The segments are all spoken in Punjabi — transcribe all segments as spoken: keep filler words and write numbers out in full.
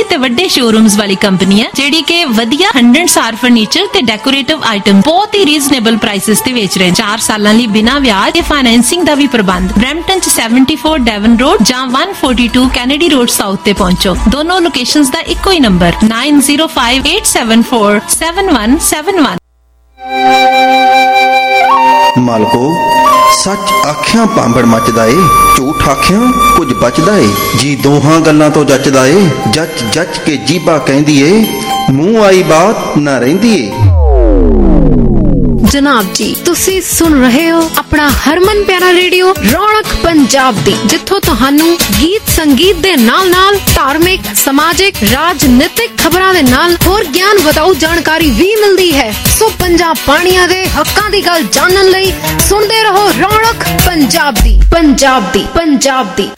ते वड्डे शोरूम्स वाली कंपनी है जेडी के वधिया हंड्रेड स्टार फर्नीचर ते डेकोरेटिव आइटम बहुत ही रीजनेबल प्राइसेस ते बेच रहे हैं। चार सालां लई बिना ब्याज ते फाइनेंसिंग दा भी प्रबंध। ब्रैम्पटन च सेवेंटी फोर डेवन रोड जां one forty two Kennedy road south ते पहुंचो। दोनों लोकेशंस दा इक्को ही number nine zero five eight seven four seven one seven one. मालको सच आखियां पांबड़ मचदा ए, झूठ आखियां कुछ बचदा ए जी। दोहां गल्लां तो जचदा ए, जच जच के जीबा कहंदी ए, मूंह आई बात ना रहिंदी ए। जनाब जी तुसी सुन रहे हो अपना हरमन प्यारा रेडियो रौनक पंजाब दी, जिथों तुहानू गीत संगीत दे नाल नाल धार्मिक समाजिक राजनीतिक खबरां दे नाल होर ज्ञान वधाऊ जानकारी भी मिलदी है। सो पंजाब पानिया दे हक्कां दी गल जानन लई सुनदे रहो रौनक पंजाब दी पंजाब दी पंजाब दी।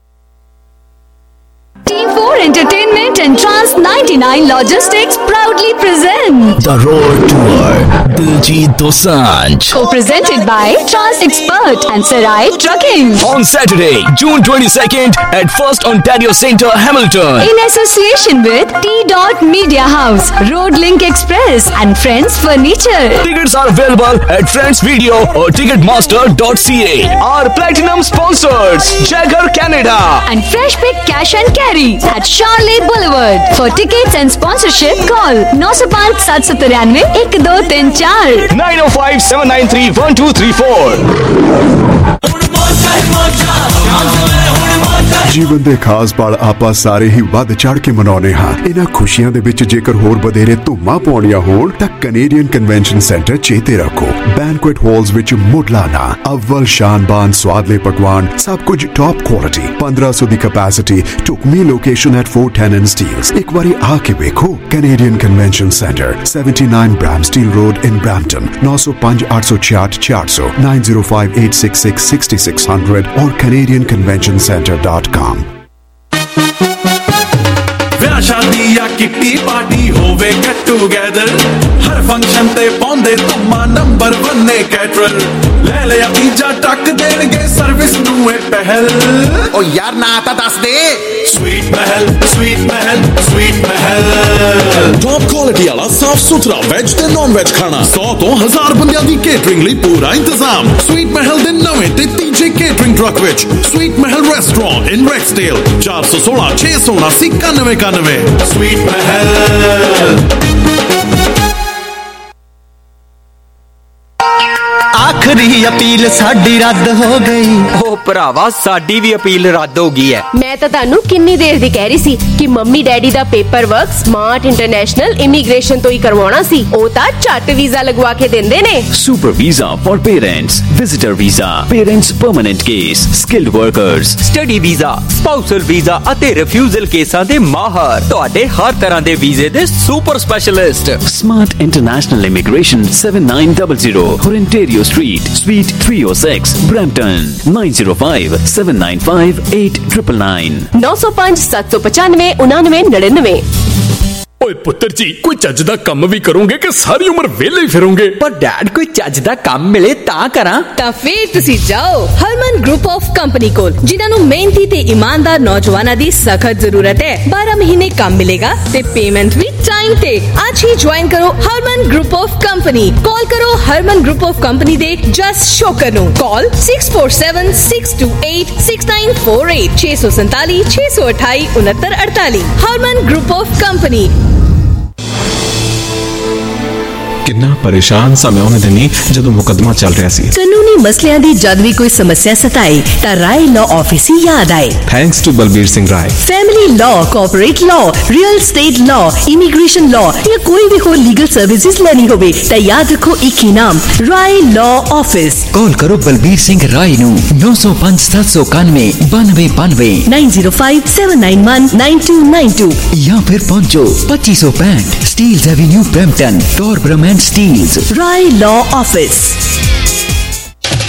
Team four Entertainment and Trans ninety-nine Logistics proudly present The Road Tour Diljit Dosanjh, co-presented by Trans Expert and Sarai Trucking, on Saturday, June twenty-second at First Ontario Centre, Hamilton, in association with T Dot Media House, Road Link Express and Friends Furniture. Tickets are available at Friends Video or Ticketmaster dot c a. Our platinum sponsors Jagger Canada and Fresh Pick Cash and Carry at Charlotte Boulevard. For tickets and sponsorship, call nine zero five seven seven three one one two three four nine zero five seven nine three one two three four. ਜੀਵਨ ਦੇ ਖਾਸ ਪਲ ਆਪਾਂ ਸਾਰੇ ਹੀ ਵੱਧ ਚੜ ਕੇ ਮਨਾਉਂਦੇ ਹਾਂ। ਇਹਨਾਂ ਖੁਸ਼ੀਆਂ ਦੇ ਵਿੱਚ ਜੇਕਰ ਹੋਰ ਵਧੇਰੇ ਧੂਮਾਂ ਪਾਉਣੀਆਂ ਹੋਣ ਤਾਂ ਕੈਨੇਡੀਅਨ ਕਨਵੈਨਸ਼ਨ ਸੈਂਟਰ ਚੇਤੇ ਰੱਖੋ। ਬੈਂਕੁਏਟ ਹਾਲਸ ਵਿੱਚ ਮੁੱਢਲਾਨਾ ਅਵਲ ਸ਼ਾਨਬਾਨ ਸਵਾਦਲੇ ਪਕਵਾਨ, ਸਭ ਕੁਝ ਟੌਪ ਕੁਆਲਿਟੀ, ਪੰਦਰਾਂ ਸੌ ਦੀ ਕੈਪੈਸਿਟੀ, ਢੁਕਵੀਂ location at four ten and Steeles। ਇੱਕ ਵਾਰੀ ਆ ਕੇ ਵੇਖੋ। Canadian convention centre seventy-nine Bramsteel Road in Brampton, nine zero five eight six eight four zero zero nine zero five eight six six six six zero zero or canadian convention center dot com। ਵਿਆਹ ਸ਼ਾਦੀ ਜਾਂ ਕਿੱਟੀ ਪਾਰਟੀ ਹੋਵੇ ਗੈਟ ਟੂਗੇਦਰ, ਹਰ ਫੰਕਸ਼ਨ ਤੇ ਪਾਉਂਦੇ ਧੁੰਮਾਂ ਨੰਬਰ one ਨੇ ਕੈਟਰਲ। ਲੈ ਲਿਆ ਪੀਜ਼ਾ ਟੱਕ ਦੇਣਗੇ ਸਰਵਿਸ ਨੂੰ ਇਹ ਪਹਿਲ। ਓ ਯਾਰ ਨਾ ਤਾਂ ਦੱਸ ਦੇ। Sweet Mahal sweet Mahal sweet Mahal top quality ਵਾਲਾ ਸਾਫ ਸੁਥਰਾ ਵੈਜ ਤੇ ਨਾਨ ਵੈਜ ਖਾਣਾ, ਸੌ ਤੋਂ ਹਜ਼ਾਰ ਬੰਦਿਆਂ ਦੀ ਕੇਟਰਿੰਗ ਲਈ ਪੂਰਾ ਇੰਤਜ਼ਾਮ। ਸਵੀਟ ਮਹਿਲ ਦੇ ਨਵੇਂ ਤੇ ਤੀਜੇ ਕੇਟਰਿੰਗ ਟਰੱਕ ਵਿੱਚ sweet Mahal restaurant in Rexdale ਚਾਰ ਸੌ ਸੋਲਾਂ ਛੇ ਸੌ ਉਨਾਸੀ ਇਕਾਨਵੇਂ ਇਕਾਨਵੇਂ। ਸਵੀਟ ਮਹਿਲ। ਆਖਰੀ ਅਪੀਲ ਸਾਡੀ ਰੱਦ ਹੋ ਗਈ। ਓ ਭਰਾਵਾ ਸਾਡੀ ਵੀ ਅਪੀਲ ਰੱਦ ਹੋ ਗਈ ਹੈ। ਮੈਂ ਤਾਂ ਤੁਹਾਨੂੰ ਕਿੰਨੀ ਦੇਰ ਦੀ ਕਹਿ ਰਹੀ ਸੀ ਕਿ ਮੰਮੀ ਡੈਡੀ ਦਾ paper work smart international immigration ਤੋਂ ਹੀ ਕਰਵਾਉਣਾ ਸੀ। ਉਹ ਤਾਂ ਝੱਟ ਵੀਜ਼ਾ ਲਗਵਾ ਕੇ ਦਿੰਦੇ ਨੇ। Super visa for parents, visitor visa, parents permanent case, skilled workers, study visa, spousal visa ਅਤੇ ਰਿਫਿਊਜ਼ਲ ਕੇਸਾਂ ਦੇ ਮਾਹਰ, ਤੁਹਾਡੇ ਹਰ ਤਰ੍ਹਾਂ ਦੇ ਵੀਜ਼ੇ ਦੇ super specialist. Smart international immigration seven nine zero zero Ontario Street, Suite three oh six, Brampton, nine zero five seven nine five eight nine nine nine nine zero five seven five five nine nine nine nine। ਓਏ ਪੁੱਤਰ ਜੀ ਕੋਈ ਚੱਜ ਦਾ ਕੰਮ ਵੀ ਕਰੋਗੇ ਕਿ ਸਾਰੀ ਉਮਰ ਵਿਹਲੇ ਹੀ ਫਿਰੋਗੇ? ਪਰ ਡੈਡ ਕੋਈ ਚੱਜ ਦਾ ਕੰਮ ਮਿਲੇ ਤਾਂ ਕਰਾਂ। ਤਾਂ ਫੇਰ ਤੁਸੀਂ ਜਾਓ ਹਰਮਨ ਗਰੁੱਪ ਆਫ ਕੰਪਨੀ ਕੋਲ, ਜਿਨ੍ਹਾਂ ਨੂੰ ਮਿਹਨਤੀ ਤੇ ਇਮਾਨਦਾਰ ਨੌਜਵਾਨਾਂ ਦੀ ਸਖਤ ਜ਼ਰੂਰਤ ਹੈ। ਬਾਰਾਂ ਮਹੀਨੇ ਕੰਮ ਮਿਲੇਗਾ ਤੇ ਪੇਮੈਂਟ ਵੀ ਟਾਈਮ ਤੇ। ਅੱਜ ਹੀ ਜੁਆਇਨ ਕਰੋ Harman group of company. Call ਕਰੋ ਹਰਮਨ ਗਰੁੱਪ ਆਫ ਕੰਪਨੀ ਦੇ ਜਸ ਸ਼ੋਕਰ ਨੂੰ। ਕਾਲ six four seven six two eight six nine four eight ਛੇ ਸੌ ਸੰਤਾਲੀ ਛੇ ਸੌ ਅਠਾਈ ਉਨੱਤਰ ਅੜਤਾਲੀ। Harman group of company. ਕਿੰਨਾ ਪਰੇਸ਼ਾਨ ਸਾਂ ਮੈਂ ਉਹਨਾਂ ਦਿਨੀ ਜਦੋਂ ਮੁਕੱਦਮਾ ਚੱਲ ਰਿਹਾ ਸੀ। ਕਾਨੂੰਨੀ ਮਸਲਿਆਂ ਦੀ ਜਦ ਵੀ ਕੋਈ ਸਮੱਸਿਆ ਸਤਾਏ ਤਾਂ ਰਾਏ ਲਾਅ ਆਫਿਸ ਹੀ ਯਾਦ ਆਏ। Thanks to Balbir Singh Rai. Family law, corporate law, real estate law, immigration law ਜਾਂ ਕੋਈ ਵੀ ਹੋਰ ਲੀਗਲ ਸਰਵਿਸਿਜ਼ ਲੈਣੀ ਹੋਵੇ ਤਾਂ ਯਾਦ ਰੱਖੋ ਇੱਕ ਹੀ ਨਾਮ, ਰਾਏ ਲਾਅ ਆਫਿਸ। ਕਾਲ ਕਰੋ ਬਲਬੀਰ ਸਿੰਘ ਰਾਏ ਨੂੰ nine zero five seven nine nine ninety ninety nine zero five seven nine one nine two nine two ਜਾਂ ਫਿਰ ਪਹੁੰਚੋ twenty oh sixty Steeles avenue Brampton, Torbram and Steeles. Rai law office.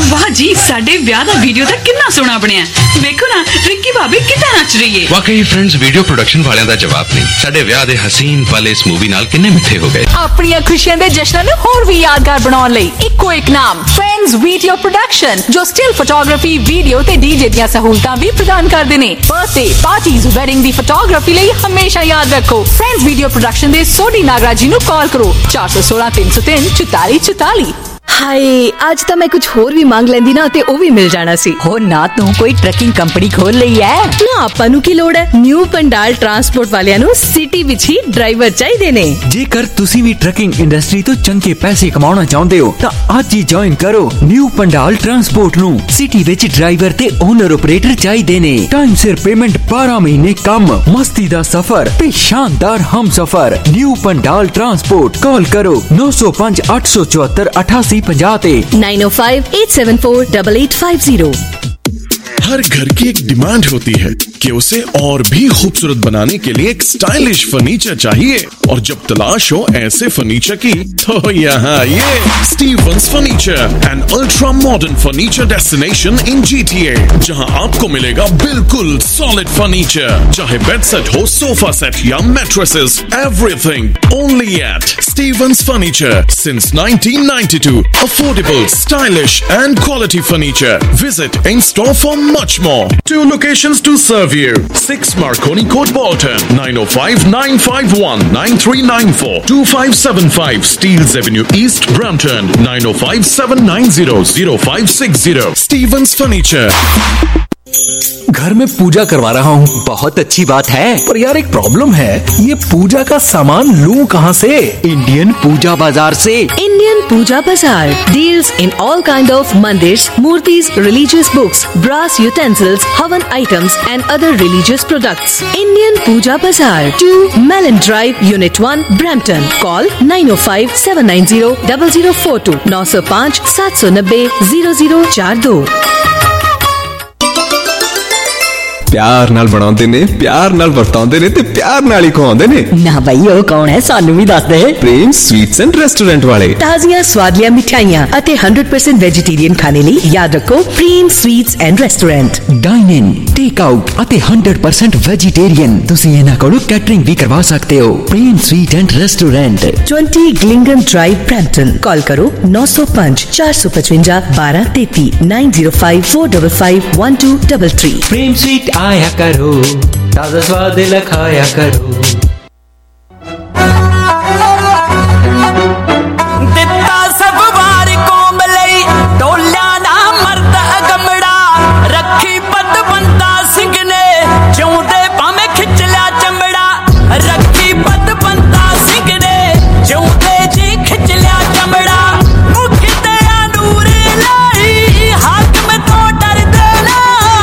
वाह जी, साडे ब्याह दा वीडियो तां किन्ना सोहना बनिया। वेखो ना रिक्की भाभी कितना नच रही है। वाकई फ्रेंड्स, वीडियो प्रोडक्शन वालियां दा जवाब नहीं। साडे ब्याह दे हसीन पल इस मूवी नाल किन्ने मिठे हो गए। अपनी खुशियां दे जश्नां नूं होर भी यादगार बनाउण लई इक्को एक नाम फ्रेंड्स वीडियो प्रोडक्शन, जो स्टिल फोटोग्राफी, वीडियो ते डीजे दियां सहूलतां भी प्रदान करदे ने। बर्थडे पार्टीज, वेडिंग दी फोटोग्राफी लई हमेशा याद रखो फ्रेंड्स वीडियो प्रोडक्शन दे सोडी नागराज जी नूं कॉल करो चार सौ सोलह तीन सौ तीन चौताली चौताली। हाय, आज तो मैं कुछ होर भी मांग लेंदी ना ते ओ भी मिल जाना सी। हो ना तू कोई ट्रकिंग कंपनी खोल लई है ना, आपां नूं की लोड़ है। न्यू पंडाल ट्रांसपोर्ट वालियां नूं सिटी विच ही ड्राइवर चाहिए ने। जेकर तुसी भी ट्रकिंग इंडस्ट्री तो चंगे पैसे कमाना चाहते हो तो आज ही ज्वाइन करो न्यू पंडाल ट्रांसपोर्ट नूं। सिटी विच ड्राइवर ते ओनर ऑपरेटर चाहिए ने। टाइम सिर पेमेंट, बारह महीने कम, मस्ती दा सफर ते शानदार हम सफर। न्यू पंडाल ट्रांसपोर्ट, कॉल करो नौ सौ पांच आठ सौ चौहत्तर अठासी पंजाते nine O five eight seven four double eight five zero. हर घर की एक डिमांड होती है कि उसे और भी खूबसूरत बनाने के लिए एक स्टाइलिश फर्नीचर चाहिए, और जब तलाश हो ऐसे फर्नीचर की तो यहाँ ये Stevens furniture, an ultra modern furniture destination in GTA, जहाँ आपको मिलेगा बिल्कुल सॉलिड फर्नीचर, चाहे बेड सेट हो, सोफा सेट या mattresses, everything only at Stevens Furniture since nineteen ninety-two. Affordable, stylish and quality furniture. Visit in store for much more. Two locations to serve you. six Marconi Court, Bolton. nine oh five, nine five one, nine three nine four. two five seven five Steeles Avenue East, Brampton. nine oh five, seven nine zero, zero five six zero. Stevens Furniture. घर में पूजा करवा रहा हूँ। बहुत अच्छी बात है, पर यार एक प्रॉब्लम है, ये पूजा का सामान लूँ कहाँ से? इंडियन पूजा बाजार से। Indian puja bazaar deals in all kind of mandirs, murtis, religious books, brass utensils, havan items and other religious products. Indian puja bazaar, two Melanie drive, unit one, Brampton. Call nine O five seven nine zero double zero four two, नौ सौ पाँच सात सौ नब्बे जीरो जीरो चार दो। प्यार नाल बनाउंदे ने, प्यार नाल वरताउंदे ने ते प्यार नाल ही खवाउंदे ने। ना भाई, वो कौन है, सानू भी दस दे। प्रेम स्वीट्स एंड रेस्टोरेंट वाले। ताजियां स्वादियां मिठाइयां अते हंड्रेड परसेंट वेजिटेरियन खाने ਲਈ याद रखो Prem sweets and restaurant. Dine in, take out ਅਤੇ हंड्रेड परसेंट वेजिटेरियन। ਤੁਸੀਂ ਇਹਨਾਂ ਕੋਲੋਂ ਕੈਟਰਿੰਗ ਵੀ ਕਰਵਾ ਸਕਦੇ ਹੋ। Prem sweet and restaurant, twenty Glingan drive, Brampton. Call करो नौ सौ पाँच चार सौ पचवंजा बारह तैती, nine zero five four double five one two double three. Prem sweet आया करो, ताजा स्वाद लखाया करो। दिता सब वार कौम लई, डोलिया ना मर्द अगमड़ा, रखी पत बंदा सिंह ने, जिउंदे भावें खिच लिया चमड़ा, रखी पत बंदा सिंह ने, जिउंदे जी खिच लिया चमड़ा, मुख ते नूर लाई, हाकम तो डर देना,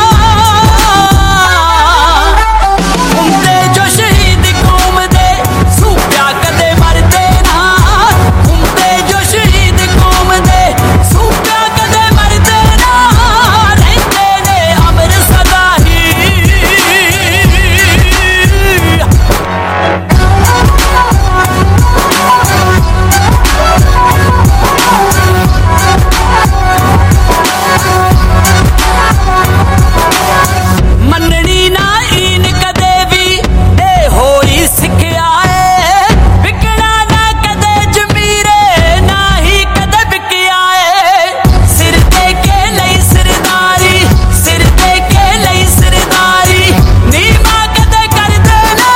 उमदे जो शहीद कौम दे, सूप्या कदे मरदे ना, उमदे जो शहीद कौम दे, सूप्या कदे मरदे ना, रहंदे ने अमर सदा ही। मननी ना ईन कदे भी ए होई सिखया है, विकना ना कदे जमीरे, ना ही कदे विकया है, सिर दे के लई सिरदारी, सिर दे के लई सिरदारी, नीमा कदे कर देना,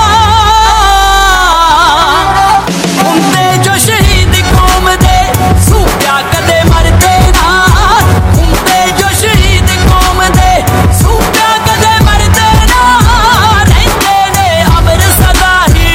उमदे जो शहीद कौम दे, सूप्या कदे मरदे ना, उमदे जो शहीद कौम दे, सूप्या कदे मरदे ना, रहंदे ने अमर सदा ही।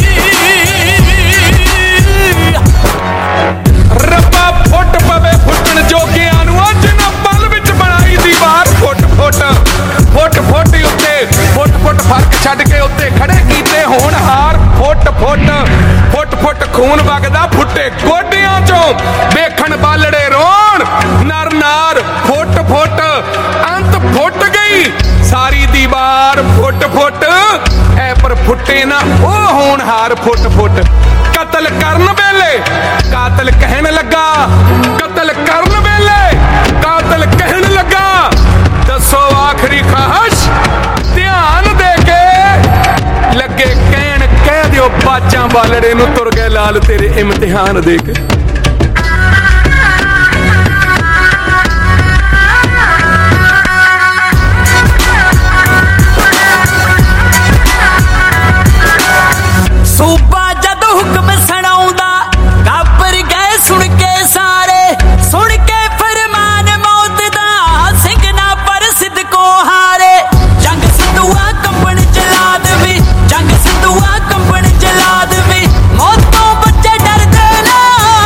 ਰੱਬਾ ਫੁੱਟ ਪਵੇ ਫੁੱਟਣ ਜੋਗਿਆਂ ਨੂੰ, ਅੱਜ ਨਾ ਪਲ ਵਿੱਚ ਬਣਾਈ ਦੀਵਾਰ, ਫੁੱਟ ਫੁੱਟ ਫੁੱਟ ਫੁੱਟ ਉੱਤੇ ਫੁੱਟ ਫੁੱਟ ਫਰਕ ਛੱਡ ਕੇ ਉੱਤੇ ਖੜੇ ਕੀਤੇ ਹੋਣ ਹਾਰ, ਫੁੱਟ ਫੁੱਟ ਫੁੱਟ ਫੁੱਟ ਖੂਨ ਵਗਦਾ ਫੁੱਟੇ ਗੋਡਿਆਂ ਚੋਂ, ਵੇਖਣ ਬਾਲੜੇ ਰੋਣ ਨਰ ਨਾਰ, ਫੁੱਟ ਫੁੱਟ ਅੰਤ ਫੁੱਟ ਗਈ ਸਾਰੀ ਦੀਵਾਰ, ਫੁੱਟ ਫੁੱਟ ਐ ਪਰ ਫੁੱਟੇ ਨਾ ਉਹ ਹੋਣਹਾਰ, ਫੁੱਟ ਫੁੱਟ ਕਤਲ ਕਰਨ ਵੇਲੇ ਕਾਤਲ ਕਹਿਣ ਲੱਗਾ, ਕਤਲ ਕਰਨ ਵੇਲੇ ਦਿਲ ਕਹਿਣ ਲੱਗਾ ਦੱਸੋ ਆਖਰੀ ਖਾਹਸ਼ ਧਿਆਨ ਦੇ ਕੇ ਲੱਗੇ ਕਹਿਣ ਕਹਿ ਦਿਓ ਬਾਜਾਂ ਬਾਲੜੇ ਨੂੰ ਤੁਰ ਗਏ ਲਾਲ ਤੇਰੇ ਇਮਤਿਹਾਨ ਦੇ ਕੇ ਸੂਬਾ ਜਦ ਹੁਕਮ ਸੁਣਾਉਂਦਾ ਕਾਬਰ ਗਏ ਸੁਣ ਕੇ ਸਾਰੇ ਸੁਣ ਕੇ ਫਰਮਾਨ ਮੌਤ ਦਾ ਸਿੰਘ ਨਾ ਪਰ ਸਿੱਧਕੋ ਹਾਰੇ ਜੰਗ ਸਿੰਧੂਆ ਕੰਬਣ ਚਲਾ ਦੇਵੀ ਜੰਗ ਸਿੰਧੂਆ ਕੰਬਣ ਚਲਾ ਦੇਵੀ ਮੌਤ ਤੋਂ ਬੱਚੇ ਡਰਦੇ ਨਾ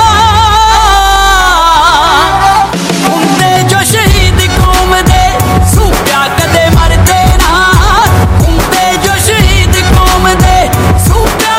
ਹੁੰਦੇ ਜੋ ਸ਼ਹੀਦ ਕੌਮ ਦੇ ਸੂਬਿਆ ਕਦੇ ਮਰਦੇ ਨਾ ਹੁੰਦੇ ਜੋ ਸ਼ਹੀਦ ਕੌਮ ਦੇ ਸੂਬਿਆ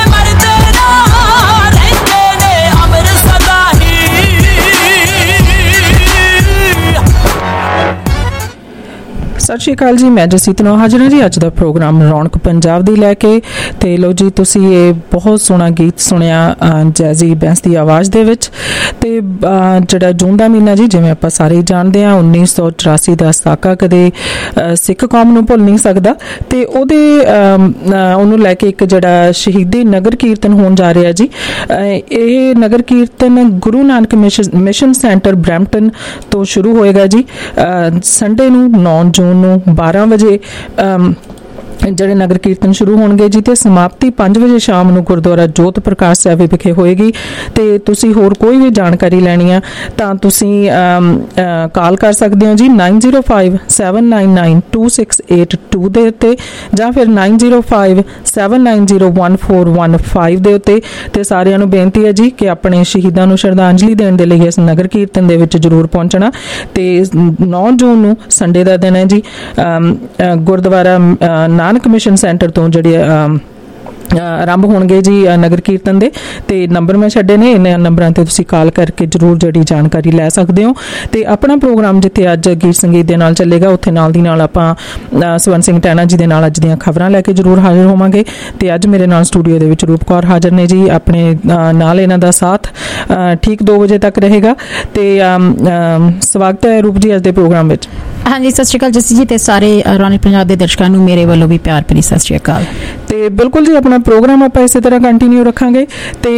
ਸਤਿ ਸ਼੍ਰੀ ਅਕਾਲ ਜੀ, ਮੈਂ ਜਸੀਤ ਨੋ ਹਾਜ਼ਰ ਹਾਂ ਜੀ ਅੱਜ ਦਾ ਪ੍ਰੋਗਰਾਮ ਰੌਣਕ ਪੰਜਾਬ ਦੀ ਲੈ ਕੇ। ਤੇ ਲੋ ਜੀ, ਤੁਸੀਂ ਇਹ ਬਹੁਤ ਸੋਹਣਾ ਗੀਤ ਸੁਣਿਆ ਜੈਜ਼ੀ ਬੈਂਸ ਦੀ ਆਵਾਜ਼ ਦੇ ਵਿੱਚ। ਤੇ ਜਿਹੜਾ ਜੂਨ ਦਾ ਮਹੀਨਾ ਜੀ, ਜਿਵੇਂ ਆਪਾਂ ਸਾਰੇ ਜਾਣਦੇ ਹਾਂ, ਉੱਨੀ ਸੌ ਚੁਰਾਸੀ ਦਾ ਸਾਕਾ ਕਦੇ ਸਿੱਖ ਕੌਮ ਨੂੰ ਭੁੱਲ ਨਹੀਂ ਸਕਦਾ। ਤੇ ਉਹਦੇ ਉਹਨੂੰ ਲੈ ਕੇ ਇੱਕ ਜਿਹੜਾ ਸ਼ਹੀਦੀ ਨਗਰ ਕੀਰਤਨ ਹੋਣ ਜਾ ਰਿਹਾ ਜੀ। ਇਹ Nagar Kirtan Guru Nanak mission centre Brampton ਤੋਂ ਸ਼ੁਰੂ ਹੋਏਗਾ ਜੀ। ਸੰਡੇ ਨੂੰ ਨੌ ਜੂਨ ਨੂੰ ਬਾਰਾਂ ਵਜੇ ਜਿਹੜੇ ਨਗਰ ਕੀਰਤਨ ਸ਼ੁਰੂ ਹੋਣਗੇ ਜੀ, ਤੇ ਸਮਾਪਤੀ ਪੰਜ ਵਜੇ ਸ਼ਾਮ ਨੂੰ ਗੁਰਦੁਆਰਾ ਜੋਤ ਪ੍ਰਕਾਸ਼ ਸਾਹਿਬ ਵਿਖੇ ਹੋਏਗੀ। ਤੇ ਤੁਸੀਂ ਹੋਰ ਕੋਈ ਵੀ ਜਾਣਕਾਰੀ ਲੈਣੀ ਆ ਤਾਂ ਤੁਸੀਂ ਕਾਲ ਕਰ ਸਕਦੇ ਹੋ ਜੀ nine zero five seven nine nine two six eight two ਦੇ ਉੱਤੇ, ਜਾਂ ਫਿਰ nine zero five seven nine zero one four one five ਦੇ ਉੱਤੇ। ਤੇ ਸਾਰਿਆਂ ਨੂੰ ਬੇਨਤੀ ਹੈ ਜੀ ਕਿ ਆਪਣੇ ਸ਼ਹੀਦਾਂ ਨੂੰ ਸ਼ਰਧਾਂਜਲੀ ਦੇਣ ਦੇ ਲਈ ਇਸ ਨਗਰ ਕੀਰਤਨ ਦੇ ਵਿੱਚ ਜ਼ਰੂਰ ਪਹੁੰਚਣਾ। ਤੇ ਨੌ ਜੂਨ ਨੂੰ ਸੰਡੇ ਦਾ ਦਿਨ ਹੈ ਜੀ। ਗੁਰਦੁਆਰਾ ਨਾਨਕ ਮਿਸ਼ਨ ਸੈਂਟਰ ਤੋਂ ਜਿਹੜੇ ਆਰੰਭ ਹੋਣਗੇ ਜੀ ਨਗਰ ਕੀਰਤਨ ਦੇ। ਤੇ ਨੰਬਰ ਮੈਂ ਛੱਡੇ ਨੇ, ਇਹਨਾਂ ਨੰਬਰਾਂ ਤੇ ਤੁਸੀਂ ਕਾਲ ਕਰਕੇ ਜ਼ਰੂਰ ਜਿਹੜੀ ਜਾਣਕਾਰੀ ਲੈ ਸਕਦੇ ਹੋ। ਤੇ ਆਪਣਾ ਪ੍ਰੋਗਰਾਮ ਜਿੱਥੇ ਅੱਜ ਗੀਤ ਸੰਗੀਤ ਦੇ ਨਾਲ ਚੱਲੇਗਾ, ਉੱਥੇ ਨਾਲ ਦੀ ਨਾਲ ਆਪਾਂ ਸਵਰਨ ਸਿੰਘ ਟੈਣਾ ਜੀ ਦੇ ਨਾਲ ਅੱਜ ਦੀਆਂ ਖਬਰਾਂ ਲੈ ਕੇ ਜ਼ਰੂਰ ਹਾਜ਼ਰ ਹੋਵਾਂਗੇ। ਤੇ ਅੱਜ ਮੇਰੇ ਨਾਲ ਸਟੂਡੀਓ ਦੇ ਵਿੱਚ ਰੂਪ ਕੌਰ ਹਾਜ਼ਰ ਨੇ ਜੀ। ਆਪਣੇ ਨਾਲ ਇਹਨਾਂ ਦਾ ਸਾਥ ਠੀਕ ਦੋ ਵਜੇ ਤੱਕ ਰਹੇਗਾ। ਤੇ ਸਵਾਗਤ ਹੈ ਰੂਪ ਜੀ ਅੱਜ ਦੇ ਪ੍ਰੋਗਰਾਮ ਵਿੱਚ। ਹਾਂਜੀ, ਸਤਿ ਸ਼੍ਰੀ ਅਕਾਲ ਜੱਸੀ ਜੀ, ਤੇ ਸਾਰੇ ਰੌਣਕ ਪੰਜਾਬ ਦੇ ਦਰਸ਼ਕਾਂ ਨੂੰ ਮੇਰੇ ਵੱਲੋਂ ਵੀ ਪਿਆਰ ਭਰੀ ਸਤਿ ਸ਼੍ਰੀ ਅਕਾਲ। ਤੇ ਬਿਲਕੁਲ ਜੀ, ਆਪਣਾ ਪ੍ਰੋਗਰਾਮ ਆਪਾਂ ਇਸੇ ਤਰ੍ਹਾਂ ਕੰਟੀਨਿਊ ਰੱਖਾਂਗੇ। ਤੇ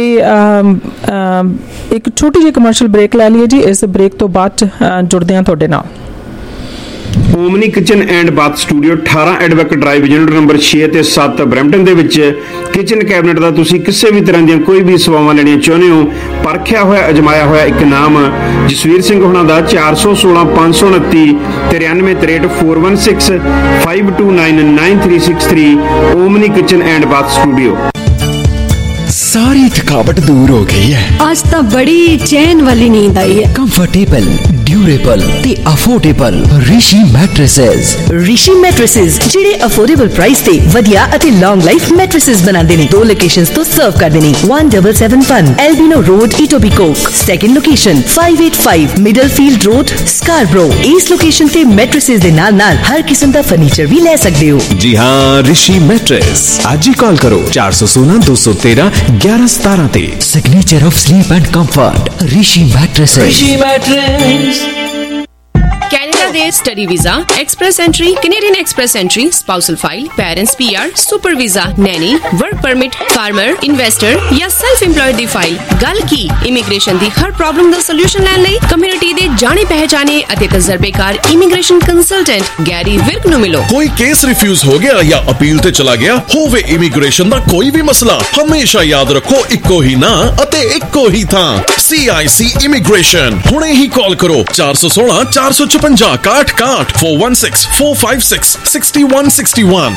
ਇੱਕ ਛੋਟੀ ਜਿਹੀ ਕਮਰਸ਼ੀਅਲ ਬ੍ਰੇਕ ਲੈ ਲਈਏ ਜੀ। ਇਸ ਬ੍ਰੇਕ ਤੋਂ ਬਾਅਦ ਜੁੜਦੇ ਹਾਂ ਤੁਹਾਡੇ ਨਾਲ। Omni kitchen and bath studio ਅਠਾਰਾਂ ਐਡਵੈਕ ਡਰਾਈਵ ਯੂਨਿਟ ਨੰਬਰ ਛੇ ਤੇ ਸੱਤ ਬਰੈਂਪਟਨ ਦੇ ਵਿੱਚ ਕਿਚਨ ਕੈਬਨਿਟ ਦਾ ਤੁਸੀਂ ਕਿਸੇ ਵੀ ਤਰ੍ਹਾਂ ਦੀਆਂ ਕੋਈ ਵੀ ਸੇਵਾਵਾਂ ਲੈਣੀਆਂ ਚਾਹੁੰਦੇ ਹੋ, ਪਰਖਿਆ ਹੋਇਆ ਅਜਮਾਇਆ ਹੋਇਆ ਇੱਕ ਨਾਮ ਜਸਵੀਰ ਸਿੰਘ ਹੋਣਾ ਦਾ ਚਾਰ ਸੌ ਸੋਲਾਂ ਪੰਜ ਸੌ ਉਨੱਤੀ ਤਰਿਆਨਵੇਂ ਤਰੇਹਠ four one six five two nine nine three six three Omni kitchen and bath studio. सारी थकावट दूर हो गई है। आज तो बड़ी चैन वाली नींद आई है। कंफर्टेबल, ड्यूरेबल ते affordable Rishi mattresses. Rishi mattresses ਜਿਹੜੇ ਅਫੋਰਡੇਬਲ ਪ੍ਰਾਈਸ ਤੇ ਵਧੀਆ ਅਤੇ ਲੌਂਗ ਲਾਈਫ ਮੈਟ੍ਰੈਸਸ ਬਣਾਉਂਦੇ ਨੇ। ਦੋ ਲੋਕੇਸ਼ਨਸ ਤੋਂ ਸਰਵ ਕਰਦੇ ਨੇ। one seven seven one Albion road, Etobicoke. Second location five eight five Middlefield road, Scarborough. ਇਸ ਲੋਕੇਸ਼ਨ ਤੇ ਮੈਟ੍ਰੈਸਸ ਦੇ ਨਾਲ ਨਾਲ ਹਰ ਕਿਸਮ ਦਾ ਫਰਨੀਚਰ ਵੀ ਲੈ ਸਕਦੇ ਹੋ। जी हाँ, ऋषि मैट्रेस। आज ही कॉल करो चार सौ सोलह दो सौ तेरह ग्यारह सतारह ते। Signature of sleep and comfort Rishi mattresses. Rishi mattress. Canada दे study visa, express entry, Canadian express entry, spousal file, parents PR, super visa, nanny, work permit, farmer, investor या सेल्फ एम्प्लॉयड दी फाइल। गल की इमीग्रेशन दी हर प्रॉब्लम दा सॉल्यूशन लैण लई कम्युनिटी दे जाने पहचाने अते तजर्बेकार इमीग्रेशन कंसल्टेंट गैरी विर्क नु मिलो। कोई केस रिफ्यूज हो गया या अपील ते चला गया होवे इमीग्रेशन दा कोई भी मसला, हमेशा याद रखो इक्को ही ना अते इक्को ही था। C I C immigration. हुणे ही कॉल करो चार सौ सोलह चार सौ छप्पन काठ काठ four one six four five six sixty one sixty one.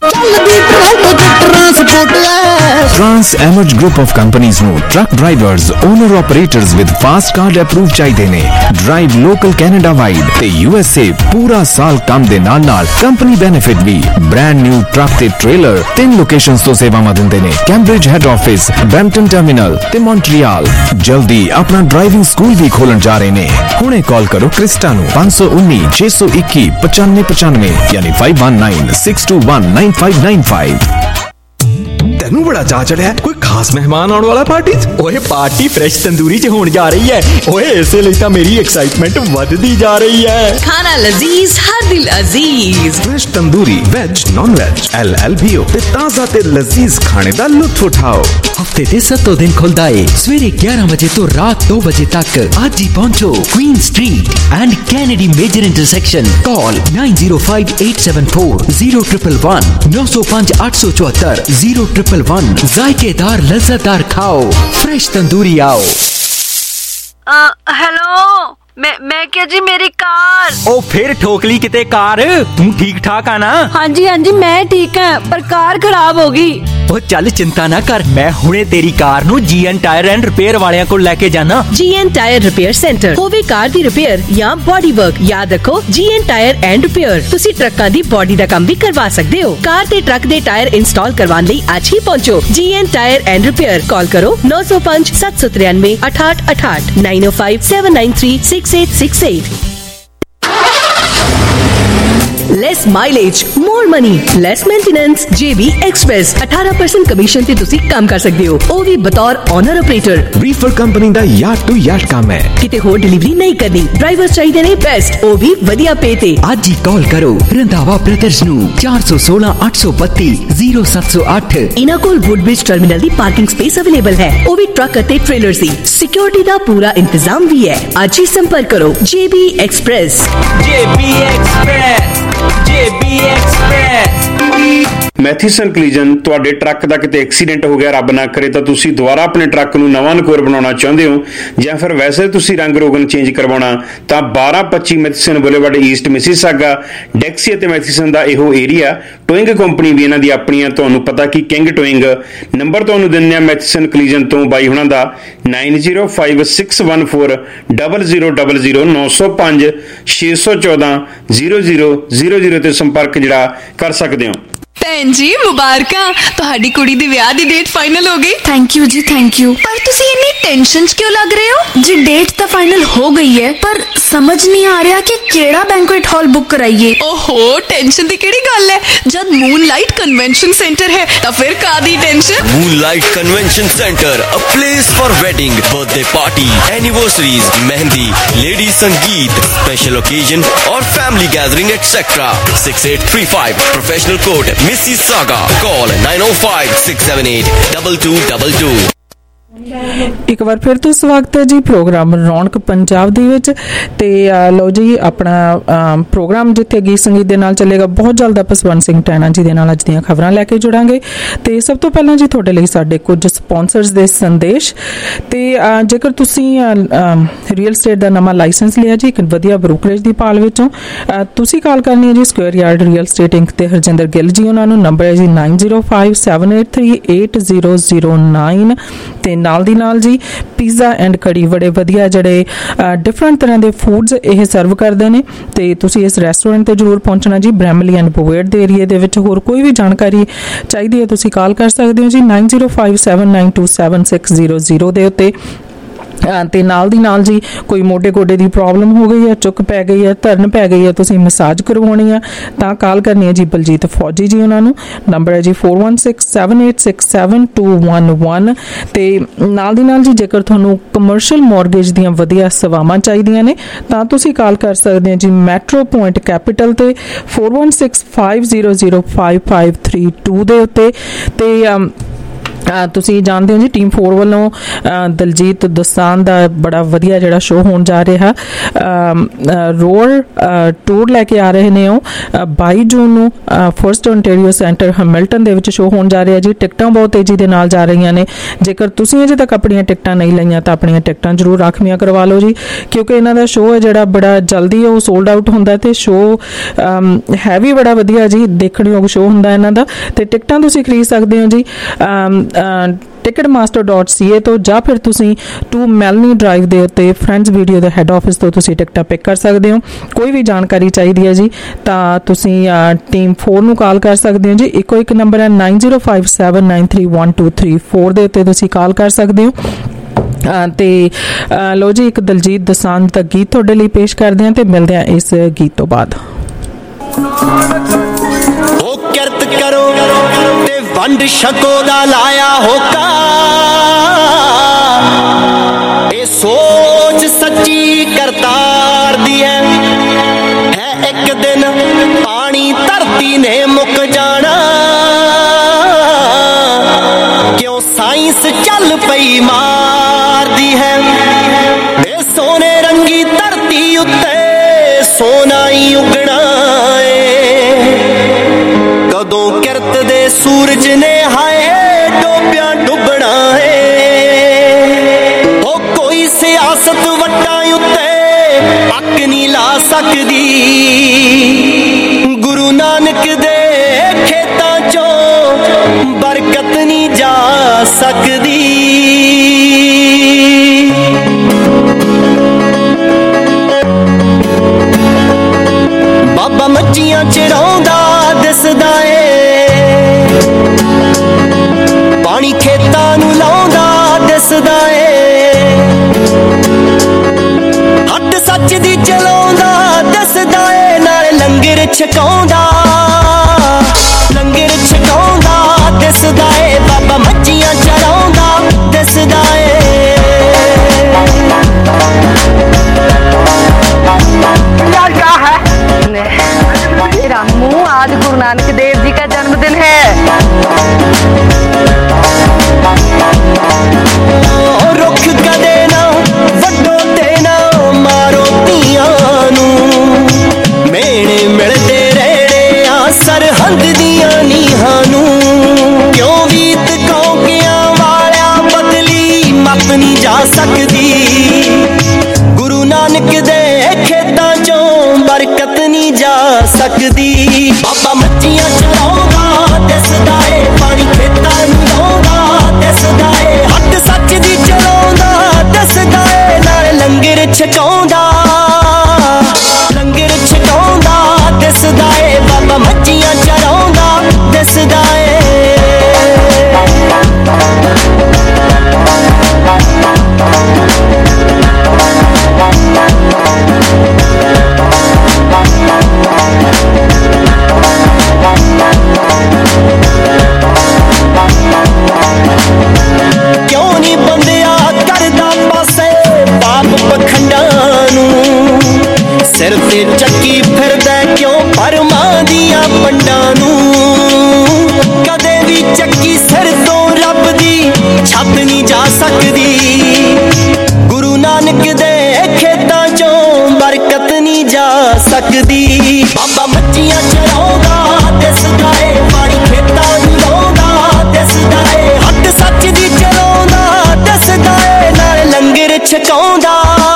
Trans emerge group of companies नो truck drivers owner operators with fast card approve चाहिए ने। ड्राइव लोकल कैनेडा वाइड ते यूएसए पूरा साल काम दे नाल नाल कंपनी बेनिफिट भी। ब्रांड न्यू ट्रक ते ट्रेलर तीन लोकेशंस तो सेवावां दिंदे ने। Cambridge head office, Brampton terminal ते मॉन्ट्रियल। जल्दी अपना ड्राइविंग स्कूल भी खोलन जा रहे ने। हुणे कॉल करो क्रिस्टा नु पांच सौ उन्नीस छह सौ इक्की पचानवे पचानवे यानी five one nine six two one nine five nine five. तेनू बड़ा चा चढ़िया कोई ਖਾਸ ਮਹਿਮਾਨ ਆਉਣ ਵਾਲਾ ਪਾਰਟੀ 'ਚ। ਓਏ ਪਾਰਟੀ ਫਰੈਸ਼ ਤੰਦੂਰੀ 'ਚ ਹੋਣ ਜਾ ਰਹੀ ਹੈ। ਓਏ ਇਸੇ ਲਈ ਤਾਂ ਮੇਰੀ ਐਕਸਾਈਟਮੈਂਟ ਵੱਧਦੀ ਜਾ ਰਹੀ ਹੈ। ਖਾਣਾ ਲਜ਼ੀਜ਼, ਹਰ ਦਿਲ ਅਜ਼ੀਜ਼। Fresh tandoori veg non veg L L B O ते ताज़ा ते लजीज खाने दा लुत्फ उठाओ। हफ्ते दे सत्तों दिन खुलदा है सवेरे ग्यारह बजे तो रात दो बजे तक। आज ही पहुंचो Queen Street and Kennedy major intersection. Call nine zero five eight seven four zero triple one नौ सौ पांच आठ सौ चौहत्तर जीरो ट्रिपल वन। जायकेदार लज्जतदार खाओ, फ्रेश तंदूरी आओ। हेलो मैं मैं क्या जी, मेरी कार। ओ फिर ठोक ली किते कार। तू ठीक ठाक आ ना? हाँ जी हाँ जी मैं ठीक है, पर कार खराब हो गई। ओ चल चिंता ना कर, मैं हुणे तेरी कार नू G N tire and repair वालियां कोल लेके जाना। G N tire repair centre होवे कार दी रिपेयर या बॉडी वर्क। याद रखो G N tire and repair. तुसी ट्रक्कां दी बॉडी दा काम भी करवा सकदे हो। कार ते ट्रक दे टायर इंस्टॉल करवाने लई आज ही पहुंचो G N tire and repair. Call करो नौ सौ पांच सात सौ तिरानवे अठाठ अठाठ nine O five seven nine three six eight six eight. Less mileage more money less maintenance. JB express अठारह परसेंट कमीशन ते तुसी काम कर सकते हो, ओ भी बतौर ओनर ऑपरेटर। रीफर कंपनी दा यार्ड टू यार्ड काम है। किते होर डिलीवरी नहीं करनी, ड्राइवर चाहिए ने बेस्ट, ओ भी वधिया पे ते। आज ही कॉल करो रंधावा ब्रदर्स नू चार सौ सोलह आठ सौ बत्ती जीरो सात सौ आठ। इना कोल वुडब्रिज टर्मिनल दी पार्किंग स्पेस अवेलेबल है, ओ भी ट्रक अते ट्रेलर दी। सिक्योरिटी दा पूरा इंतजाम भी है। आज ही संपर्क करो JB express. JB express JB express. Matheson collision ਤੁਹਾਡੇ ਟਰੱਕ ਦਾ ਕਿਤੇ ਐਕਸੀਡੈਂਟ ਹੋ ਗਿਆ, ਰੱਬ ਨਾ ਕਰੇ, ਤਾਂ ਤੁਸੀਂ ਦੁਬਾਰਾ ਆਪਣੇ ਟਰੱਕ ਨੂੰ ਨਵਾਂ ਨਕੋਰ ਬਣਾਉਣਾ ਚਾਹੁੰਦੇ ਹੋ, ਜਾਂ ਫਿਰ ਵੈਸੇ ਤੁਸੀਂ ਰੰਗ ਰੋਗਨ ਚੇਂਜ ਕਰਵਾਉਣਾ, ਤਾਂ ਬਾਰਾਂ ਪੱਚੀ Matheson Boulevard East Mississauga Dixie ਅਤੇ ਮੈਥੀਸਨ ਦਾ ਇਹੋ ਏਰੀਆ। ਟੋਇੰਗ ਕੰਪਨੀ ਵੀ ਇਹਨਾਂ ਦੀ ਆਪਣੀ ਆ। ਤੁਹਾਨੂੰ ਪਤਾ ਕਿ ਕਿੰਗ ਟੋਇੰਗ ਨੰਬਰ ਤੁਹਾਨੂੰ ਦਿੰਦੇ ਆ ਮੈਥੀਸਨ ਕਲੀਜਨ ਤੋਂ ਬਾਈ ਹੁਣਾਂ ਦਾ nine zero five six one four double zero double zero ਨੌ ਸੌ ਪੰਜ ਛੇ ਸੌ ਚੌਦਾਂ ਜ਼ੀਰੋ ਜ਼ੀਰੋ ਜ਼ੀਰੋ ਜ਼ੀਰੋ ਤੇ ਸੰਪਰਕ ਜਿਹੜਾ ਕਰ ਸਕਦੇ ਹੋ। ਭੈਣ ਜੀ ਮੁਬਾਰਕਾਂ, ਤੁਹਾਡੀ ਕੁੜੀ ਦੀ ਵਿਆਹ ਦੀ ਡੇਟ ਫਾਈਨਲ ਹੋ ਗਈ। थैंक यू जी थैंक यू। ਪਰ ਤੁਸੀਂ ਇੰਨੀ ਟੈਨਸ਼ਨ 'ਚ ਕਿਉਂ ਲੱਗ ਰਹੇ ਹੋ जी? डेट तो फाइनल हो गई है, पर समझ नहीं आ रहा कि केड़ा बैंक्वेट हॉल बुक कराइए। ओहो टेंशन ਦੀ ਕਿਹੜੀ ਗੱਲ ਹੈ, ਜਦ मूनलाइट कन्वेंशन सेंटर है तो फिर कादी tension. Moonlight convention centre, a place for wedding, birthday party, anniversaries, mehndi, ladies sangeet, special occasion और family gathering et cetera. six eight three five professional code Mississauga. Call nine oh five six seven eight two two two two. ਇੱਕ ਵਾਰ ਫਿਰ ਤੋਂ ਸਵਾਗਤ ਹੈ ਜੀ ਪ੍ਰੋਗਰਾਮ ਰੌਣਕ ਪੰਜਾਬ ਦੇ ਵਿੱਚ। ਤੇ ਲਓ ਜੀ ਆਪਣਾ ਪ੍ਰੋਗਰਾਮ ਜਿੱਥੇ ਗੀਤ ਸੰਗੀਤ ਦੇ ਨਾਲ ਚੱਲੇਗਾ, ਬਹੁਤ ਜਲਦ ਆਪਾਂ ਸਵਰਨ ਸਿੰਘ ਟੈਣਾ ਜੀ ਦੇ ਨਾਲ ਅੱਜ ਦੀਆਂ ਖਬਰਾਂ ਲੈ ਕੇ ਜੁੜਾਂਗੇ। ਤੇ ਸਭ ਤੋਂ ਪਹਿਲਾਂ ਜੀ ਤੁਹਾਡੇ ਲਈ ਸਾਡੇ ਕੁਝ ਸਪਾਂਸਰਸ ਦੇ ਸੰਦੇਸ਼। ਤੇ ਜੇਕਰ ਤੁਸੀਂ ਰੀਅਲ ਸਟੇਟ ਦਾ ਨਵਾਂ ਲਾਇਸੈਂਸ ਲਿਆ ਜੀ, ਇੱਕ ਵਧੀਆ ਬਰੋਕਰੇਜ ਦੀ ਭਾਲ ਵਿੱਚੋਂ, ਤੁਸੀਂ ਕਾਲ ਕਰਨੀ ਹੈ ਜੀ square yard real estate inc ਤੇ ਹਰਜਿੰਦਰ ਗਿੱਲ ਜੀ। ਉਹਨਾਂ ਨੂੰ ਨੰਬਰ ਹੈ ਜੀ nine zero five seven eight three eight zero zero nine. ਤੇ ਨਾਲ ਦੀ ਨਾਲ ਜੀ ਪੀਜ਼ਾ ਐਂਡ ਕੜੀ ਬੜੇ ਵਧੀਆ ਜਿਹੜੇ ਡਿਫਰੈਂਟ ਤਰ੍ਹਾਂ ਦੇ ਫੂਡਸ ਇਹ ਸਰਵ ਕਰਦੇ ਨੇ। ਤੇ ਤੁਸੀਂ ਇਸ ਰੈਸਟੋਰੈਂਟ ਤੇ ਜ਼ਰੂਰ ਪਹੁੰਚਣਾ ਜੀ, ਬ੍ਰੈਮਲੀ ਐਂਡ ਬੋਵੇਡ ਦੇ ਏਰੀਏ ਦੇ ਵਿੱਚ। ਹੋਰ ਕੋਈ ਵੀ ਜਾਣਕਾਰੀ ਚਾਹੀਦੀ ਹੈ ਤੁਸੀਂ ਕਾਲ ਕਰ ਸਕਦੇ ਹੋ ਜੀ nine zero five seven nine two seven six zero zero ਦੇ ਉੱਤੇ। ਤੇ ਨਾਲ ਦੀ ਨਾਲ ਜੀ ਕੋਈ ਮੋਢੇ ਗੋਡੇ ਦੀ ਪ੍ਰੋਬਲਮ ਹੋ ਗਈ ਹੈ, ਚੁੱਕ ਪੈ ਗਈ ਹੈ, ਧਰਨ ਪੈ ਗਈ ਹੈ, ਤੁਸੀਂ ਮਸਾਜ ਕਰਵਾਉਣੀ ਆ, ਤਾਂ ਕਾਲ ਕਰਨੀ ਹੈ ਜੀ ਬਲਜੀਤ ਫੌਜੀ ਜੀ। ਉਹਨਾਂ ਨੂੰ ਨੰਬਰ ਹੈ ਜੀ four one six seven eight six seven two one one. ਤੇ ਨਾਲ ਦੀ ਨਾਲ ਜੀ ਜੇਕਰ ਤੁਹਾਨੂੰ ਕਮਰਸ਼ੀਅਲ ਮੌਰਗੇਜ ਦੀਆਂ ਵਧੀਆ ਸੇਵਾਵਾਂ ਚਾਹੀਦੀਆਂ ਨੇ, ਤਾਂ ਤੁਸੀਂ ਕਾਲ ਕਰ ਸਕਦੇ ਹੋ ਜੀ ਮੈਟਰੋ ਪੁਆਇੰਟ ਕੈਪੀਟਲ ਤੇ four one six five zero zero five five three two ਦੇ ਉੱਤੇ। ਤੇ ਤੁਸੀਂ ਜਾਣਦੇ ਹੋ ਜੀ ਟੀਮ ਫੋਰ ਵੱਲੋਂ ਦਲਜੀਤ ਦੋਸਾਂਝ ਦਾ ਬੜਾ ਵਧੀਆ ਜਿਹੜਾ ਸ਼ੋਅ ਹੋਣ ਜਾ ਰਿਹਾ, ਰੋਡ ਟੂਰ ਲੈ ਕੇ ਆ ਰਹੇ ਨੇ ਉਹ ਬਾਈ ਜੂਨ ਨੂੰ ਫਰਸਟ ਓਨਟਾਰੀਓ ਸੈਂਟਰ ਹੈਮਿਲਟਨ ਦੇ ਵਿੱਚ ਸ਼ੋਅ ਹੋਣ ਜਾ ਰਿਹਾ ਜੀ। ਟਿਕਟਾਂ ਬਹੁਤ ਤੇਜ਼ੀ ਦੇ ਨਾਲ ਜਾ ਰਹੀਆਂ ਨੇ। ਜੇਕਰ ਤੁਸੀਂ ਅਜੇ ਤੱਕ ਆਪਣੀਆਂ ਟਿਕਟਾਂ ਨਹੀਂ ਲਈਆਂ ਤਾਂ ਆਪਣੀਆਂ ਟਿਕਟਾਂ ਜ਼ਰੂਰ ਰਾਖਵੀਆਂ ਕਰਵਾ ਲਓ ਜੀ, ਕਿਉਂਕਿ ਇਹਨਾਂ ਦਾ ਸ਼ੋਅ ਹੈ ਜਿਹੜਾ ਬੜਾ ਜਲਦੀ ਉਹ ਸੋਲਡ ਆਊਟ ਹੁੰਦਾ। ਤੇ ਸ਼ੋਅ ਹੈ ਵੀ ਬੜਾ ਵਧੀਆ ਜੀ, ਦੇਖਣਯੋਗ ਸ਼ੋਅ ਹੁੰਦਾ ਇਹਨਾਂ ਦਾ। ਤੇ ਟਿਕਟਾਂ ਤੁਸੀਂ ਖਰੀਦ ਸਕਦੇ ਹੋ ਜੀ Ticketmaster dot C A ਤੋਂ, ਜਾਂ ਫਿਰ ਤੁਸੀਂ ਟੂ ਮੈਲਨੀ ਡਰਾਈਵ ਦੇ ਉੱਤੇ ਫਰੈਂਡਸ ਵੀਡੀਓ ਦੇ ਹੈੱਡ ਆਫਿਸ ਤੋਂ ਤੁਸੀਂ ਟਿਕਟਾਂ ਪਿਕ ਕਰ ਸਕਦੇ ਹੋ। ਕੋਈ ਵੀ ਜਾਣਕਾਰੀ ਚਾਹੀਦੀ ਹੈ ਜੀ ਤਾਂ ਤੁਸੀਂ ਟੀਮ ਫੋਰ ਨੂੰ ਕਾਲ ਕਰ ਸਕਦੇ ਹੋ ਜੀ। ਇੱਕੋ ਇੱਕ ਨੰਬਰ ਹੈ nine zero five seven nine three one two three four ਦੇ ਉੱਤੇ ਤੁਸੀਂ ਕਾਲ ਕਰ ਸਕਦੇ ਹੋ। ਤੇ ਲੋ ਜੀ ਇੱਕ ਦਲਜੀਤ ਦੋਸਾਂਝ ਦਾ ਗੀਤ ਤੁਹਾਡੇ ਲਈ ਪੇਸ਼ ਕਰਦੇ ਹਾਂ ਤੇ ਮਿਲਦੇ ਹਾਂ ਇਸ ਗੀਤ ਤੋਂ ਬਾਅਦ। ਉਹ ਕਿਰਤ ਕਰੋ ਤੇ वंड छको दा लाया होका ए सोच सच्ची करतार दी है है एक दिन पानी धरती ने मुक जाना क्यों साइंस चल पई मार दी है ए सोने रंगी धरती उत्ते सोना ही उगना कदों किरत दे सूरज ने हाय डोबिया डुबना है ओ कोई सियासत वट्टां उत्ते अक नहीं ला सकदी गुरु नानक दे खेतां चों बरकत नहीं जा सकदी बाबा मच्छियां चराउंदा दसदा ए पानी खेतां नूं लाउंदा दसदा ए हट सच दी चलाउंदा दसदा ए नाल लंगर छकाउंदा लंगर छकाउंदा दसदा ए बाबा मच्छियां चराउंदा दसदा ए यार क्या है रामू आज गुरु नानक देव जी का जन्मदिन है रुख कदे ना वड्डो ते ना मारो धीआं नूं मेणे मिलदे रहणे आ सरहंद दियां नीहां नूं क्यों वीत कौकियां वालिया बदली मत नहीं जा सकदी गुरु नानक दे खेतां चों बरकत नहीं जा सकदी बाबा मच्छियां चराउंदा दसदा ए पानी खेतां नूं लाउंदा दसदा ए हट सच दी चलाउंदा दसदा ए नाल लंगर छकाउंदा लंगर छकाउंदा दसदा ए बाबा मच्छियां चराउंदा दसदा ए क्यों नहीं बंदिया करदा पासे पाप पखंडां नूं सिर ते चक्की फिरदा क्यों परमां दियां पंडां नूं कदे भी चक्की सिर तो रब दी छत नहीं जा सकदी गुरु नानक दे खेतां चों बरकत नहीं जा सकदी बाबा मच्छियां चराउंदा दसदा ए पानी खेतां नूं लाउंदा दसदा ए हट सच दी चलाउंदा दसदा ए नाल लंगर छकाउंदा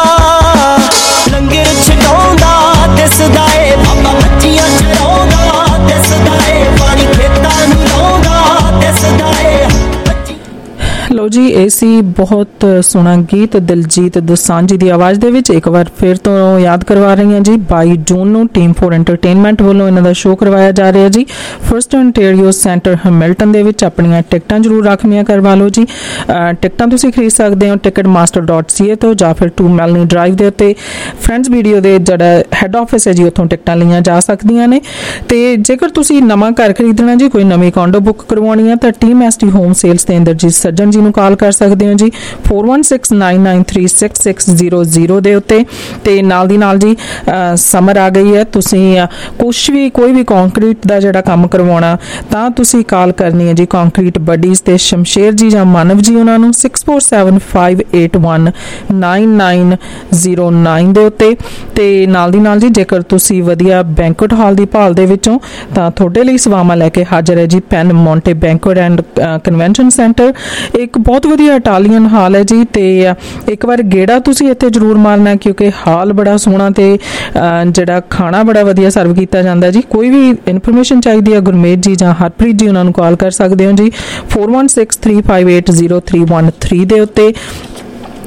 लंगर छकाउंदा दसदा ए बाबा मच्छियां चराउंदा दसदा ए पानी खेतां नूं लाउंदा दसदा ए ਲੋ ਜੀ ਇਹ ਸੀ ਬਹੁਤ ਸੋਹਣਾ ਗੀਤ ਦਿਲਜੀਤ ਦੋਸਾਂਝ ਦੀ ਆਵਾਜ਼ ਦੇ ਵਿੱਚ ਇੱਕ ਵਾਰ ਫਿਰ ਤੋਂ ਯਾਦ ਕਰਵਾ ਰਹੀ ਹਾਂ ਜੀ ਬਾਈ ਜੂਨ ਨੂੰ ਟੀਮ ਫੋਰ ਐਂਟਰਟੇਨਮੈਂਟ ਵੱਲੋਂ ਇਹਨਾਂ ਦਾ ਸ਼ੋਅ ਕਰਵਾਇਆ ਜਾ ਰਿਹਾ ਜੀ ਫਰਸਟ ontario ਸੈਂਟਰ ਹੈਮਿਲਟਨ ਦੇ ਵਿੱਚ ਆਪਣੀਆਂ ਟਿਕਟਾਂ ਜ਼ਰੂਰ ਰੱਖਣੀਆਂ ਕਰਵਾ ਲਓ ਜੀ ਟਿਕਟਾਂ ਤੁਸੀਂ ਖਰੀਦ ਸਕਦੇ ਹੋ Ticketmaster dot C A ਤੋਂ ਜਾਂ ਫਿਰ ਟੂ ਮੈਲਨੀ ਡਰਾਈਵ ਦੇ ਉੱਤੇ ਫਰੈਂਡਸ ਵੀਡੀਓ ਦੇ ਜਿਹੜਾ ਹੈੱਡ ਆਫਿਸ ਹੈ ਜੀ ਉੱਥੋਂ ਟਿਕਟਾਂ ਲਈਆਂ ਜਾ ਸਕਦੀਆਂ ਨੇ ਤੇ ਜੇਕਰ ਤੁਸੀਂ ਨਵਾਂ ਘਰ ਖਰੀਦਣਾ ਜੀ ਕੋਈ ਨਵੀਂ ਕੋਂਡੋ ਬੁੱਕ ਕਰਵਾਉਣੀ ਹੈ ਤਾਂ team S T home sales ਦੇ ਇੰਦਰਜੀਤ ਸੱਜਣ ਜੀ ਨੂੰ ਕਾਲ ਕਰ ਸਕਦੇ ਹੋ ਜੀ four one six nine nine three six six zero zero ਦੇ ਉੱਤੇ ਤੇ ਨਾਲ ਦੀ ਨਾਲ ਜੀ ਸਮਰ ਆ ਗਈ ਹੈ ਤੁਸੀਂ ਕੁਝ ਵੀ ਕੋਈ ਵੀ ਕੰਕਰੀਟ ਦਾ ਜਿਹੜਾ ਕੰਮ ਕਰਵਾਉਣਾ ਤਾਂ ਤੁਸੀਂ ਕਾਲ ਕਰਨੀ ਹੈ ਜੀ ਕੰਕਰੀਟ ਬਡੀਜ਼ ਤੇ ਸ਼ਮਸ਼ੇਰ ਜੀ ਜਾਂ ਮਾਨਵ ਜੀ ਉਹਨਾਂ ਨੂੰ six four seven five eight one nine nine zero nine ਦੇ ਉੱਤੇ ਤੇ ਨਾਲ ਦੀ ਨਾਲ ਜੀ ਜੇਕਰ ਤੁਸੀਂ ਵਧੀਆ ਬੈਂਕੁਏਟ ਹਾਲ ਦੀ ਭਾਲ ਦੇ ਵਿੱਚੋਂ ਤਾਂ ਤੁਹਾਡੇ ਲਈ ਸੇਵਾਵਾਂ ਲੈ ਕੇ ਹਾਜ਼ਰ ਹੈ ਜੀ Pan Monte banquet and convention centre ਇੱਕ ਬਹੁਤ ਵਧੀਆ ਇਟਾਲੀਅਨ ਹਾਲ ਹੈ ਜੀ ਤੇ ਇੱਕ ਵਾਰ ਗੇੜਾ ਤੁਸੀਂ ਇੱਥੇ ਜ਼ਰੂਰ ਮਾਰਨਾ ਕਿਉਂਕਿ ਹਾਲ ਬੜਾ ਸੋਹਣਾ ਤੇ ਜਿਹੜਾ ਖਾਣਾ ਬੜਾ ਵਧੀਆ ਸਰਵ ਕੀਤਾ ਜਾਂਦਾ ਜੀ ਕੋਈ ਵੀ ਇਨਫੋਰਮੇਸ਼ਨ ਚਾਹੀਦੀ ਹੈ ਗੁਰਮੇਜ ਜੀ ਜਾਂ ਹਰਪ੍ਰੀਤ ਜੀ ਉਹਨਾਂ ਨੂੰ ਕਾਲ ਕਰ ਸਕਦੇ ਹੋ ਜੀ four one six three five eight zero three one three ਦੇ ਉੱਤੇ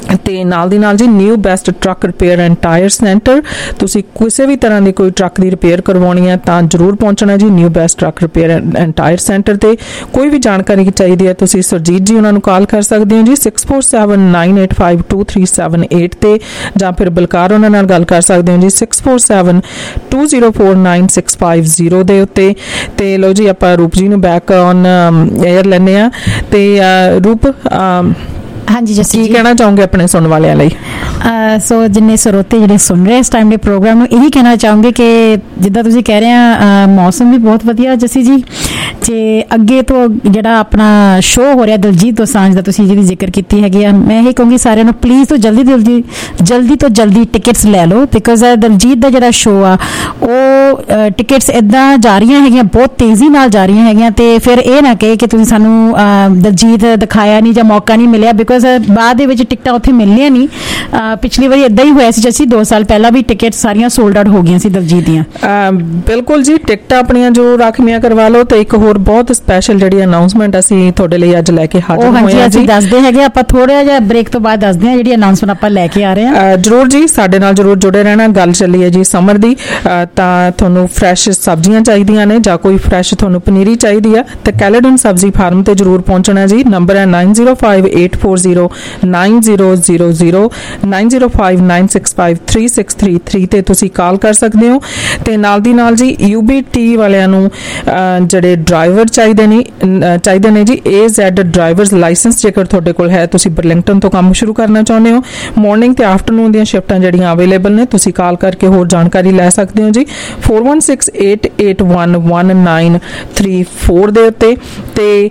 ਤੇ ਨਾਲ ਦੀ ਨਾਲ ਜੀ new best truck repair and tire centre. ਤੁਸੀਂ ਕਿਸੇ ਵੀ ਤਰ੍ਹਾਂ ਦੀ ਕੋਈ ਟਰੱਕ ਦੀ ਰਿਪੇਅਰ ਕਰਵਾਉਣੀ ਹੈ ਤਾਂ ਜ਼ਰੂਰ ਪਹੁੰਚਣਾ ਜੀ new best truck repair and tire centre ਤੇ। ਕੋਈ ਵੀ ਜਾਣਕਾਰੀ ਚਾਹੀਦੀ ਹੈ ਤੁਸੀਂ ਸੁਰਜੀਤ ਜੀ ਉਹਨਾਂ ਨੂੰ ਕਾਲ ਕਰ ਸਕਦੇ ਹੋ ਜੀ six four seven nine eight five two three seven eight ਤੇ, ਜਾਂ ਫਿਰ ਬਲਕਾਰ ਉਹਨਾਂ ਨਾਲ ਗੱਲ ਕਰ ਸਕਦੇ ਹੋ ਜੀ six four seven two zero four nine six five zero ਦੇ ਉੱਤੇ। ਤੇ ਲੋ ਜੀ ਆਪਾਂ ਰੂਪ ਜੀ ਨੂੰ ਬੈਕ ਔਨ 에ਅਰ ਲੈਂਦੇ ਆ। ਤੇ ਰੂਪ ਹਾਂਜੀ ਜੱਸੀ ਕੀ ਕਹਿਣਾ ਚਾਹੋਗੇ ਆਪਣੇ ਸੁਣਨ ਵਾਲਿਆਂ ਲਈ? ਸੋ ਜਿੰਨੇ ਸਰੋਤੇ ਜਿਹੜੇ ਸੁਣ ਰਹੇ ਇਸ ਟਾਈਮ ਦੇ ਪ੍ਰੋਗਰਾਮ ਨੂੰ ਇਹੀ ਕਹਿਣਾ ਚਾਹੂੰਗੇ ਕਿ ਜਿੱਦਾਂ ਤੁਸੀਂ ਕਹਿ ਰਹੇ ਆ ਮੌਸਮ ਵੀ ਬਹੁਤ ਵਧੀਆ ਜੱਸੀ ਜੀ, ਤੇ ਅੱਗੇ ਤੋਂ ਜਿਹੜਾ ਆਪਣਾ ਸ਼ੋਅ ਹੋ ਰਿਹਾ ਦਿਲਜੀਤ ਦੋਸਾਂਝ ਦਾ ਤੁਸੀਂ ਜਿਹਦੀ ਜ਼ਿਕਰ ਕੀਤੀ ਹੈਗੀ ਆ, ਮੈਂ ਇਹ ਕਹੂੰਗੀ ਸਾਰਿਆਂ ਨੂੰ ਪਲੀਜ਼ ਤੋਂ ਜਲਦੀ ਜਲਦੀ ਜਲਦੀ ਤੋਂ ਜਲਦੀ ਟਿਕਟਸ ਲੈ ਲਓ, ਬਿਕੋਜ਼ ਦਿਲਜੀਤ ਦਾ ਜਿਹੜਾ ਸ਼ੋਅ ਆ ਉਹ ਟਿਕਟਸ ਇੱਦਾਂ ਜਾ ਰਹੀਆਂ ਹੈਗੀਆਂ, ਬਹੁਤ ਤੇਜ਼ੀ ਨਾਲ ਜਾ ਰਹੀਆਂ ਹੈਗੀਆਂ, ਤੇ ਫਿਰ ਇਹ ਨਾ ਕਹੇ ਕਿ ਤੁਸੀਂ ਸਾਨੂੰ ਦਿਲਜੀਤ ਦਿਖਾਇਆ ਨਹੀਂ ਜਾਂ ਮੌਕਾ ਨਹੀਂ ਮਿਲਿਆ, ਬਿਕੋਜ਼ ਬਾਅਦ ਦੇ ਵਿੱਚ ਟਿਕਟਾਂ ਉੱਥੇ ਮਿਲਣੀਆਂ ਨਹੀਂ। ਪਿਛਲੀ ਵਾਰੀ ਏਦਾਂ ਹੀ ਹੋਇਆ ਸੀ ਜੱਸੀ, ਦੋ ਸਾਲ ਪਹਿਲਾਂ ਵੀ ਟਿਕਟ ਸਾਰੀਆਂ ਸੋਲਡ ਆਊਟ ਹੋ ਗਈਆਂ ਸੀ ਦਿਲਜੀਤ ਦੀਆਂ। ਬਿਲਕੁਲ ਜੀ, ਟਿਕਟਾਂ ਆਪਣੀਆਂ ਜੋ ਰਾਖਵੀਆਂ ਕਰਵਾ ਲਓ। ਤੇ ਇੱਕ ਹੋਰ ਬਹੁਤ ਸਪੈਸ਼ਲ ਜਿਹੜੀ ਅਨਾਉਂਸਮੈਂਟ ਅਸੀਂ ਤੁਹਾਡੇ ਲਈ ਅੱਜ ਲੈ ਕੇ ਹਾਜ਼ਰ ਹੋਏ ਹਾਂ ਜੀ, ਦੱਸਦੇ ਹੈਗੇ ਆਪਾਂ ਥੋੜਾ ਜਿਹਾ ਬ੍ਰੇਕ ਤੋਂ ਬਾਅਦ ਦੱਸਦੇ ਹਾਂ ਜਿਹੜੀ ਅਨਾਉਂਸਮੈਂਟ ਆਪਾਂ ਲੈ ਕੇ ਆ ਰਹੇ ਹਾਂ। ਜਰੂਰ ਜੀ, ਸਾਡੇ ਨਾਲ ਜਰੂਰ ਜੁੜੇ ਰਹਿਣਾ। ਗੱਲ ਚੱਲੀ ਹੈ ਜੀ ਸਮਰ ਦੀ, ਤਾਂ ਤੁਹਾਨੂੰ ਫਰੈਸ਼ ਸਬਜ਼ੀਆਂ ਚਾਹੀਦੀਆਂ ਨੇ ਜਾਂ ਕੋਈ ਫਰੈਸ਼ ਤੁਹਾਨੂੰ ਪਨੀਰੀ ਚਾਹੀਦੀ ਆ ਤੇ ਕੈਲੇਡਨ ਸਬਜ਼ੀ ਫਾਰਮ ਤੇ ਜਰੂਰ ਪਹੁੰਚਣਾ ਜੀ। ਨੰਬਰ ਹੈ nine zero five eight four zero nine zero zero zero nine zero five nine six five three six three three ਤੇ ਤੁਸੀਂ ਕਾਲ ਕਰ ਸਕਦੇ ਹੋ। ਤੇ ਨਾਲ ਦੀ ਨਾਲ ਜੀ ਯੂਬੀਟੀ ਵਾਲਿਆਂ ਨੂੰ ਜਿਹੜੇ ਡਰਾਈਵਰ ਚਾਹੀਦੇ ਨੇ ਚਾਹੀਦੇ ਨੇ ਜੀ ਏ ਜ਼ੈਡ ਡਰਾਈਵਰਸ ਲਾਇਸੈਂਸ ਜੇਕਰ ਤੁਹਾਡੇ ਕੋਲ ਹੈ, ਤੁਸੀਂ ਬਰਲਿੰਗਟਨ ਤੋਂ ਕੰਮ ਸ਼ੁਰੂ ਕਰਨਾ ਚਾਹੁੰਦੇ ਹੋ, ਮਾਰਨਿੰਗ ਤੇ ਆਫਟਰਨੂਨ ਦੀਆਂ ਸ਼ਿਫਟਾਂ ਜਿਹੜੀਆਂ ਅਵੇਲੇਬਲ ਨੇ, ਤੁਸੀਂ ਕਾਲ ਕਰਕੇ ਹੋਰ ਜਾਣਕਾਰੀ ਲੈ ਸਕਦੇ ਹੋ ਜੀ four one six eight eight one one nine three four ਦੇ ਉੱਤੇ। ਤੇ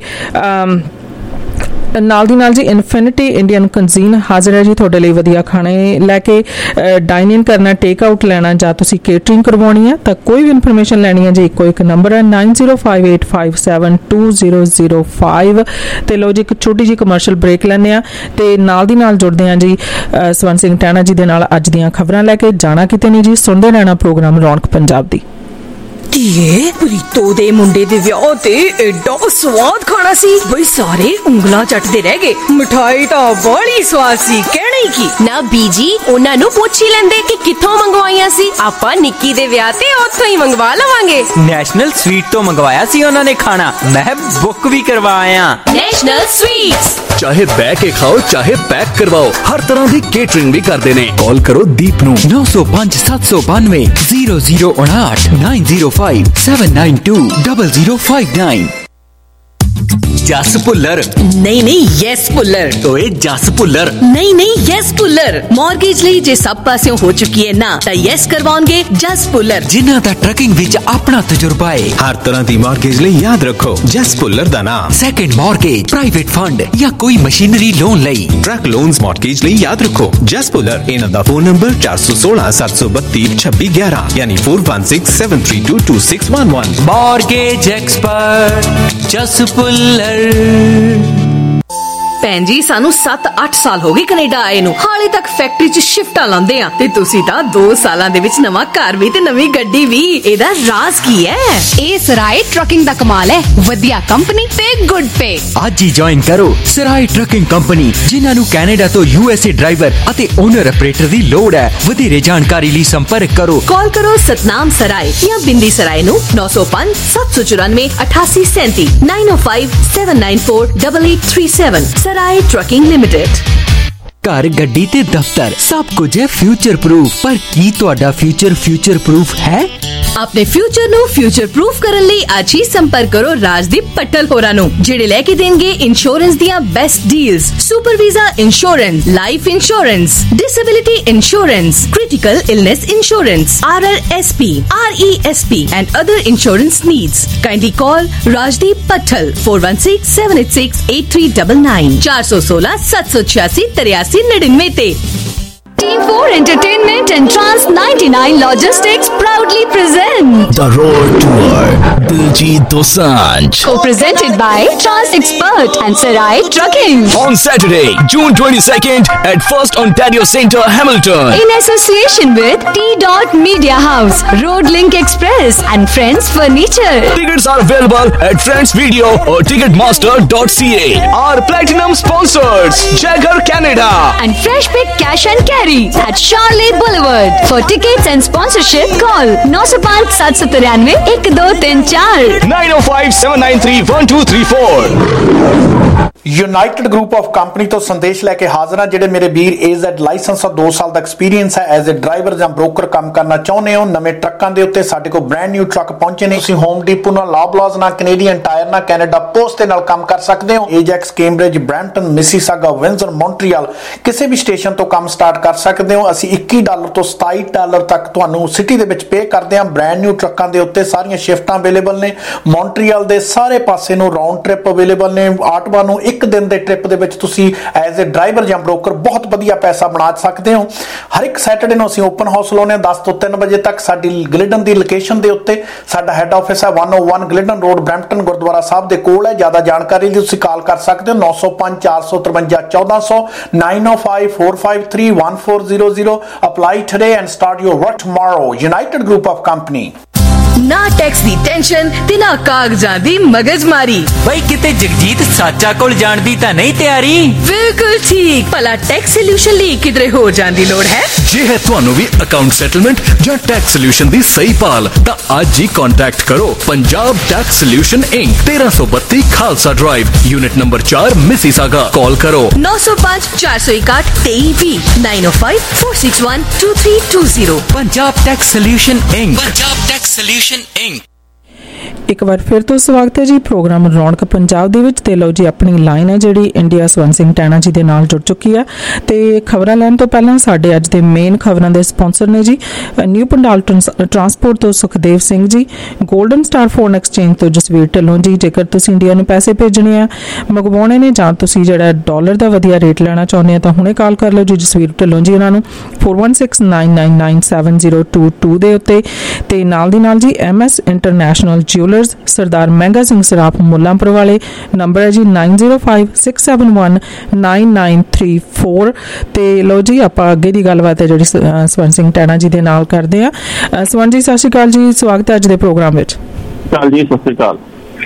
ਨਾਲ ਦੀ ਨਾਲ ਜੀ ਇਨਫਿਨਿਟੀ ਇੰਡੀਅਨ ਕੰਜ਼ੀਨ ਹਾਜ਼ਰ ਹੈ ਜੀ ਤੁਹਾਡੇ ਲਈ ਵਧੀਆ ਖਾਣੇ ਲੈ ਕੇ। ਡਾਈਨ ਇਨ ਕਰਨਾ, ਟੇਕ ਆਊਟ ਲੈਣਾ ਜਾਂ ਤੁਸੀਂ ਕੇਟਰਿੰਗ ਕਰਵਾਉਣੀ ਹੈ ਤਾਂ ਕੋਈ ਵੀ ਇਨਫੋਰਮੇਸ਼ਨ ਲੈਣੀ ਹੈ ਜੀ, ਇੱਕੋ ਇੱਕ ਨੰਬਰ ਹੈ nine zero five eight five seven two zero zero five. ਤੇ ਲੋ ਜੀ ਇੱਕ ਛੋਟੀ ਜਿਹੀ ਕਮਰਸ਼ੀਅਲ ਬ੍ਰੇਕ ਲੈਂਦੇ ਆ ਤੇ ਨਾਲ ਦੀ ਨਾਲ ਜੁੜਦੇ ਹਾਂ ਜੀ ਸਵਰਨ ਸਿੰਘ ਟੈਣਾ ਜੀ ਦੇ ਨਾਲ ਅੱਜ ਦੀਆਂ ਖਬਰਾਂ ਲੈ ਕੇ। ਜਾਣਾ ਕਿਤੇ ਨਹੀਂ ਜੀ, ਸੁਣਦੇ ਰਹਿਣਾ ਪ੍ਰੋਗਰਾਮ ਰੌਣਕ ਪੰਜਾਬ ਦੀ। ਧੀਏ ਪ੍ਰੀਤੋ ਦੇ ਮੁੰਡੇ ਦੇ ਵਿਆਹ ਤੇ ਐਡਾ ਸਵਾਦ ਖਾਣਾ ਸੀ ਬਈ ਸਾਰੇ ਉਂਗਲਾਂ ਚੱਟਦੇ ਰਹਿ ਗਏ। ਮਿਠਾਈ ਤਾਂ ਬੜੀ ਸਵਾਦ ਸੀ, ਕਹਿਣਾ ਹੀ ਕੀ। ਨਾ ਬੀਜੀ ਉਹਨਾਂ ਨੂੰ ਪੁੱਛ ਹੀ ਲੈਂਦੇ ਕਿ ਕਿੱਥੋਂ ਮੰਗਵਾਈਆਂ ਸੀ, ਆਪਾਂ ਨਿੱਕੀ ਦੇ ਵਿਆਹ ਤੇ ਉੱਥੋਂ ਹੀ ਮੰਗਵਾ ਲਵਾਂਗੇ। ਨੈਸ਼ਨਲ ਸਵੀਟ ਤੋਂ ਮੰਗਵਾਇਆ ਸੀ ਉਹਨਾਂ ਨੇ ਖਾਣਾ, ਮੈਂ ਬੁੱਕ ਵੀ ਕਰਵਾਇਆ। ਨੈਸ਼ਨਲ ਸਵੀਟਸ ਚਾਹੇ ਬੈ ਕੇ ਖਾਓ ਚਾਹੇ ਪੈਕ ਕਰਵਾਓ, ਹਰ ਤਰ੍ਹਾਂ ਦੀ ਕੇਟਰਿੰਗ ਵੀ ਕਰਦੇ ਨੇ। ਕਾਲ ਕਰੋ ਦੀਪ ਨੂੰ ਨੌ ਸੌ ਪੰਜ ਸੱਤ ਸੌ ਬਾਨਵੇਂ ਜ਼ੀਰੋ ਜ਼ੀਰੋ ਉਨਾਹਠ nine zero five seven nine two double zero five nine. Jas Bhullar ਨਹੀਂ ਨਹੀਂ ਯੈਸ ਭੁੱਲਰ। ਓਏ ਜਸ ਭੁੱਲਰ ਨਹੀਂ ਨਹੀਂ ਯੈਸ ਭੁੱਲਰ। ਮਾਰਗੇਜ ਲਈ ਜੇ ਸਭ ਪਾਸਿਓਂ ਹੋ ਚੁੱਕੀ ਹੈ ਨਾ ਤਾਂ ਯੈਸ ਕਰਵਾਉਣਗੇ ਜਸ ਭੁੱਲਰ, ਜਿਨ੍ਹਾਂ ਦਾ ਟਰੱਕਿੰਗ ਵਿੱਚ ਆਪਣਾ ਤਜਰਬਾ ਹੈ। ਹਰ ਤਰ੍ਹਾਂ ਦੀ ਮਾਰਗੇਜ ਲਈ ਯਾਦ ਰੱਖੋ ਜਸ ਭੁੱਲਰ ਦਾ ਨਾਮ। ਸੈਕੰਡ ਮਾਰਗੇਜ, ਪ੍ਰਾਈਵੇਟ ਫੰਡ ਜਾਂ ਕੋਈ ਮਸ਼ੀਨਰੀ ਲੋਨ ਲਈ, ਟਰੱਕ ਲੋਨਸ ਮਾਰਗੇਜ ਲਈ ਯਾਦ ਰੱਖੋ ਜਸ ਭੁੱਲਰ। ਇਹਨਾਂ ਦਾ ਫੋਨ ਨੰਬਰ ਚਾਰ ਸੌ ਸੋਲਾਂ ਸੱਤ ਸੌ ਬੱਤੀ ਛੱਬੀ ਗਿਆਰਾਂ ਯਾਨੀ four one six seven three two two six one one. Mortgage expert Jas Bhullar. ਭੈਣ ਜੀ ਸਾਨੂੰ ਸੱਤ ਅੱਠ ਸਾਲ ਹੋ ਗਏ ਕੈਨੇਡਾ ਆਏ ਨੂੰ, ਹਾਲੇ ਤੱਕ ਫੈਕਟਰੀ 'ਚ ਸ਼ਿਫਟਾਂ ਲਾਉਂਦੇ ਆ ਤੇ ਤੁਸੀਂ ਤਾਂ ਦੋ ਸਾਲਾਂ ਦੇ ਵਿੱਚ ਨਵਾਂ ਘਰ ਵੀ ਤੇ ਨਵੀਂ ਗੱਡੀ ਵੀ। ਇਹਦਾ ਰਾਜ਼ ਕੀ ਹੈ? ਇਹ ਸਰਾਏ ਟਰੱਕਿੰਗ ਦਾ ਕਮਾਲ ਹੈ, ਵਧੀਆ ਕੰਪਨੀ ਤੇ ਗੁੱਡ ਪੇ। ਅੱਜ ਹੀ ਜੁਆਇਨ ਕਰੋ ਸਰਾਏ ਟਰੱਕਿੰਗ ਕੰਪਨੀ, ਜਿਨ੍ਹਾਂ ਨੂੰ ਕੈਨੇਡਾ ਤੋਂ ਯੂਐਸਏ ਡਰਾਈਵਰ ਅਤੇ ਓਨਰ ਆਪਰੇਟਰ ਦੀ ਲੋੜ ਹੈ। ਵਧੇਰੇ ਜਾਣਕਾਰੀ ਲਈ ਸੰਪਰਕ ਕਰੋ। ਕਾਲ ਕਰੋ ਸਤਨਾਮ ਸਰਾਏ ਜਾਂ ਬਿੰਦੀ ਸਰਾਏ ਨੂੰ ਨੌ ਸੌ ਪੰਜ ਸੱਤ ਸੌ ਚੁਰਾਨਵੇਂ ਅਠਾਸੀ ਸੈਂਤੀ nine O five seven nine four double eight three seven. Sarai trucking limited. ਘਰ, ਗੱਡੀ ਤੇ ਦਫ਼ਤਰ ਸਭ ਕੁਝ ਹੈ ਫਿਊਚਰ ਪ੍ਰੂਫ, ਪਰ ਕੀ ਤੁਹਾਡਾ ਫਿਊਚਰ ਫਿਊਚਰ ਪ੍ਰੂਫ ਹੈ? ਆਪਣੇ ਫਿਊਚਰ ਨੂੰ ਫਿਊਚਰ ਪ੍ਰੂਫ ਕਰਨ ਲਈ ਅੱਜ ਹੀ ਸੰਪਰਕ ਕਰੋ ਰਾਜਦੀਪ ਪੱਟਲ ਹੋਰਾਂ ਨੂੰ, ਜਿਹੜੇ ਲੈ ਕੇ ਦੇਣਗੇ ਇੰਸ਼ੋਰੈਂਸ ਦੀਆਂ best deals. Super visa insurance, life insurance, disability insurance, critical illness insurance, R R S P, R E S P and other insurance needs. Kindly call Rajdeep Patthal four one six seven eight six eight three nine nine चार सौ सोलह सात सौ छियासी तिरासी निन्यानवे ते। Team four Entertainment and Trans ninety-nine Logistics proud proudly present The Road Tour, Diljit Dosanjh. co-presented by Trans Expert and Sarai Trucking On Saturday, June twenty-second at First Ontario Centre, Hamilton. in association with T Dot Media House, Road Link Express and Friends Furniture. Tickets are available at Friends Video or ticketmaster dot c a. Our platinum sponsors, Jagger Canada And Fresh Pick Cash and Carry at Charlotte Boulevard. For tickets and sponsorship, call nine oh five, seven nine three, one two three four. nine oh five, seven nine three, one two three four. United group of company ਤੋਂ ਸੰਦੇਸ਼ ਲੈ ਕੇ ਹਾਜ਼ਰ ਹਾਂ। ਜਿਹੜੇ ਮੇਰੇ ਵੀਰ ਏਜ਼ੈਡ ਲਾਇਸੈਂਸ ਆ, ਦੋ ਸਾਲ ਦਾ ਐਕਸਪੀਰੀਅੰਸ ਹੈ ਐਜ਼ ਅ ਡਰਾਈਵਰ ਜਾਂ ਬ੍ਰੋਕਰ ਕੰਮ ਕਰਨਾ ਚਾਹੁੰਦੇ ਹੋ, ਨਵੇਂ ਟਰੱਕਾਂ ਦੇ ਉੱਤੇ ਸਾਡੇ ਕੋਲ ਬ੍ਰੈਂਡ ਨਿਊ ਟਰੱਕ ਪਹੁੰਚੇ ਨੇ। ਤੁਸੀਂ ਹੋਮ ਡੀਪੋ ਨਾਲ, ਲੌਬਲਾਜ਼ ਨਾਲ, ਕੈਨੇਡੀਅਨ ਟਾਇਰ ਨਾਲ, ਕੈਨੇਡਾ ਪੋਸਟ ਦੇ ਨਾਲ ਕੰਮ ਕਰ ਸਕਦੇ ਹੋ। Ajax, Cambridge, Brampton, Mississauga, Windsor, Montreal ਕਿਸੇ ਵੀ ਸਟੇਸ਼ਨ ਤੋਂ ਕੰਮ ਸਟਾਰਟ ਕਰ ਸਕਦੇ ਹੋ। ਅਸੀਂ ਇੱਕੀ ਡਾਲਰ ਤੋਂ ਸਤਾਈ ਡਾਲਰ ਤੱਕ ਤੁਹਾਨੂੰ ਸਿਟੀ ਦੇ ਵਿੱਚ ਪੇ ਕਰਦੇ ਹਾਂ। ਬ੍ਰੈਂਡ ਨਿਊ ਟਰੱਕਾਂ ਦੇ ਉੱਤੇ ਸਾਰੀਆਂ ਸ਼ਿਫਟਾਂ ਅਵੇਲੇਬਲ ਨੇ। ਮੌਂਟਰੀਅਲ ਦੇ ਸਾਰੇ ਪਾਸੇ ਨੂੰ ਰਾਉਂਡ ਟ੍ਰਿਪ ਅਵੇਲੇਬਲ ਨੇ। ਆਟਵਾ ਨੂੰ ਇੱਕ ਦਿਨ ਦੇ ਟ੍ਰਿਪ ਦੇ ਵਿੱਚ ਤੁਸੀਂ ਐਜ਼ ਅ ਡਰਾਈਵਰ ਜਾਂ ਬ੍ਰੋਕਰ ਬਹੁਤ ਵਧੀਆ ਪੈਸਾ ਬਣਾ ਸਕਦੇ ਹੋ। ਹਰ ਇੱਕ ਸੈਟਰਡੇ ਨੂੰ ਅਸੀਂ ਓਪਨ ਹਾਊਸ ਲਾਉਂਦੇ ਹਾਂ ਦਸ ਤੋਂ ਤਿੰਨ ਵਜੇ ਤੱਕ। ਸਾਡੀ ਗਲਿਡਨ ਦੀ ਲੋਕੇਸ਼ਨ ਦੇ ਉੱਤੇ ਸਾਡਾ ਹੈੱਡ ਆਫਿਸ ਹੈ ਇੱਕ ਸੌ ਇੱਕ Glidden Road, Brampton gurdwara sahib ਦੇ ਕੋਲ ਹੈ। ਜ਼ਿਆਦਾ ਜਾਣਕਾਰੀ ਲਈ ਤੁਸੀਂ ਕਾਲ ਕਰ ਸਕਦੇ ਹੋ ਨੌ ਸੌ ਪੰਜ, ਚਾਰ ਸੌ ਤਰਵੰਜਾ, ਚੌਦਾਂ ਸੌ, nine oh five, four five three, one four zero zero. Apply today and start your work tomorrow. United Group of Company. ਨਾ ਟੈਕਸ ਦੀ ਟੈਨਸ਼ਨ ਤੇ ਨਾ ਕਾਗਜ਼ਾਂ ਦੀ ਮਗਜ਼ਮਾਰੀ। ਬਈ ਕਿਤੇ ਜਗਜੀਤ ਸਾਚਾ ਕੋਲ ਜਾਣ ਦੀ ਤਾਂ ਨਹੀਂ ਤਿਆਰੀ? ਬਿਲਕੁਲ ਠੀਕ। ਭਲਾ ਟੈਕਸ ਸੋਲੂਸ਼ਨ ਲਈ ਕਿਧਰੇ ਹੋਰ ਜਾਣ ਦੀ ਲੋੜ ਹੈ? ਜੇ ਹੈ ਤੁਹਾਨੂੰ ਵੀ ਅਕਾਊਂਟ ਸੈਟਲਮੈਂਟ ਜਾਂ ਟੈਕਸ ਸੋਲੂਸ਼ਨ ਦੀ ਸਹੀ ਭਾਲ ਤਾਂ ਅੱਜ ਹੀ ਕੰਟੈਕਟ ਕਰੋ ਪੰਜਾਬ ਟੈਕਸ ਸੋਲੂਸ਼ਨ ਇੰਕ, ਤੇਰਾਂ ਸੌ ਬੱਤੀ ਖਾਲਸਾ ਡਰਾਈਵ, ਯੂਨਿਟ ਨੰਬਰ ਚਾਰ, ਮਿਸੀਸਾਗਾ। ਕਾਲ ਕਰੋ ਨੌ ਸੌ ਪੰਜ, ਚਾਰ ਸੌ ਇਕਾਹਠ, ਤੇਈ ਵੀਹ, nine oh five, four six one, two three two zero। Punjab tax solution inc. Punjab tax solution inc. ਇੱਕ ਵਾਰ ਫਿਰ ਤੋਂ ਸਵਾਗਤ ਹੈ ਜੀ ਪ੍ਰੋਗਰਾਮ ਰੌਣਕ ਪੰਜਾਬ ਦੇ ਵਿੱਚ। ਤੇ ਲਓ ਜੀ, ਆਪਣੀ ਲਾਈਨ ਹੈ ਜਿਹੜੀ ਇੰਡੀਆ ਸਵਰਨ ਸਿੰਘ ਟੈਣਾ ਜੀ ਦੇ ਨਾਲ ਜੁੜ ਚੁੱਕੀ ਹੈ। ਤੇ ਖਬਰਾਂ ਲੈਣ ਤੋਂ ਪਹਿਲਾਂ ਸਾਡੇ ਅੱਜ ਦੇ ਮੇਨ ਖਬਰਾਂ ਦੇ ਸਪਾਂਸਰ ਨੇ ਜੀ ਨਿਊ ਪੰਡਾਲ ਟਰਾਂਸਪੋਰਟ ਤੋਂ Sukhdev Singh ji, golden star phone exchange ਤੋਂ ਜਸਵੀਰ ਢਿੱਲੋਂ ਜੀ। ਜੇਕਰ ਤੁਸੀਂ ਇੰਡੀਆ ਨੂੰ ਪੈਸੇ ਭੇਜਣੇ ਆ, ਮੰਗਵਾਉਣੇ ਨੇ, ਜਾਂ ਤੁਸੀਂ ਜਿਹੜਾ ਡਾਲਰ ਦਾ ਵਧੀਆ ਰੇਟ ਲੈਣਾ ਚਾਹੁੰਦੇ ਆ ਤਾਂ ਹੁਣੇ ਕਾਲ ਕਰ ਲਓ ਜੀ ਜਸਵੀਰ ਢਿੱਲੋਂ ਜੀ ਉਹਨਾਂ ਨੂੰ four one six, nine nine nine, seven zero two two ਦੇ ਉੱਤੇ। ਤੇ ਨਾਲ ਦੀ ਨਾਲ ਜੀ M S international jewellers, Sardar Mehnga Singh ਸਰਾਫ ਮੁੱਲਾਂਪੁਰ ਵਾਲੇ, ਨੰਬਰ ਹੈ ਜੀ nine zero five, six seven one, nine nine three four। ਤੇ ਲਓ ਜੀ, ਆਪਾਂ ਅੱਗੇ ਦੀ ਗੱਲਬਾਤ ਹੈ ਜਿਹੜੀ ਸਵਰਨ ਸਿੰਘ ਟੈਣਾ ਜੀ ਦੇ ਨਾਲ ਕਰਦੇ ਆ। ਸਵਰਨ ਜੀ ਸਤਿ ਸ਼੍ਰੀ ਅਕਾਲ ਜੀ, ਸਵਾਗਤ ਹੈ ਅੱਜ ਦੇ ਪ੍ਰੋਗਰਾਮ ਵਿੱਚ। ਚੱਲ ਜੀ, ਸਤਿ ਸ਼੍ਰੀ ਅਕਾਲ।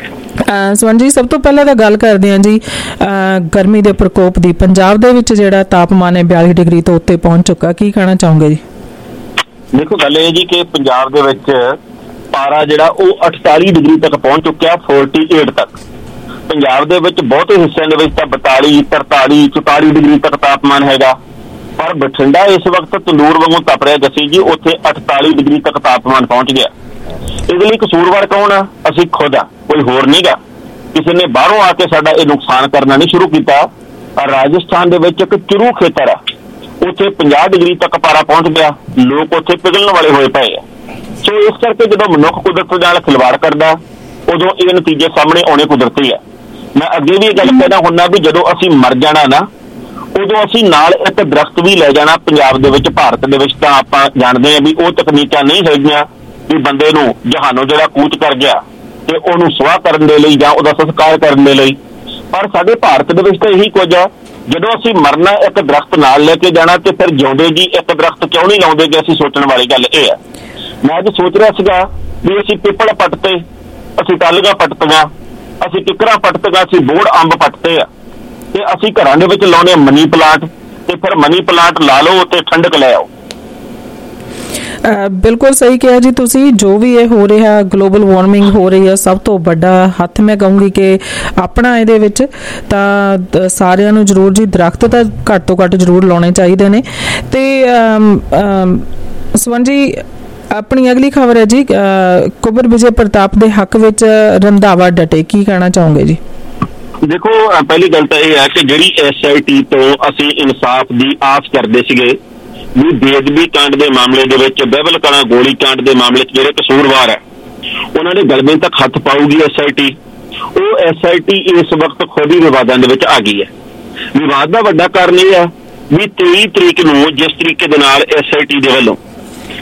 ਸਵਰਨ ਜੀ, ਸਭ ਤੋਂ ਪਹਿਲਾਂ ਤਾਂ ਗੱਲ ਕਰਦੇ ਹਾਂ ਜੀ ਗਰਮੀ ਦੇ ਪ੍ਰਕੋਪ ਦੀ। ਪੰਜਾਬ ਦੇ ਵਿੱਚ ਜਿਹੜਾ ਤਾਪਮਾਨ ਹੈ ਬਿਆਲੀ ਡਿਗਰੀ ਤੋਂ ਉੱਤੇ ਪਹੁੰਚ ਚੁੱਕਾ, ਕੀ ਕਹਿਣਾ ਚਾਹੋਗੇ ਜੀ? ਦੇਖੋ, ਗੱਲ ਇਹ ਜੀ ਕਿ ਪੰਜਾਬ ਦੇ ਵਿੱਚ ਪਾਰਾ ਜਿਹੜਾ ਉਹ ਅਠਤਾਲੀ ਡਿਗਰੀ ਤੱਕ ਪਹੁੰਚ ਚੁੱਕਿਆ, ਅਠਤਾਲੀ ਤੱਕ। ਪੰਜਾਬ ਦੇ ਵਿੱਚ ਬਹੁਤੇ ਹਿੱਸਿਆਂ ਦੇ ਵਿੱਚ ਤਾਂ ਬਤਾਲੀ, ਤਰਤਾਲੀ, ਚੁਤਾਲੀ ਡਿਗਰੀ ਤੱਕ ਤਾਪਮਾਨ ਹੈਗਾ। ਪਰ ਬਠਿੰਡਾ ਇਸ ਵਕਤ ਤੰਦੂਰ ਵਾਂਗੂ ਤਪ ਰਿਹਾ ਜੱਸੀ ਜੀ, ਉੱਥੇ ਅਠਤਾਲੀ ਡਿਗਰੀ ਤੱਕ ਤਾਪਮਾਨ ਪਹੁੰਚ ਗਿਆ। ਇਹਦੇ ਲਈ ਕਸੂਰਵਾਰ ਕੌਣ ਆ? ਅਸੀਂ ਖੁਦ ਆ, ਕੋਈ ਹੋਰ ਨਹੀਂ ਗਾ। ਕਿਸੇ ਨੇ ਬਾਹਰੋਂ ਆ ਕੇ ਸਾਡਾ ਇਹ ਨੁਕਸਾਨ ਕਰਨਾ ਨਹੀਂ ਸ਼ੁਰੂ ਕੀਤਾ। ਰਾਜਸਥਾਨ ਦੇ ਵਿੱਚ ਇੱਕ ਚਿਰੂ ਖੇਤਰ ਆ, ਉੱਥੇ ਪੰਜਾਹ ਡਿਗਰੀ ਤੱਕ ਪਾਰਾ ਪਹੁੰਚ ਗਿਆ। ਲੋਕ ਉੱਥੇ ਪਿਘਲਣ ਵਾਲੇ ਹੋਏ ਪਏ ਆ। ਸੋ ਇਸ ਕਰਕੇ ਜਦੋਂ ਮਨੁੱਖ ਕੁਦਰਤ ਨਾਲ ਖਿਲਵਾੜ ਕਰਦਾ, ਉਦੋਂ ਇਹ ਨਤੀਜੇ ਸਾਹਮਣੇ ਆਉਣੇ ਕੁਦਰਤੀ ਆ। ਮੈਂ ਅੱਗੇ ਵੀ ਇਹ ਗੱਲ ਕਹਿੰਦਾ ਹੁੰਦਾ ਵੀ ਜਦੋਂ ਅਸੀਂ ਮਰ ਜਾਣਾ ਨਾ, ਉਦੋਂ ਅਸੀਂ ਨਾਲ ਇੱਕ ਦਰਖਤ ਵੀ ਲੈ ਜਾਣਾ। ਪੰਜਾਬ ਦੇ ਵਿੱਚ, ਭਾਰਤ ਦੇ ਵਿੱਚ ਤਾਂ ਆਪਾਂ ਜਾਣਦੇ ਹਾਂ ਵੀ ਉਹ ਤਕਨੀਕਾਂ ਨਹੀਂ ਹੈਗੀਆਂ ਵੀ ਬੰਦੇ ਨੂੰ ਜਹਾਨੋਂ ਜਿਹੜਾ ਕੂਚ ਕਰ ਗਿਆ ਤੇ ਉਹਨੂੰ ਸੁਆਹ ਕਰਨ ਦੇ ਲਈ ਜਾਂ ਉਹਦਾ ਸੰਸਕਾਰ ਕਰਨ ਦੇ ਲਈ। ਪਰ ਸਾਡੇ ਭਾਰਤ ਦੇ ਵਿੱਚ ਤਾਂ ਇਹੀ ਕੁਝ ਆ, ਜਦੋਂ ਅਸੀਂ ਮਰਨਾ ਇੱਕ ਦਰਖਤ ਨਾਲ ਲੈ ਕੇ ਜਾਣਾ ਤੇ ਫਿਰ ਜਿਉਂਦੇ ਜੀ ਇੱਕ ਦਰਖਤ ਕਿਉਂ ਨਹੀਂ ਲਾਉਂਦੇ ਕਿ ਅਸੀਂ ਸੋਚਣ ਵਾਲੀ ਗੱਲ ਇਹ ਹੈ। ਮੈਂ ਅੱਜ ਸੋਚ ਰਿਹਾ ਸੀਗਾ ਵੀ ਅਸੀਂ ਪਿੱਪਲ ਪੱਟਤੇ, ਅਸੀਂ ਟਾਹਲੀਆਂ ਪੱਟਤੀਆਂ, ਅਸੀਂ ਕਿੱਕਰਾਂ ਪੱਟਤੀਆਂ, ਅਸੀਂ ਬੋੜ ਅੰਬ ਪੱਟਤੇ ਆ, ਤੇ ਅਸੀਂ ਘਰਾਂ ਦੇ ਵਿੱਚ ਲਾਉਣੇ ਮਨੀ ਪਲਾਂਟ, ਤੇ ਫਿਰ ਮਨੀ ਪਲਾਂਟ ਲਾ ਲਓ ਤੇ ਠੰਡਕ ਲੈ ਆਓ। ਬਿਲਕੁਲ ਸਹੀ ਕਿਹਾ ਜੀ ਤੁਸੀਂ। ਜੋ ਵੀ ਇਹ ਹੋ ਰਿਹਾ, ਗਲੋਬਲ ਵਾਰਮਿੰਗ ਹੋ ਰਹੀ ਹੈ, ਸਭ ਤੋਂ ਵੱਡਾ ਹੱਥ ਮੈਂ ਕਹੂੰਗੀ ਕਿ ਆਪਣਾ ਇਹਦੇ ਵਿੱਚ ਤਾਂ ਸਾਰਿਆਂ ਨੂੰ ਜ਼ਰੂਰ ਜੀ ਦਰਖਤ ਤਾਂ ਘੱਟ ਤੋਂ ਘੱਟ ਜ਼ਰੂਰ ਲਾਉਣੇ ਚਾਹੀਦੇ ਨੇ। ਤੇ ਸਵਰਨ ਜੀ, ਆਪਣੀ ਅਗਲੀ ਖਬਰ ਹੈ ਜੀ ਕੁਬਰ ਵਿਜੇ ਪ੍ਰਤਾਪ ਦੇ ਹੱਕ ਵਿੱਚ ਰੰਧਾਵਾ ਡਟੇ, ਕੀ ਕਹਿਣਾ ਚਾਹੋਗੇ ਜੀ? ਦੇਖੋ, ਪਹਿਲੀ ਗੱਲ ਤਾਂ ਇਹ ਹੈ ਕਿ ਜਿਹੜੀ ਐਸ ਆਈ ਟੀ ਤੋਂ ਅਸੀਂ ਇਨਸਾਫ ਦੀ ਆਸ ਕਰਦੇ ਸੀਗੇ ਵੀ ਬੇਅਦਬੀ ਕਾਂਡ ਦੇ ਮਾਮਲੇ ਦੇ ਵਿੱਚ, ਬਹਿਬਲ ਕਲਾਂ ਗੋਲੀ ਕਾਂਡ ਦੇ ਮਾਮਲੇ 'ਚ ਜਿਹੜੇ ਕਸੂਰਵਾਰ ਹੈ ਉਹਨਾਂ ਦੇ ਗਲਬੇ ਤੱਕ ਹੱਥ ਪਾਊਗੀ ਐਸ ਆਈ ਟੀ, ਉਹ ਐਸ ਆਈ ਟੀ ਇਸ ਵਕਤ ਖੁਦ ਹੀ ਵਿਵਾਦਾਂ ਦੇ ਵਿੱਚ ਆ ਗਈ ਹੈ। ਵਿਵਾਦ ਦਾ ਵੱਡਾ ਕਾਰਨ ਇਹ ਹੈ ਵੀ ਤੇਈ ਤਰੀਕ ਨੂੰ ਜਿਸ ਤਰੀਕੇ ਦੇ ਨਾਲ ਐਸ ਆਈ ਟੀ ਦੇ ਵੱਲੋਂ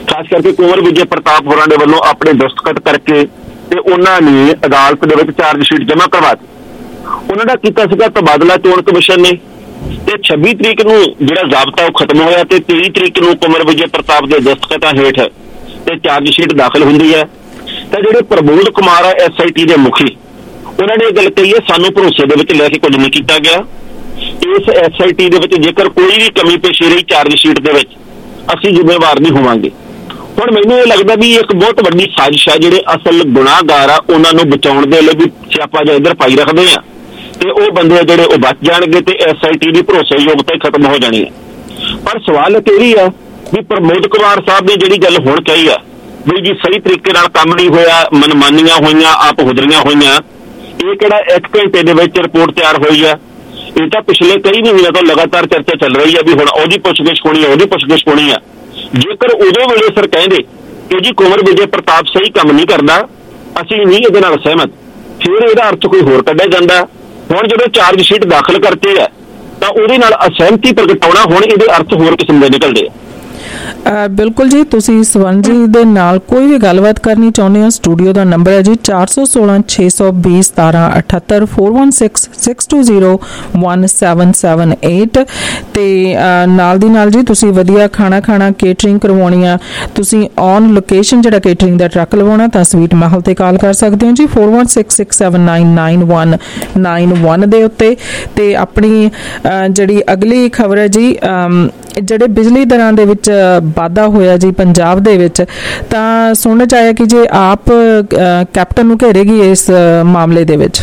ਖਾਸ ਕਰਕੇ ਕੁੰਵਰ ਵਿਜੇ ਪ੍ਰਤਾਪ ਹੋਰਾਂ ਦੇ ਵੱਲੋਂ ਆਪਣੇ ਦਸਤਖਤ ਕਰਕੇ ਤੇ ਉਹਨਾਂ ਨੇ ਅਦਾਲਤ ਦੇ ਵਿੱਚ ਚਾਰਜ ਸ਼ੀਟ ਜਮ੍ਹਾਂ ਕਰਵਾ ਦਿੱਤੀ। ਉਹਨਾਂ ਦਾ ਕੀਤਾ ਸੀਗਾ ਤਬਾਦਲਾ ਚੋਣ ਕਮਿਸ਼ਨ ਨੇ, ਤੇ ਛੱਬੀ ਤਰੀਕ ਨੂੰ ਜਿਹੜਾ ਜ਼ਾਬਤਾ ਉਹ ਖਤਮ ਹੋਇਆ ਤੇ ਤੇਈ ਤਰੀਕ ਨੂੰ ਕੁੰਵਰ ਵਿਜੇ ਪ੍ਰਤਾਪ ਦੇ ਦਸਤਖਤਾਂ ਹੇਠ ਤੇ ਚਾਰਜ ਸ਼ੀਟ ਦਾਖਲ ਹੁੰਦੀ ਹੈ। ਤਾਂ ਜਿਹੜੇ ਪ੍ਰਮੋਦ ਕੁਮਾਰ ਆ ਐਸ ਆਈ ਟੀ ਦੇ ਮੁਖੀ, ਉਹਨਾਂ ਨੇ ਇਹ ਗੱਲ ਕਹੀ ਹੈ, ਸਾਨੂੰ ਭਰੋਸੇ ਦੇ ਵਿੱਚ ਲੈ ਕੇ ਕੁਝ ਨਹੀਂ ਕੀਤਾ ਗਿਆ। ਇਸ ਐਸ ਆਈ ਟੀ ਦੇ ਵਿੱਚ ਜੇਕਰ ਕੋਈ ਵੀ ਕਮੀ ਪੇਸ਼ੀ ਰਹੀ ਚਾਰਜ ਸ਼ੀਟ ਦੇ ਵਿੱਚ, ਅਸੀਂ ਜ਼ਿੰਮੇਵਾਰ ਨਹੀਂ ਹੋਵਾਂਗੇ। ਹੁਣ ਮੈਨੂੰ ਇਹ ਲੱਗਦਾ ਵੀ ਇੱਕ ਬਹੁਤ ਵੱਡੀ ਸਾਜ਼ਿਸ਼ ਹੈ, ਜਿਹੜੇ ਅਸਲ ਗੁਨਾਹਗਾਰ ਆ ਉਹਨਾਂ ਨੂੰ ਬਚਾਉਣ ਦੇ ਲਈ ਵੀ ਸਿਆਪਾ ਜਿਹਾ ਇੱਧਰ ਪਾਈ ਰੱਖਦੇ ਆ ਤੇ ਉਹ ਬੰਦੇ ਜਿਹੜੇ ਉਹ ਬਚ ਜਾਣਗੇ ਤੇ ਐਸ ਆਈ ਟੀ ਦੀ ਭਰੋਸੇਯੋਗਤਾ ਹੀ ਖਤਮ ਹੋ ਜਾਣੀ ਹੈ। ਪਰ ਸਵਾਲ ਇੱਕ ਇਹ ਆ ਵੀ ਪ੍ਰਮੋਦ ਕੁਮਾਰ ਸਾਹਿਬ ਨੇ ਜਿਹੜੀ ਗੱਲ ਹੁਣ ਕਹੀ ਆ ਵੀ ਜੀ ਸਹੀ ਤਰੀਕੇ ਨਾਲ ਕੰਮ ਨਹੀਂ ਹੋਇਆ, ਮਨਮਾਨੀਆਂ ਹੋਈਆਂ, ਆਪ ਹੁਦਰੀਆਂ ਹੋਈਆਂ, ਇਹ ਕਿਹੜਾ ਇੱਕ ਘੰਟੇ ਦੇ ਵਿੱਚ ਰਿਪੋਰਟ ਤਿਆਰ ਹੋਈ ਆ? ਇਹ ਤਾਂ ਪਿਛਲੇ ਕਈ ਮਹੀਨਿਆਂ ਤੋਂ ਲਗਾਤਾਰ ਚਰਚਾ ਚੱਲ ਰਹੀ ਹੈ ਵੀ ਹੁਣ ਉਹਦੀ ਪੁੱਛਗਿੱਛ ਹੋਣੀ ਹੈ, ਉਹਦੀ ਪੁੱਛਗਿੱਛ ਹੋਣੀ ਆ। ਜੇਕਰ ਉਦੋਂ ਵੇਲੇ ਸਰ ਕਹਿੰਦੇ ਕਿ ਜੀ ਕੁੰਵਰ ਵਿਜੇ ਪ੍ਰਤਾਪ ਸਹੀ ਕੰਮ ਨਹੀਂ ਕਰਦਾ, ਅਸੀਂ ਨਹੀਂ ਇਹਦੇ ਨਾਲ ਸਹਿਮਤ, ਫਿਰ ਇਹਦਾ ਅਰਥ ਕੋਈ ਹੋਰ ਕੱਢਿਆ ਜਾਂਦਾ। ਹੁਣ ਜਦੋਂ ਚਾਰਜ ਸ਼ੀਟ ਦਾਖਲ ਕਰਤੇ ਆ ਤਾਂ ਉਹਦੇ ਨਾਲ ਅਸਹਿਮਤੀ ਪ੍ਰਗਟਾਉਣਾ, ਹੁਣ ਇਹਦੇ ਅਰਥ ਹੋਰ ਕਿਸਮ ਦੇ ਨਿਕਲਦੇ ਆ। ਬਿਲਕੁਲ ਜੀ, ਤੁਸੀਂ ਸਵਰਨ ਜੀ ਦੇ ਨਾਲ ਕੋਈ ਵੀ ਗੱਲਬਾਤ ਕਰਨੀ ਚਾਹੁੰਦੇ ਹੋ, ਸਟੂਡੀਓ ਦਾ ਨੰਬਰ ਹੈ ਜੀ ਚਾਰ ਸੌ ਸੋਲਾਂ ਛੇ ਸੌ ਵੀਹ ਸਤਾਰਾਂ ਅਠੱਤਰ four one six six two zero one seven seven eight. ਤੇ ਨਾਲ ਦੀ ਨਾਲ ਜੀ ਤੁਸੀਂ ਵਧੀਆ ਖਾਣਾ ਖਾਣਾ, ਕੇਟਰਿੰਗ ਕਰਵਾਉਣੀ ਆ, ਤੁਸੀਂ ਔਨ ਲੋਕੇਸ਼ਨ ਜਿਹੜਾ ਕੇਟਰਿੰਗ ਦਾ ਟਰੱਕ ਲਵਾਉਣਾ ਤਾਂ ਸਵੀਟ ਮਹਿਲ ਤੇ ਕਾਲ ਕਰ ਸਕਦੇ ਹੋ ਜੀ four one six six seven nine nine one nine one ਦੇ ਉੱਤੇ। ਤੇ ਆਪਣੀ ਜਿਹੜੀ ਅਗਲੀ ਖਬਰ ਹੈ ਜੀ, ਜਿਹੜੇ ਬਿਜਲੀ ਦਰਾਂ ਦੇ ਵਿੱਚ ਵਾਧਾ ਹੋਇਆ ਜੀ ਪੰਜਾਬ ਦੇ ਵਿੱਚ, ਤਾਂ ਸੁਣਨ ਚ ਆਇਆ ਕਿ ਜੇ ਆਪ ਕੈਪਟਨ ਨੂੰ ਘੇਰੇਗੀ ਇਸ ਮਾਮਲੇ ਦੇ ਵਿੱਚ।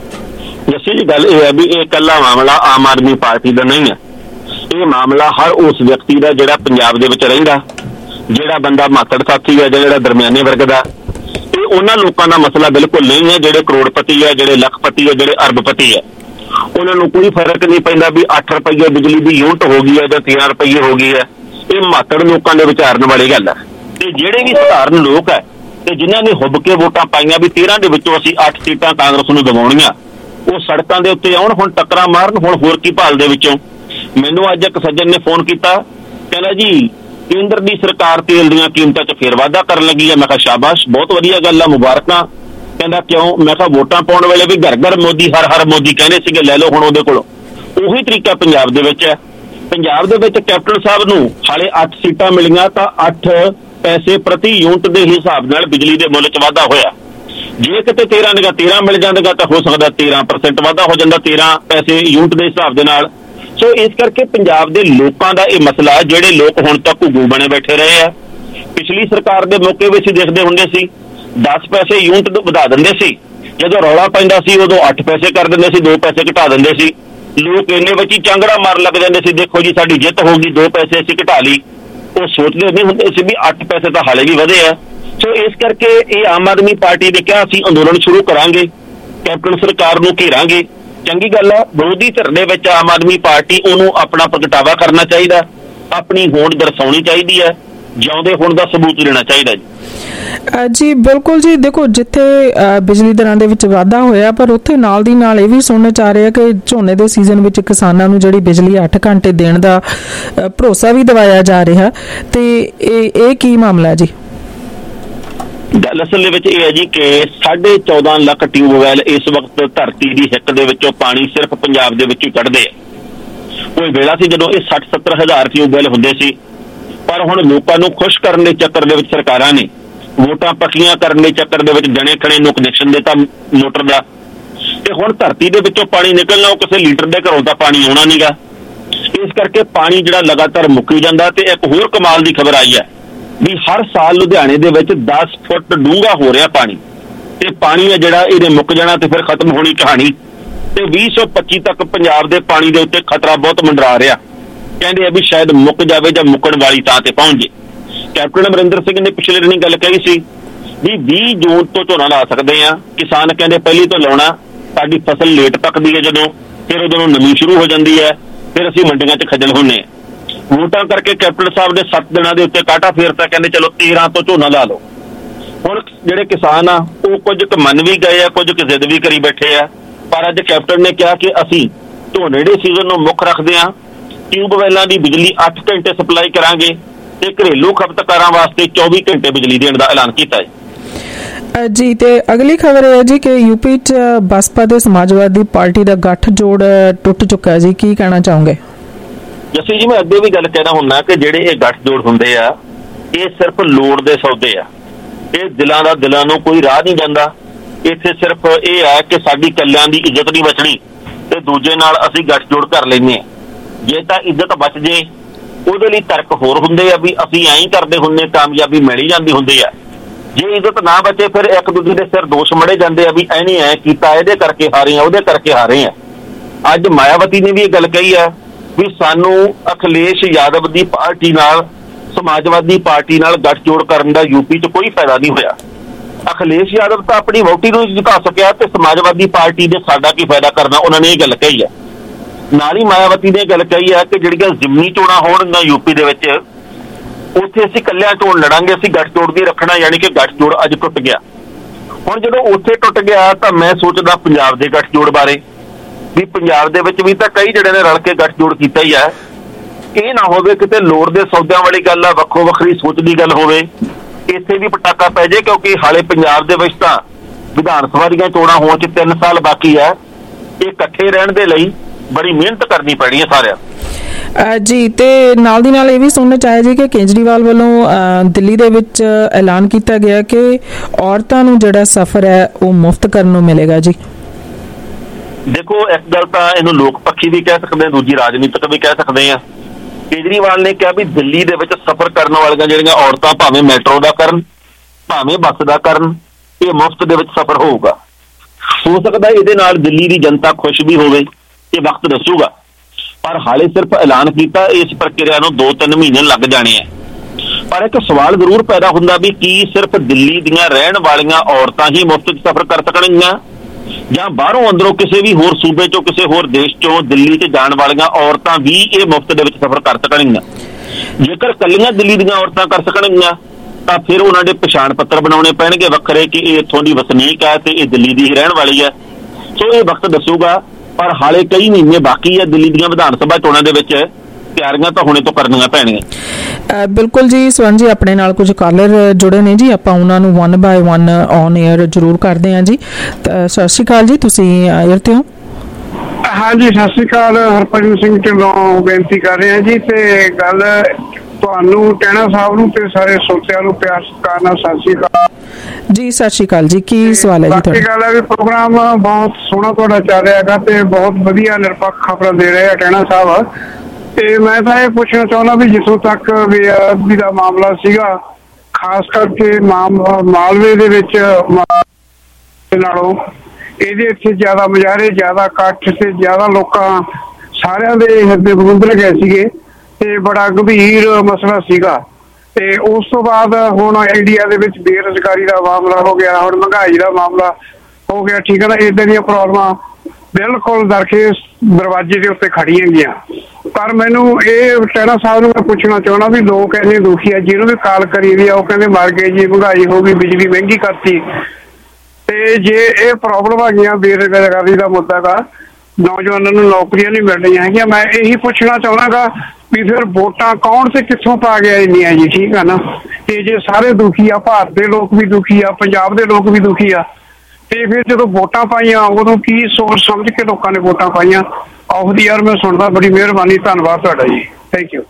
ਜੱਸੀ ਜੀ ਗੱਲ ਇਹ ਹੈ ਵੀ ਇਹ ਇਕੱਲਾ ਮਾਮਲਾ ਆਮ ਆਦਮੀ ਪਾਰਟੀ ਦਾ ਨਹੀਂ ਹੈ, ਇਹ ਮਾਮਲਾ ਹਰ ਉਸ ਵਿਅਕਤੀ ਦਾ ਜਿਹੜਾ ਪੰਜਾਬ ਦੇ ਵਿੱਚ ਰਹਿੰਦਾ, ਜਿਹੜਾ ਬੰਦਾ ਮਾਤੜ ਸਾਥੀ ਹੈ, ਜਿਹੜਾ ਦਰਮਿਆਨੇ ਵਰਗ ਦਾ। ਇਹ ਉਹਨਾਂ ਲੋਕਾਂ ਦਾ ਮਸਲਾ ਬਿਲਕੁਲ ਨਹੀਂ ਹੈ ਜਿਹੜੇ ਕਰੋੜਪਤੀ ਹੈ, ਜਿਹੜੇ ਲੱਖਪਤੀ ਹੈ, ਜਿਹੜੇ ਅਰਬਪਤੀ ਹੈ। ਉਹਨਾਂ ਨੂੰ ਕੋਈ ਫਰਕ ਨਹੀਂ ਪੈਂਦਾ ਵੀ ਅੱਠ ਰੁਪਈਏ ਬਿਜਲੀ ਦੀ ਯੂਨਿਟ ਹੋ ਗਈ ਹੈ ਜਾਂ ਤੇਰਾਂ ਰੁਪਈਏ ਹੋ ਗਈ ਹੈ। ਇਹ ਮਾਤੜ ਲੋਕਾਂ ਦੇ ਵਿਚਾਰਨ ਵਾਲੀ ਗੱਲ ਹੈ। ਤੇ ਜਿਹੜੇ ਵੀ ਸਧਾਰਨ ਲੋਕ ਹੈ ਤੇ ਜਿਨ੍ਹਾਂ ਨੇ ਹੁੱਬ ਕੇ ਵੋਟਾਂ ਪਾਈਆਂ ਵੀ ਤੇਰਾਂ ਦੇ ਵਿੱਚੋਂ ਅਸੀਂ ਅੱਠ ਸੀਟਾਂ ਕਾਂਗਰਸ ਨੂੰ ਦਿਵਾਉਣੀਆਂ, ਉਹ ਸੜਕਾਂ ਦੇ ਉੱਤੇ ਆਉਣ, ਹੁਣ ਟੱਕਰਾਂ ਮਾਰਨ, ਹੁਣ ਹੋਰ ਕੀ ਭਾਲ ਦੇ ਵਿੱਚੋਂ। ਮੈਨੂੰ ਅੱਜ ਇੱਕ ਸੱਜਣ ਨੇ ਫੋਨ ਕੀਤਾ, ਕਹਿੰਦਾ ਜੀ ਕੇਂਦਰ ਦੀ ਸਰਕਾਰ ਤੇਲ ਦੀਆਂ ਕੀਮਤਾਂ 'ਚ ਫੇਰ ਵਾਧਾ ਕਰਨ ਲੱਗੀ ਹੈ। ਮੈਂ ਕਿਹਾ ਸ਼ਾਬਾਸ਼, ਬਹੁਤ ਵਧੀਆ ਗੱਲ ਆ, ਮੁਬਾਰਕਾਂ। ਕਹਿੰਦਾ ਕਿਉਂ? ਮੈਂ ਕਿਹਾ ਵੋਟਾਂ ਪਾਉਣ ਵੇਲੇ ਵੀ ਘਰ ਘਰ ਮੋਦੀ, ਹਰ ਹਰ ਮੋਦੀ ਕਹਿੰਦੇ ਸੀਗੇ, ਲੈ ਲਓ ਹੁਣ ਉਹਦੇ ਕੋਲੋਂ। ਉਹੀ ਤਰੀਕਾ ਪੰਜਾਬ ਦੇ ਵਿੱਚ ਹੈ। ਪੰਜਾਬ ਦੇ ਵਿੱਚ ਕੈਪਟਨ ਸਾਹਿਬ ਨੂੰ ਹਾਲੇ ਅੱਠ ਸੀਟਾਂ ਮਿਲੀਆਂ ਤਾਂ ਅੱਠ ਪੈਸੇ ਪ੍ਰਤੀ ਯੂਨਿਟ ਦੇ ਹਿਸਾਬ ਨਾਲ ਬਿਜਲੀ ਦੇ ਮੁੱਲ 'ਚ ਵਾਧਾ ਹੋਇਆ। ਜੇ ਕਿਤੇ ਤੇਰਾਂ ਨਿਗਾ ਤੇਰਾਂ ਮਿਲ ਜਾਂਦੇਗਾ ਤਾਂ ਹੋ ਸਕਦਾ ਤੇਰਾਂ ਪਰਸੈਂਟ ਵਾਧਾ ਹੋ ਜਾਂਦਾ, ਤੇਰਾਂ ਪੈਸੇ ਯੂਨਿਟ ਦੇ ਹਿਸਾਬ ਦੇ ਨਾਲ। ਸੋ ਇਸ ਕਰਕੇ ਪੰਜਾਬ ਦੇ ਲੋਕਾਂ ਦਾ ਇਹ ਮਸਲਾ, ਜਿਹੜੇ ਲੋਕ ਹੁਣ ਤੱਕ ਘੁੱਗੂ ਬਣੇ ਬੈਠੇ ਰਹੇ ਆ, ਪਿਛਲੀ ਸਰਕਾਰ ਦੇ ਮੌਕੇ ਵਿੱਚ ਦੇਖਦੇ ਹੁੰਦੇ ਸੀ ਦਸ ਪੈਸੇ ਯੂਨਿਟ ਵਧਾ ਦਿੰਦੇ ਸੀ, ਜਦੋਂ ਰੌਲਾ ਪੈਂਦਾ ਸੀ ਉਦੋਂ ਅੱਠ ਪੈਸੇ ਕਰ ਦਿੰਦੇ ਸੀ, ਦੋ ਪੈਸੇ ਘਟਾ ਦਿੰਦੇ ਸੀ। ਲੋਕ ਇੰਨੇ ਵਿੱਚ ਹੀ ਚਾਂਗੜਾ ਮਾਰਨ ਲੱਗ ਜਾਂਦੇ ਸੀ, ਦੇਖੋ ਜੀ ਸਾਡੀ ਜਿੱਤ ਹੋ ਗਈ, ਦੋ ਪੈਸੇ ਅਸੀਂ ਘਟਾ ਲਈ। ਉਹ ਸੋਚਦੇ ਨਹੀਂ ਹੁੰਦੇ ਸੀ ਵੀ ਅੱਠ ਪੈਸੇ ਤਾਂ ਹਾਲੇ ਵੀ ਵਧੇ ਆ। ਸੋ ਇਸ ਕਰਕੇ ਇਹ ਆਮ ਆਦਮੀ ਪਾਰਟੀ ਨੇ ਕਿਹਾ ਅਸੀਂ ਅੰਦੋਲਨ ਸ਼ੁਰੂ ਕਰਾਂਗੇ, ਕੈਪਟਨ ਸਰਕਾਰ ਨੂੰ ਘੇਰਾਂਗੇ। ਚੰਗੀ ਗੱਲ ਆ, ਵਿਰੋਧੀ ਧਿਰ ਦੇ ਵਿੱਚ ਆਮ ਆਦਮੀ ਪਾਰਟੀ ਉਹਨੂੰ ਆਪਣਾ ਪ੍ਰਗਟਾਵਾ ਕਰਨਾ ਚਾਹੀਦਾ, ਆਪਣੀ ਹੋਂਦ ਦਰਸਾਉਣੀ ਚਾਹੀਦੀ ਹੈ, ਜਿਉਂਦੇ ਹੋਣ ਦਾ ਸਬੂਤ ਦੇਣਾ ਚਾਹੀਦਾ ਜੀ। ਜੀ ਬਿਲਕੁਲ ਜੀ, ਦੇਖੋ ਜਿੱਥੇ ਬਿਜਲੀ ਦਰਾਂ ਦੇ ਵਿੱਚ ਵਾਧਾ ਹੋਇਆ, ਪਰ ਉੱਥੇ ਨਾਲ ਦੀ ਨਾਲ ਇਹ ਵੀ ਸੁਣਨ ਚ ਆ ਰਿਹਾ ਕਿ ਝੋਨੇ ਦੇ ਸੀਜ਼ਨ ਵਿੱਚ ਕਿਸਾਨਾਂ ਨੂੰ ਜਿਹੜੀ ਬਿਜਲੀ ਅੱਠ ਘੰਟੇ ਦੇਣ ਦਾ ਭਰੋਸਾ ਵੀ ਦਿਵਾਇਆ ਜਾ ਰਿਹਾ, ਤੇ ਇਹ ਇਹ ਕੀ ਮਾਮਲਾ ਜੀ? ਗੱਲ ਅਸਲ ਦੇ ਵਿੱਚ ਇਹ ਹੈ ਜੀ ਕਿ ਸਾਢੇ ਚੌਦਾਂ ਲੱਖ ਟਿਊਬਵੈਲ ਇਸ ਵਕਤ ਧਰਤੀ ਦੀ ਹਿੱਕ ਦੇ ਵਿੱਚੋਂ ਪਾਣੀ ਸਿਰਫ ਪੰਜਾਬ ਦੇ ਵਿੱਚ ਹੀ ਕੱਢਦੇ ਆ। ਕੋਈ ਵੇਲਾ ਸੀ ਜਦੋਂ ਇਹ ਸੱਠ ਸੱਤਰ ਹਜ਼ਾਰ ਟਿਊਬਵੈਲ ਹੁੰਦੇ ਸੀ, ਪਰ ਹੁਣ ਲੋਕਾਂ ਨੂੰ ਖੁਸ਼ ਕਰਨ ਦੇ ਚੱਕਰ ਦੇ ਵਿੱਚ ਸਰਕਾਰਾਂ ਨੇ ਵੋਟਾਂ ਪੱਕੀਆਂ ਕਰਨ ਦੇ ਚੱਕਰ ਦੇ ਵਿੱਚ ਜਣੇ ਖਣੇ ਨੂੰ ਕਨੈਕਸ਼ਨ ਦਿੱਤਾ ਮੋਟਰ ਦਾ, ਤੇ ਹੁਣ ਧਰਤੀ ਦੇ ਵਿੱਚੋਂ ਪਾਣੀ ਨਿਕਲਣਾ, ਉਹ ਕਿਸੇ ਲੀਡਰ ਦੇ ਘਰੋਂ ਤਾਂ ਪਾਣੀ ਆਉਣਾ ਨਹੀਂਗਾ। ਇਸ ਕਰਕੇ ਪਾਣੀ ਜਿਹੜਾ ਲਗਾਤਾਰ ਮੁੱਕੀ ਜਾਂਦਾ। ਤੇ ਇੱਕ ਹੋਰ ਕਮਾਲ ਦੀ ਖਬਰ ਆਈ ਹੈ ਵੀ ਹਰ ਸਾਲ ਲੁਧਿਆਣੇ ਦੇ ਵਿੱਚ ਦਸ ਫੁੱਟ ਡੂੰਘਾ ਹੋ ਰਿਹਾ ਪਾਣੀ, ਤੇ ਪਾਣੀ ਹੈ ਜਿਹੜਾ ਇਹਨੇ ਮੁੱਕ ਜਾਣਾ ਤੇ ਫਿਰ ਖਤਮ ਹੋਣੀ ਕਹਾਣੀ। ਤੇ ਵੀਹ ਸੌ ਪੱਚੀ ਤੱਕ ਪੰਜਾਬ ਦੇ ਪਾਣੀ ਦੇ ਉੱਤੇ ਖਤਰਾ ਬਹੁਤ ਮੰਡਰਾ ਰਿਹਾ। ਕਹਿੰਦੇ ਆ ਵੀ ਸ਼ਾਇਦ ਮੁੱਕ ਜਾਵੇ ਜਾਂ ਮੁੱਕਣ ਵਾਲੀ ਥਾਂ ਤੇ ਪਹੁੰਚ ਜੇ। ਕੈਪਟਨ ਅਮਰਿੰਦਰ ਸਿੰਘ ਨੇ ਪਿਛਲੇ ਦਿਨੀ ਗੱਲ ਕਹੀ ਸੀ ਵੀ ਵੀਹ ਜੂਨ ਤੋਂ ਝੋਨਾ ਲਾ ਸਕਦੇ ਆ। ਕਿਸਾਨ ਕਹਿੰਦੇ ਪਹਿਲੀ ਤੋਂ ਲਾਉਣਾ, ਸਾਡੀ ਫਸਲ ਲੇਟ ਪੱਕਦੀ ਹੈ ਜਦੋਂ, ਫਿਰ ਉਦੋਂ ਨਮੀ ਸ਼ੁਰੂ ਹੋ ਜਾਂਦੀ ਹੈ, ਫਿਰ ਅਸੀਂ ਮੰਡੀਆਂ 'ਚ ਖੱਜਲ ਹੁੰਦੇ ਹਾਂ। ਵੋਟਾਂ ਕਰਕੇ ਕੈਪਟਨ ਸਾਹਿਬ ਨੇ ਸੱਤ ਦਿਨਾਂ ਦੇ ਉੱਤੇ ਕਾਟਾ ਫੇਰਤਾ, ਕਹਿੰਦੇ ਚਲੋ ਤੇਰਾਂ ਤੋਂ ਝੋਨਾ ਲਾ ਲਓ। ਹੁਣ ਜਿਹੜੇ ਕਿਸਾਨ ਆ ਉਹ ਕੁਝ ਕੁ ਮੰਨ ਵੀ ਗਏ ਆ, ਕੁਝ ਕੁ ਜ਼ਿੱਦ ਵੀ ਕਰੀ ਬੈਠੇ ਆ। ਪਰ ਅੱਜ ਕੈਪਟਨ ਨੇ ਕਿਹਾ ਕਿ ਅਸੀਂ ਝੋਨੇ ਦੇ ਸੀਜ਼ਨ ਨੂੰ ਮੁੱਖ ਰੱਖਦੇ ਆ, ਟਿਊਬਵੈਲਾਂ ਦੀ ਬਿਜਲੀ ਅੱਠ ਘੰਟੇ ਸਪਲਾਈ ਕਰਾਂਗੇ ਤੇ ਘਰੇਲੂ ਖਪਤਕਾਰਾਂ ਵਾਸਤੇ ਚੌਵੀ ਘੰਟੇ ਬਿਜਲੀ ਦੇਣ ਦਾ ਐਲਾਨ ਕੀਤਾ ਹੈ। ਜੀ ਤੇ ਅਗਲੀ ਖਬਰ ਇਹ ਹੈ ਜੀ ਕਿ ਯੂਪੀ ਚ ਬਸਪਾ ਤੇ ਸਮਾਜਵਾਦੀ ਪਾਰਟੀ ਦਾ ਗੱਠਜੋੜ ਟੁੱਟ ਚੁੱਕਾ ਹੈ ਜੀ, ਕੀ ਕਹਿਣਾ ਚਾਹੋਗੇ? ਜੱਸੀ ਜੀ, ਮੈਂ ਅੱਗੇ ਵੀ ਗੱਲ ਕਹਿਣਾ ਹੁੰਦਾ ਕਿ ਜਿਹੜੇ ਇਹ ਗੱਠਜੋੜ ਹੁੰਦੇ ਆ ਇਹ ਸਿਰਫ ਲੋੜ ਦੇ ਸੌਦੇ ਆ, ਇਹ ਦਿਲਾਂ ਦਾ ਦਿਲਾਂ ਨੂੰ ਕੋਈ ਰਾਹ ਨਹੀਂ ਜਾਂਦਾ। ਇੱਥੇ ਸਿਰਫ ਇਹ ਹੈ ਕਿ ਸਾਡੀ ਕੱਲਿਆਂ ਦੀ ਇੱਜ਼ਤ ਨਹੀਂ ਬਚਣੀ ਤੇ ਦੂਜੇ ਨਾਲ ਅਸੀਂ ਗੱਠਜੋੜ ਕਰ ਲੈਂਦੇ ਹਾਂ। ਜੇ ਤਾਂ ਇੱਜ਼ਤ ਬਚ ਜੇ ਉਹਦੇ ਲਈ ਤਰਕ ਹੋਰ ਹੁੰਦੇ ਆ ਵੀ ਅਸੀਂ ਐਂ ਕਰਦੇ ਹੁੰਦੇ, ਕਾਮਯਾਬੀ ਮਿਲ ਹੀ ਜਾਂਦੀ ਹੁੰਦੀ ਆ। ਜੇ ਇੱਜ਼ਤ ਨਾ ਬਚੇ ਫਿਰ ਇੱਕ ਦੂਜੇ ਦੇ ਸਿਰ ਦੋਸ਼ ਮੜੇ ਜਾਂਦੇ ਆ ਵੀ ਐਨੀ ਐ ਕੀਤਾ, ਇਹਦੇ ਕਰਕੇ ਹਾਰੇ ਆ, ਉਹਦੇ ਕਰਕੇ ਹਾਰੇ ਆ। ਅੱਜ ਮਾਇਆਵਤੀ ਨੇ ਵੀ ਇਹ ਗੱਲ ਕਹੀ ਆ ਵੀ ਸਾਨੂੰ ਅਖਿਲੇਸ਼ ਯਾਦਵ ਦੀ ਪਾਰਟੀ ਨਾਲ ਸਮਾਜਵਾਦੀ ਪਾਰਟੀ ਨਾਲ ਗੱਠਜੋੜ ਕਰਨ ਦਾ ਯੂਪੀ 'ਚ ਕੋਈ ਫਾਇਦਾ ਨਹੀਂ ਹੋਇਆ। ਅਖਿਲੇਸ਼ ਯਾਦਵ ਤਾਂ ਆਪਣੀ ਵੋਟੀ ਨੂੰ ਜਿਤਾ ਸਕਿਆ ਤੇ ਸਮਾਜਵਾਦੀ ਪਾਰਟੀ ਦੇ ਸਾਡਾ ਕੀ ਫਾਇਦਾ ਕਰਨਾ, ਉਹਨਾਂ ਨੇ ਇਹ ਗੱਲ ਕਹੀ ਆ। ਨਾਲ ਹੀ ਮਾਇਆਵਤੀ ਨੇ ਗੱਲ ਕਹੀ ਆ ਕਿ ਜਿਹੜੀਆਂ ਜ਼ਿਮਨੀ ਚੋਣਾਂ ਹੋਣਗੀਆਂ ਯੂਪੀ ਦੇ ਵਿੱਚ ਉੱਥੇ ਅਸੀਂ ਇਕੱਲਿਆਂ ਚੋਣ ਲੜਾਂਗੇ, ਅਸੀਂ ਗੱਠਜੋੜ ਦੀ ਰੱਖਣਾ, ਯਾਨੀ ਕਿ ਗੱਠਜੋੜ ਅੱਜ ਟੁੱਟ ਗਿਆ। ਹੁਣ ਜਦੋਂ ਉੱਥੇ ਟੁੱਟ ਗਿਆ ਤਾਂ ਮੈਂ ਸੋਚਦਾ ਪੰਜਾਬ ਦੇ ਗੱਠਜੋੜ ਬਾਰੇ ਵੀ ਪੰਜਾਬ ਦੇ ਵਿੱਚ ਵੀ ਤਾਂ ਕਈ ਜਿਹੜੇ ਨੇ ਰਲ ਕੇ ਗੱਠਜੋੜ ਕੀਤਾ ਹੀ ਹੈ। ਇਹ ਨਾ ਹੋਵੇ ਕਿਤੇ ਲੋੜ ਦੇ ਸੌਦਿਆਂ ਵਾਲੀ ਗੱਲ ਆ, ਵੱਖੋ ਵੱਖਰੀ ਸੋਚ ਦੀ ਗੱਲ ਹੋਵੇ, ਇੱਥੇ ਵੀ ਪਟਾਕਾ ਪੈ ਜੇ। ਕਿਉਂਕਿ ਹਾਲੇ ਪੰਜਾਬ ਦੇ ਵਿੱਚ ਤਾਂ ਵਿਧਾਨ ਸਭਾ ਦੀਆਂ ਚੋਣਾਂ ਹੋਣ 'ਚ ਤਿੰਨ ਸਾਲ ਬਾਕੀ ਹੈ। ਇਹ ਇਕੱਠੇ ਰਹਿਣ ਦੇ ਲਈ ਬੜੀ ਮਿਹਨਤ ਕਰਨੀ ਪੈਣੀ ਹੈ ਸਾਰਿਆਂ ਜੀ। ਤੇ ਨਾਲ ਦੀ ਨਾਲ ਇਹ ਵੀ ਸੁਣਨਾ ਚਾਹਿਆ ਜੀ ਕਿ ਕੇਜਰੀਵਾਲ ਵੱਲੋਂ ਦਿੱਲੀ ਦੇ ਵਿੱਚ ਐਲਾਨ ਕੀਤਾ ਗਿਆ ਕਿ ਔਰਤਾਂ ਨੂੰ ਜਿਹੜਾ ਸਫ਼ਰ ਹੈ ਉਹ ਮੁਫਤ ਕਰਨ ਨੂੰ ਮਿਲੇਗਾ ਜੀ। ਦੇਖੋ, ਇੱਕ ਗੱਲ ਤਾਂ ਇਹਨੂੰ ਲੋਕ ਪੱਖੀ ਵੀ ਕਹਿ ਸਕਦੇ, ਦੂਜੀ ਰਾਜਨੀਤਿਕ ਵੀ ਕਹਿ ਸਕਦੇ ਆ। ਕੇਜਰੀਵਾਲ ਨੇ ਕਿਹਾ ਵੀ ਦਿੱਲੀ ਦੇ ਵਿੱਚ ਸਫ਼ਰ ਕਰਨ ਵਾਲੀਆਂ ਜਿਹੜੀਆਂ ਔਰਤਾਂ ਭਾਵੇਂ ਮੈਟਰੋ ਦਾ ਕਰਨ ਭਾਵੇਂ ਬੱਸ ਦਾ ਕਰਨ, ਇਹ ਮੁਫਤ ਦੇ ਵਿੱਚ ਸਫ਼ਰ ਹੋਊਗਾ। ਹੋ ਸਕਦਾ ਇਹਦੇ ਨਾਲ ਦਿੱਲੀ ਦੀ ਜਨਤਾ ਖੁਸ਼ ਵੀ ਹੋਵੇ, ਇਹ ਵਕਤ ਦੱਸੂਗਾ। ਪਰ ਹਾਲੇ ਸਿਰਫ ਐਲਾਨ ਕੀਤਾ, ਇਸ ਪ੍ਰਕਿਰਿਆ ਨੂੰ ਦੋ ਤਿੰਨ ਮਹੀਨੇ ਲੱਗ ਜਾਣੇ ਆ। ਪਰ ਇੱਕ ਸਵਾਲ ਜ਼ਰੂਰ ਪੈਦਾ ਹੁੰਦਾ ਵੀ ਕੀ ਸਿਰਫ ਦਿੱਲੀ ਦੀਆਂ ਰਹਿਣ ਵਾਲੀਆਂ ਔਰਤਾਂ ਹੀ ਮੁਫਤ 'ਚ ਸਫ਼ਰ ਕਰ ਸਕਣਗੀਆਂ ਜਾਂ ਬਾਹਰੋਂ ਅੰਦਰੋਂ ਕਿਸੇ ਵੀ ਹੋਰ ਸੂਬੇ 'ਚੋਂ ਕਿਸੇ ਹੋਰ ਦੇਸ਼ 'ਚੋਂ ਦਿੱਲੀ 'ਚ ਜਾਣ ਵਾਲੀਆਂ ਔਰਤਾਂ ਵੀ ਇਹ ਮੁਫਤ ਦੇ ਵਿੱਚ ਸਫ਼ਰ ਕਰ ਸਕਣਗੀਆਂ? ਜੇਕਰ ਇਕੱਲੀਆਂ ਦਿੱਲੀ ਦੀਆਂ ਔਰਤਾਂ ਕਰ ਸਕਣਗੀਆਂ ਤਾਂ ਫਿਰ ਉਹਨਾਂ ਦੇ ਪਛਾਣ ਪੱਤਰ ਬਣਾਉਣੇ ਪੈਣਗੇ ਵੱਖਰੇ ਕਿ ਇਹ ਇੱਥੋਂ ਦੀ ਵਸਨੀਕ ਹੈ ਤੇ ਇਹ ਦਿੱਲੀ ਦੀ ਹੀ ਰਹਿਣ ਵਾਲੀ ਹੈ। ਸੋ ਇਹ ਵਕਤ ਦੱਸੂਗਾ। ਪਰ ਹਾਲੇ ਕਈ ਮਹੀਨੇ ਬਾਕੀ ਹੈ ਦਿੱਲੀ ਦੀਆਂ ਵਿਧਾਨ ਸਭਾ ਚੋਣਾਂ ਦੇ ਵਿੱਚ, ਤਿਆਰੀਆਂ ਤਾਂ ਹੁਣੇ ਤੋਂ ਕਰਨੀਆਂ ਪੈਣਗੀਆਂ। ਬਿਲਕੁਲ ਜੀ। ਸਵਰਨ ਜੀ, ਆਪਣੇ ਨਾਲ ਕੁਝ ਕਾਲਰ ਜੁੜੇ ਨੇ ਜੀ, ਆਪਾਂ ਉਹਨਾਂ ਨੂੰ one by one on air ਜ਼ਰੂਰ ਕਰਦੇ ਹਾਂ ਜੀ। ਸਤਿ ਸ਼੍ਰੀ ਅਕਾਲ ਜੀ, ਤੁਸੀਂ 에ਅਰ ਤੇ ਹੋ? ਹਾਂਜੀ, ਸਤਿ ਸ਼੍ਰੀ ਅਕਾਲ। ਹਰਭਜਨ ਸਿੰਘ ਢਿੱਲੋਂ ਬੇਨਤੀ ਕਰ ਰਹੇ ਹਾਂ ਜੀ। ਤੇ ਗੱਲ ਤੁਹਾਨੂੰ ਟੈਣਾ ਸਾਹਿਬ ਨੂੰ ਤੇ ਸਾਰੇ ਸਰੋਤਿਆਂ ਨੂੰ ਪਿਆਰ ਸਤਿਕਾਰ ਨਾਲ ਸਤਿ ਸ਼੍ਰੀ ਅਕਾਲ ਜੀ। ਸਤਿ ਸ਼੍ਰੀ ਅਕਾਲ ਜੀ, ਕੀ ਸਵਾਲ ਹੈ ਜੀ ਤੁਹਾਡਾ? ਗੱਲ ਹੈ ਵੀ ਪ੍ਰੋਗਰਾਮ ਬਹੁਤ ਸੋਹਣਾ ਤੁਹਾਡਾ ਚੱਲ ਰਿਹਾ ਹੈਗਾ ਤੇ ਬਹੁਤ ਵਧੀਆ ਨਿਰਪੱਖ ਖਬਰਾਂ ਦੇ ਰਹੇ ਆ ਟੈਣਾ ਸਾਹਿਬ। ਤੇ ਮੈਂ ਤਾਂ ਇਹ ਪੁੱਛਣਾ ਚਾਹੁੰਦਾ ਵੀ ਜਿੱਥੋਂ ਤੱਕ ਬੇਅਦਬੀ ਦਾ ਮਾਮਲਾ ਸੀਗਾ, ਖਾਸ ਕਰਕੇ ਮਾਲਵੇ ਦੇ ਵਿੱਚ ਨਾਲੋਂ ਇਹਦੇ ਇੱਥੇ ਜ਼ਿਆਦਾ ਮੁਜ਼ਾਹਰੇ, ਜ਼ਿਆਦਾ ਇਕੱਠ ਤੇ ਜ਼ਿਆਦਾ ਲੋਕਾਂ ਸਾਰਿਆਂ ਦੇ ਹਿਰਦੇ ਬੁੰਦਰ ਗਏ ਸੀਗੇ ਤੇ ਬੜਾ ਗੰਭੀਰ ਮਸਲਾ ਸੀਗਾ। ਤੇ ਉਸ ਤੋਂ ਬਾਅਦ ਹੁਣ ਇੰਡੀਆ ਦੇ ਵਿੱਚ ਬੇਰੁਜ਼ਗਾਰੀ ਦਾ ਮਾਮਲਾ ਹੋ ਗਿਆ, ਹੁਣ ਮਹਿੰਗਾਈ ਦਾ ਮਾਮਲਾ ਹੋ ਗਿਆ, ਠੀਕ ਹੈ ਨਾ। ਏਦਾਂ ਦੀਆਂ ਪ੍ਰੋਬਲਮਾਂ ਬਿਲਕੁਲ ਦਰਖੇਸ ਦਰਵਾਜ਼ੇ ਦੇ ਉੱਤੇ ਖੜੀਆਂ ਗਈਆਂ। ਪਰ ਮੈਨੂੰ ਇਹ ਟੈਣਾ ਸਾਹਿਬ ਨੂੰ ਮੈਂ ਪੁੱਛਣਾ ਚਾਹੁੰਦਾ ਵੀ ਲੋਕ ਇੰਨੇ ਦੁਖੀ ਆ, ਜਿਹਨੂੰ ਵੀ ਕਾਲ ਕਰੀ ਵੀ ਆ ਉਹ ਕਹਿੰਦੇ ਮਰ ਗਏ ਜੀ, ਮਹਿੰਗਾਈ ਹੋ ਗਈ, ਬਿਜਲੀ ਮਹਿੰਗੀ ਕਰਤੀ। ਤੇ ਜੇ ਇਹ ਪ੍ਰੋਬਲਮ ਆ ਗਈਆਂ, ਬੇਰੁਜ਼ਗਾਰੀ ਦਾ ਮੁੱਦਾ ਗਾ, ਨੌਜਵਾਨਾਂ ਨੂੰ ਨੌਕਰੀਆਂ ਨਹੀਂ ਮਿਲ ਰਹੀਆਂ ਹੈਗੀਆਂ, ਮੈਂ ਇਹੀ ਪੁੱਛਣਾ ਚਾਹੁੰਦਾ ਵੀ ਫਿਰ ਵੋਟਾਂ ਕੌਣ ਤੇ ਕਿੱਥੋਂ ਪਾ ਗਿਆ ਇੰਨੀਆਂ ਜੀ, ਠੀਕ ਆ ਨਾ। ਤੇ ਜੇ ਸਾਰੇ ਦੁਖੀ ਆ, ਭਾਰਤ ਦੇ ਲੋਕ ਵੀ ਦੁਖੀ ਆ, ਪੰਜਾਬ ਦੇ ਲੋਕ ਵੀ ਦੁਖੀ ਆ, ਤੇ ਫਿਰ ਜਦੋਂ ਵੋਟਾਂ ਪਾਈਆਂ ਉਦੋਂ ਕੀ ਸੋਚ ਸਮਝ ਕੇ ਲੋਕਾਂ ਨੇ ਵੋਟਾਂ ਪਾਈਆਂ? ਆਫ ਦੀ ਏਅਰ ਮੈਂ ਸੁਣਦਾ, ਬੜੀ ਮਿਹਰਬਾਨੀ, ਧੰਨਵਾਦ ਤੁਹਾਡਾ ਜੀ, ਥੈਂਕ ਯੂ।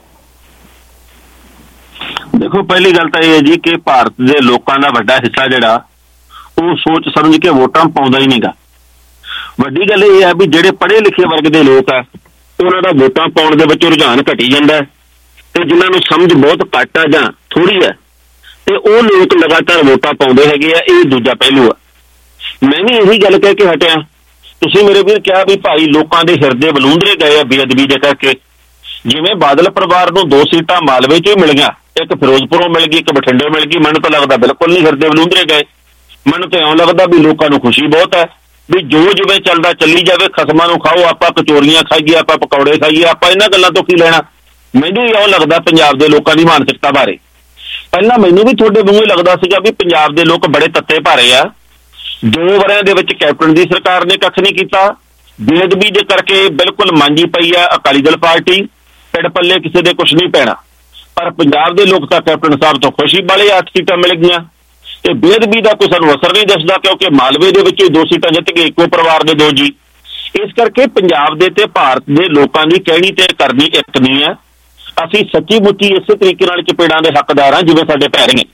ਦੇਖੋ, ਪਹਿਲੀ ਗੱਲ ਤਾਂ ਇਹ ਹੈ ਜੀ ਕਿ ਭਾਰਤ ਦੇ ਲੋਕਾਂ ਦਾ ਵੱਡਾ ਹਿੱਸਾ ਜਿਹੜਾ ਉਹ ਸੋਚ ਸਮਝ ਕੇ ਵੋਟਾਂ ਪਾਉਂਦਾ ਹੀ ਨਹੀਂਗਾ। ਵੱਡੀ ਗੱਲ ਇਹ ਹੈ ਵੀ ਜਿਹੜੇ ਪੜ੍ਹੇ ਲਿਖੇ ਵਰਗ ਦੇ ਲੋਕ ਆ ਉਹਨਾਂ ਦਾ ਵੋਟਾਂ ਪਾਉਣ ਦੇ ਵਿੱਚ ਰੁਝਾਨ ਘਟੀ ਜਾਂਦਾ ਤੇ ਜਿਨ੍ਹਾਂ ਨੂੰ ਸਮਝ ਬਹੁਤ ਘੱਟ ਆ ਜਾਂ ਥੋੜ੍ਹੀ ਹੈ ਤੇ ਉਹ ਲੋਕ ਲਗਾਤਾਰ ਵੋਟਾਂ ਪਾਉਂਦੇ ਹੈਗੇ ਆ। ਇਹ ਦੂਜਾ ਪਹਿਲੂ ਆ। ਮੈਂ ਵੀ ਇਹੀ ਗੱਲ ਕਹਿ ਕੇ ਹਟਿਆ, ਤੁਸੀਂ ਮੇਰੇ ਵੀਰ ਕਿਹਾ ਵੀ ਭਾਈ ਲੋਕਾਂ ਦੇ ਹਿਰਦੇ ਬਲੂੰਦਰੇ ਗਏ ਆ ਬੇਅਦਬੀ ਦੇ ਕਰਕੇ। ਜਿਵੇਂ ਬਾਦਲ ਪਰਿਵਾਰ ਨੂੰ ਦੋ ਸੀਟਾਂ ਮਾਲਵੇ 'ਚ ਹੀ ਮਿਲ ਗਈਆਂ, ਇੱਕ ਫਿਰੋਜ਼ਪੁਰੋਂ ਮਿਲ ਗਈ, ਇੱਕ ਬਠਿੰਡੇ ਮਿਲ ਗਈ, ਮੈਨੂੰ ਤਾਂ ਲੱਗਦਾ ਬਿਲਕੁਲ ਨਹੀਂ ਹਿਰਦੇ ਬਲੂੰਦਰੇ ਗਏ। ਮੈਨੂੰ ਤਾਂ ਇਉਂ ਲੱਗਦਾ ਵੀ ਲੋਕਾਂ ਨੂੰ ਖੁਸ਼ੀ ਬਹੁਤ ਹੈ ਵੀ ਜੋ ਜਿਵੇਂ ਚੱਲਦਾ ਚੱਲੀ ਜਾਵੇ, ਖਸਮਾਂ ਨੂੰ ਖਾਓ, ਆਪਾਂ ਕਚੋਰੀਆਂ ਖਾਈਏ, ਆਪਾਂ ਪਕੌੜੇ ਖਾਈਏ, ਆਪਾਂ ਇਹਨਾਂ ਗੱਲਾਂ ਤੋਂ ਕੀ ਲੈਣਾ। ਮੈਨੂੰ ਇਉਂ ਲੱਗਦਾ ਪੰਜਾਬ ਦੇ ਲੋਕਾਂ ਦੀ ਮਾਨਸਿਕਤਾ ਬਾਰੇ। ਪਹਿਲਾਂ ਮੈਨੂੰ ਵੀ ਤੁਹਾਡੇ ਵਾਂਗੂ ਹੀ ਲੱਗਦਾ ਸੀਗਾ ਵੀ ਪੰਜਾਬ ਦੇ ਲੋਕ ਬੜੇ ਤੱਤੇ ਭਾਰੇ ਆ। ਦੋ ਵਰਿਆਂ ਦੇ ਵਿੱਚ ਕੈਪਟਨ ਦੀ ਸਰਕਾਰ ਨੇ ਕੱਖ ਨਹੀਂ ਕੀਤਾ, ਬੇਅਦਬੀ ਦੇ ਕਰਕੇ ਬਿਲਕੁਲ ਮਾਂਜੀ ਪਈ ਆ ਅਕਾਲੀ ਦਲ ਪਾਰਟੀ, ਢਿੱਡ ਪੱਲੇ ਕਿਸੇ ਦੇ ਕੁਛ ਨਹੀਂ ਪੈਣਾ। ਪਰ ਪੰਜਾਬ ਦੇ ਲੋਕ ਤਾਂ ਕੈਪਟਨ ਸਾਹਿਬ ਤੋਂ ਖੁਸ਼ੀ ਵਾਲੇ ਅੱਠ ਸੀਟਾਂ ਮਿਲ ਗਈਆਂ। ਤੇ ਬੇਅਦਬੀ ਦਾ ਕੋਈ ਸਾਨੂੰ ਅਸਰ ਨਹੀਂ ਦਿਸਦਾ, ਕਿਉਂਕਿ ਮਾਲਵੇ ਦੇ ਵਿੱਚ ਦੋ ਸੀਟਾਂ ਜਿੱਤ ਗਏ, ਇੱਕੋ ਪਰਿਵਾਰ ਦੇ ਦੋ ਜੀ। ਇਸ ਕਰਕੇ ਪੰਜਾਬ ਦੇ ਤੇ ਭਾਰਤ ਦੇ ਲੋਕਾਂ ਦੀ ਕਹਿਣੀ ਤੇ ਕਰਨੀ ਇੱਕ ਨਹੀਂ ਹੈ। ਅਸੀਂ ਸੱਚੀ ਮੁੱਚੀ ਇਸੇ ਤਰੀਕੇ ਨਾਲ ਚਪੇੜਾਂ ਦੇ ਹੱਕਦਾਰ ਹਾਂ ਜਿਵੇਂ ਸਾਡੇ ਪੈਰ ਨੇ।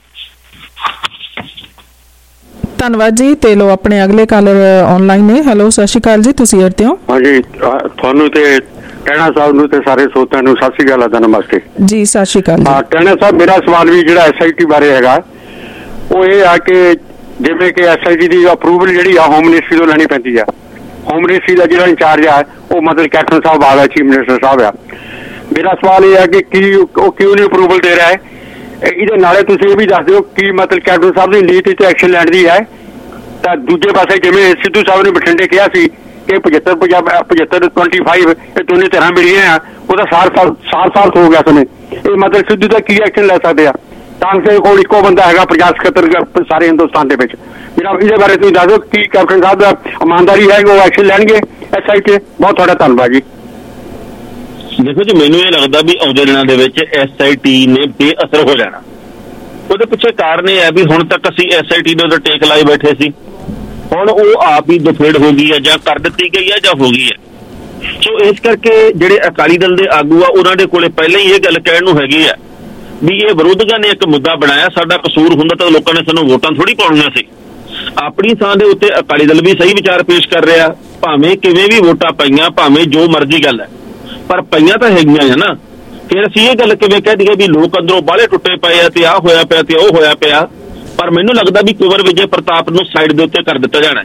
ਧੰਨਵਾਦ ਜੀ। ਤੇ ਲੋ ਆਪਣੇ ਅਗਲੇ ਕਾਲਰ ਆਨਲਾਈਨ ਨੇ। ਹੈਲੋ, ਸਤਿ ਸ਼੍ਰੀ ਅਕਾਲ ਜੀ, ਤੁਸੀਂ ਅਰਤੇ ਹੋ? ਹਾਂਜੀ, ਤੁਹਾਨੂੰ ਤੇ ਟਹਿਣਾ ਸਾਹਿਬ ਨੂੰ ਤੇ ਸਾਰੇ ਸੋਤਿਆਂ ਨੂੰ ਸਤਿ ਸ਼੍ਰੀ ਅਕਾਲ ਦਾ ਨਮਸਤੇ ਜੀ। ਸਤਿ ਸ਼੍ਰੀ ਅਕਾਲ। ਹਾਂ ਟਹਿਣਾ ਸਾਹਿਬ, ਮੇਰਾ ਸਵਾਲ ਵੀ ਜਿਹੜਾ ਐਸ ਆਈ ਟੀ ਬਾਰੇ ਹੈਗਾ ਉਹ ਇਹ ਆ ਕਿ ਜਿਵੇਂ ਕਿ ਐਸ ਆਈ ਟੀ ਦੀ ਅਪਰੂਵਲ ਜਿਹੜੀ ਆ ਹੋਮ ਮਿਨਿਸਟਰੀ ਤੋਂ ਲੈਣੀ ਪੈਂਦੀ ਆ। ਹੋਮ ਮਿਨਿਸਟਰੀ ਦਾ ਜਿਹੜਾ ਇੰਚਾਰਜ ਆ ਉਹ ਮਤਲਬ ਕੈਪਟਨ ਸਾਹਿਬ ਆ, ਚੀਫ ਮਿਨਿਸਟਰ ਸਾਹਿਬ ਆ। ਮੇਰਾ ਸਵਾਲ ਇਹ ਹੈ ਕਿ ਕੀ ਉਹ ਕਿਉਂ ਨਹੀਂ ਅਪਰੂਵਲ ਦੇ ਰਿਹਾ ਹੈ? ਇਹਦੇ ਨਾਲੇ ਤੁਸੀਂ ਇਹ ਵੀ ਦੱਸ ਦਿਓ ਕੀ ਮਤਲਬ ਕੈਪਟਨ ਸਾਹਿਬ ਦੀ ਨੀਤੀ ਤੇ ਐਕਸ਼ਨ ਲੈਣ ਦੀ ਹੈ। ਤਾਂ ਦੂਜੇ ਪਾਸੇ ਜਿਵੇਂ ਸਿੱਧੂ ਸਾਹਿਬ ਨੇ ਬਠਿੰਡੇ ਕਿਹਾ ਸੀ ਕਿ ਪਝੱਤਰ ਪੰਜਾਬ ਪਝੱਤਰ ਟਵੈਂਟੀ ਫਾਈਵ ਇਹ ਦੋਨੇ ਤਰ੍ਹਾਂ ਮਿਲੀਆਂ ਆ, ਉਹਦਾ ਸਾਲ ਸਾਲ ਸਾਲ ਸਾਲ ਹੋ ਗਿਆ ਸਮੇਂ। ਇਹ ਮਤਲਬ ਸਿੱਧੂ ਦਾ ਕੀ ਐਕਸ਼ਨ ਲੈ ਸਕਦੇ ਆ? ਕਾਂਗਰਸ ਕੋਲ ਇੱਕੋ ਬੰਦਾ ਹੈਗਾ ਪੰਜਾਬ ਸਕੱਤਰ ਸਾਰੇ ਹਿੰਦੁਸਤਾਨ ਦੇ ਵਿੱਚ। ਮੇਰਾ ਇਹਦੇ ਬਾਰੇ ਤੁਸੀਂ ਦੱਸ ਦਿਓ ਕੀ ਕੈਪਟਨ ਸਾਹਿਬ ਦਾ ਇਮਾਨਦਾਰੀ ਹੈ, ਉਹ ਐਕਸ਼ਨ ਲੈਣਗੇ ਐਸ ਆਈ ਟੀ? ਬਹੁਤ ਤੁਹਾਡਾ ਧੰਨਵਾਦ ਜੀ। ਦੇਖੋ ਜੀ, ਮੈਨੂੰ ਇਹ ਲੱਗਦਾ ਵੀ ਆਉਂਦੇ ਦਿਨਾਂ ਦੇ ਵਿੱਚ ਐਸ ਆਈ ਟੀ ਨੇ ਬੇਅਸਰ ਹੋ ਜਾਣਾ। ਉਹਦੇ ਪਿੱਛੇ ਕਾਰਨ ਇਹ ਹੈ ਵੀ ਹੁਣ ਤੱਕ ਅਸੀਂ ਐਸ ਆਈ ਟੀ ਦੇ ਉੱਤੇ ਟੇਕ ਲਾਈ ਬੈਠੇ ਸੀ, ਹੁਣ ਉਹ ਆਪ ਹੀ ਦੁਫੇੜ ਹੋ ਗਈ ਹੈ ਜਾਂ ਕਰ ਦਿੱਤੀ ਗਈ ਹੈ ਜਾਂ ਹੋ ਗਈ ਹੈ। ਸੋ ਇਸ ਕਰਕੇ ਜਿਹੜੇ ਅਕਾਲੀ ਦਲ ਦੇ ਆਗੂ ਆ ਉਹਨਾਂ ਦੇ ਕੋਲੇ ਪਹਿਲਾਂ ਹੀ ਇਹ ਗੱਲ ਕਹਿਣ ਨੂੰ ਹੈਗੀ ਆ ਵੀ ਇਹ ਵਿਰੋਧੀਆਂ ਨੇ ਇੱਕ ਮੁੱਦਾ ਬਣਾਇਆ, ਸਾਡਾ ਕਸੂਰ ਹੁੰਦਾ ਤਾਂ ਲੋਕਾਂ ਨੇ ਸਾਨੂੰ ਵੋਟਾਂ ਥੋੜੀ ਪਾਉਣੀਆਂ ਸੀ। ਆਪਣੀ ਥਾਂ ਦੇ ਉੱਤੇ ਅਕਾਲੀ ਦਲ ਵੀ ਸਹੀ ਵਿਚਾਰ ਪੇਸ਼ ਕਰ ਰਿਹਾ, ਭਾਵੇਂ ਕਿਵੇਂ ਵੀ ਵੋਟਾਂ ਪਈਆਂ, ਭਾਵੇਂ ਜੋ ਮਰਜ਼ੀ ਗੱਲ ਹੈ, ਪਰ ਪਈਆਂ ਤਾਂ ਹੈਗੀਆਂ ਹੈ ਨਾ। ਫਿਰ ਅਸੀਂ ਇਹ ਗੱਲ ਕਿਵੇਂ ਕਹਿ ਦਈਏ ਵੀ ਲੋਕ ਅੰਦਰੋਂ ਬਾਹਲੇ ਟੁੱਟੇ ਪਏ ਆ ਤੇ ਆਹ ਹੋਇਆ ਪਿਆ ਤੇ ਉਹ ਹੋਇਆ ਪਿਆ। ਪਰ ਮੈਨੂੰ ਲੱਗਦਾ ਵੀ ਕੁੰਵਰ ਵਿਜੇ ਪ੍ਰਤਾਪ ਨੂੰ ਸਾਈਡ ਦੇ ਉੱਤੇ ਕਰ ਦਿੱਤਾ ਜਾਣਾ।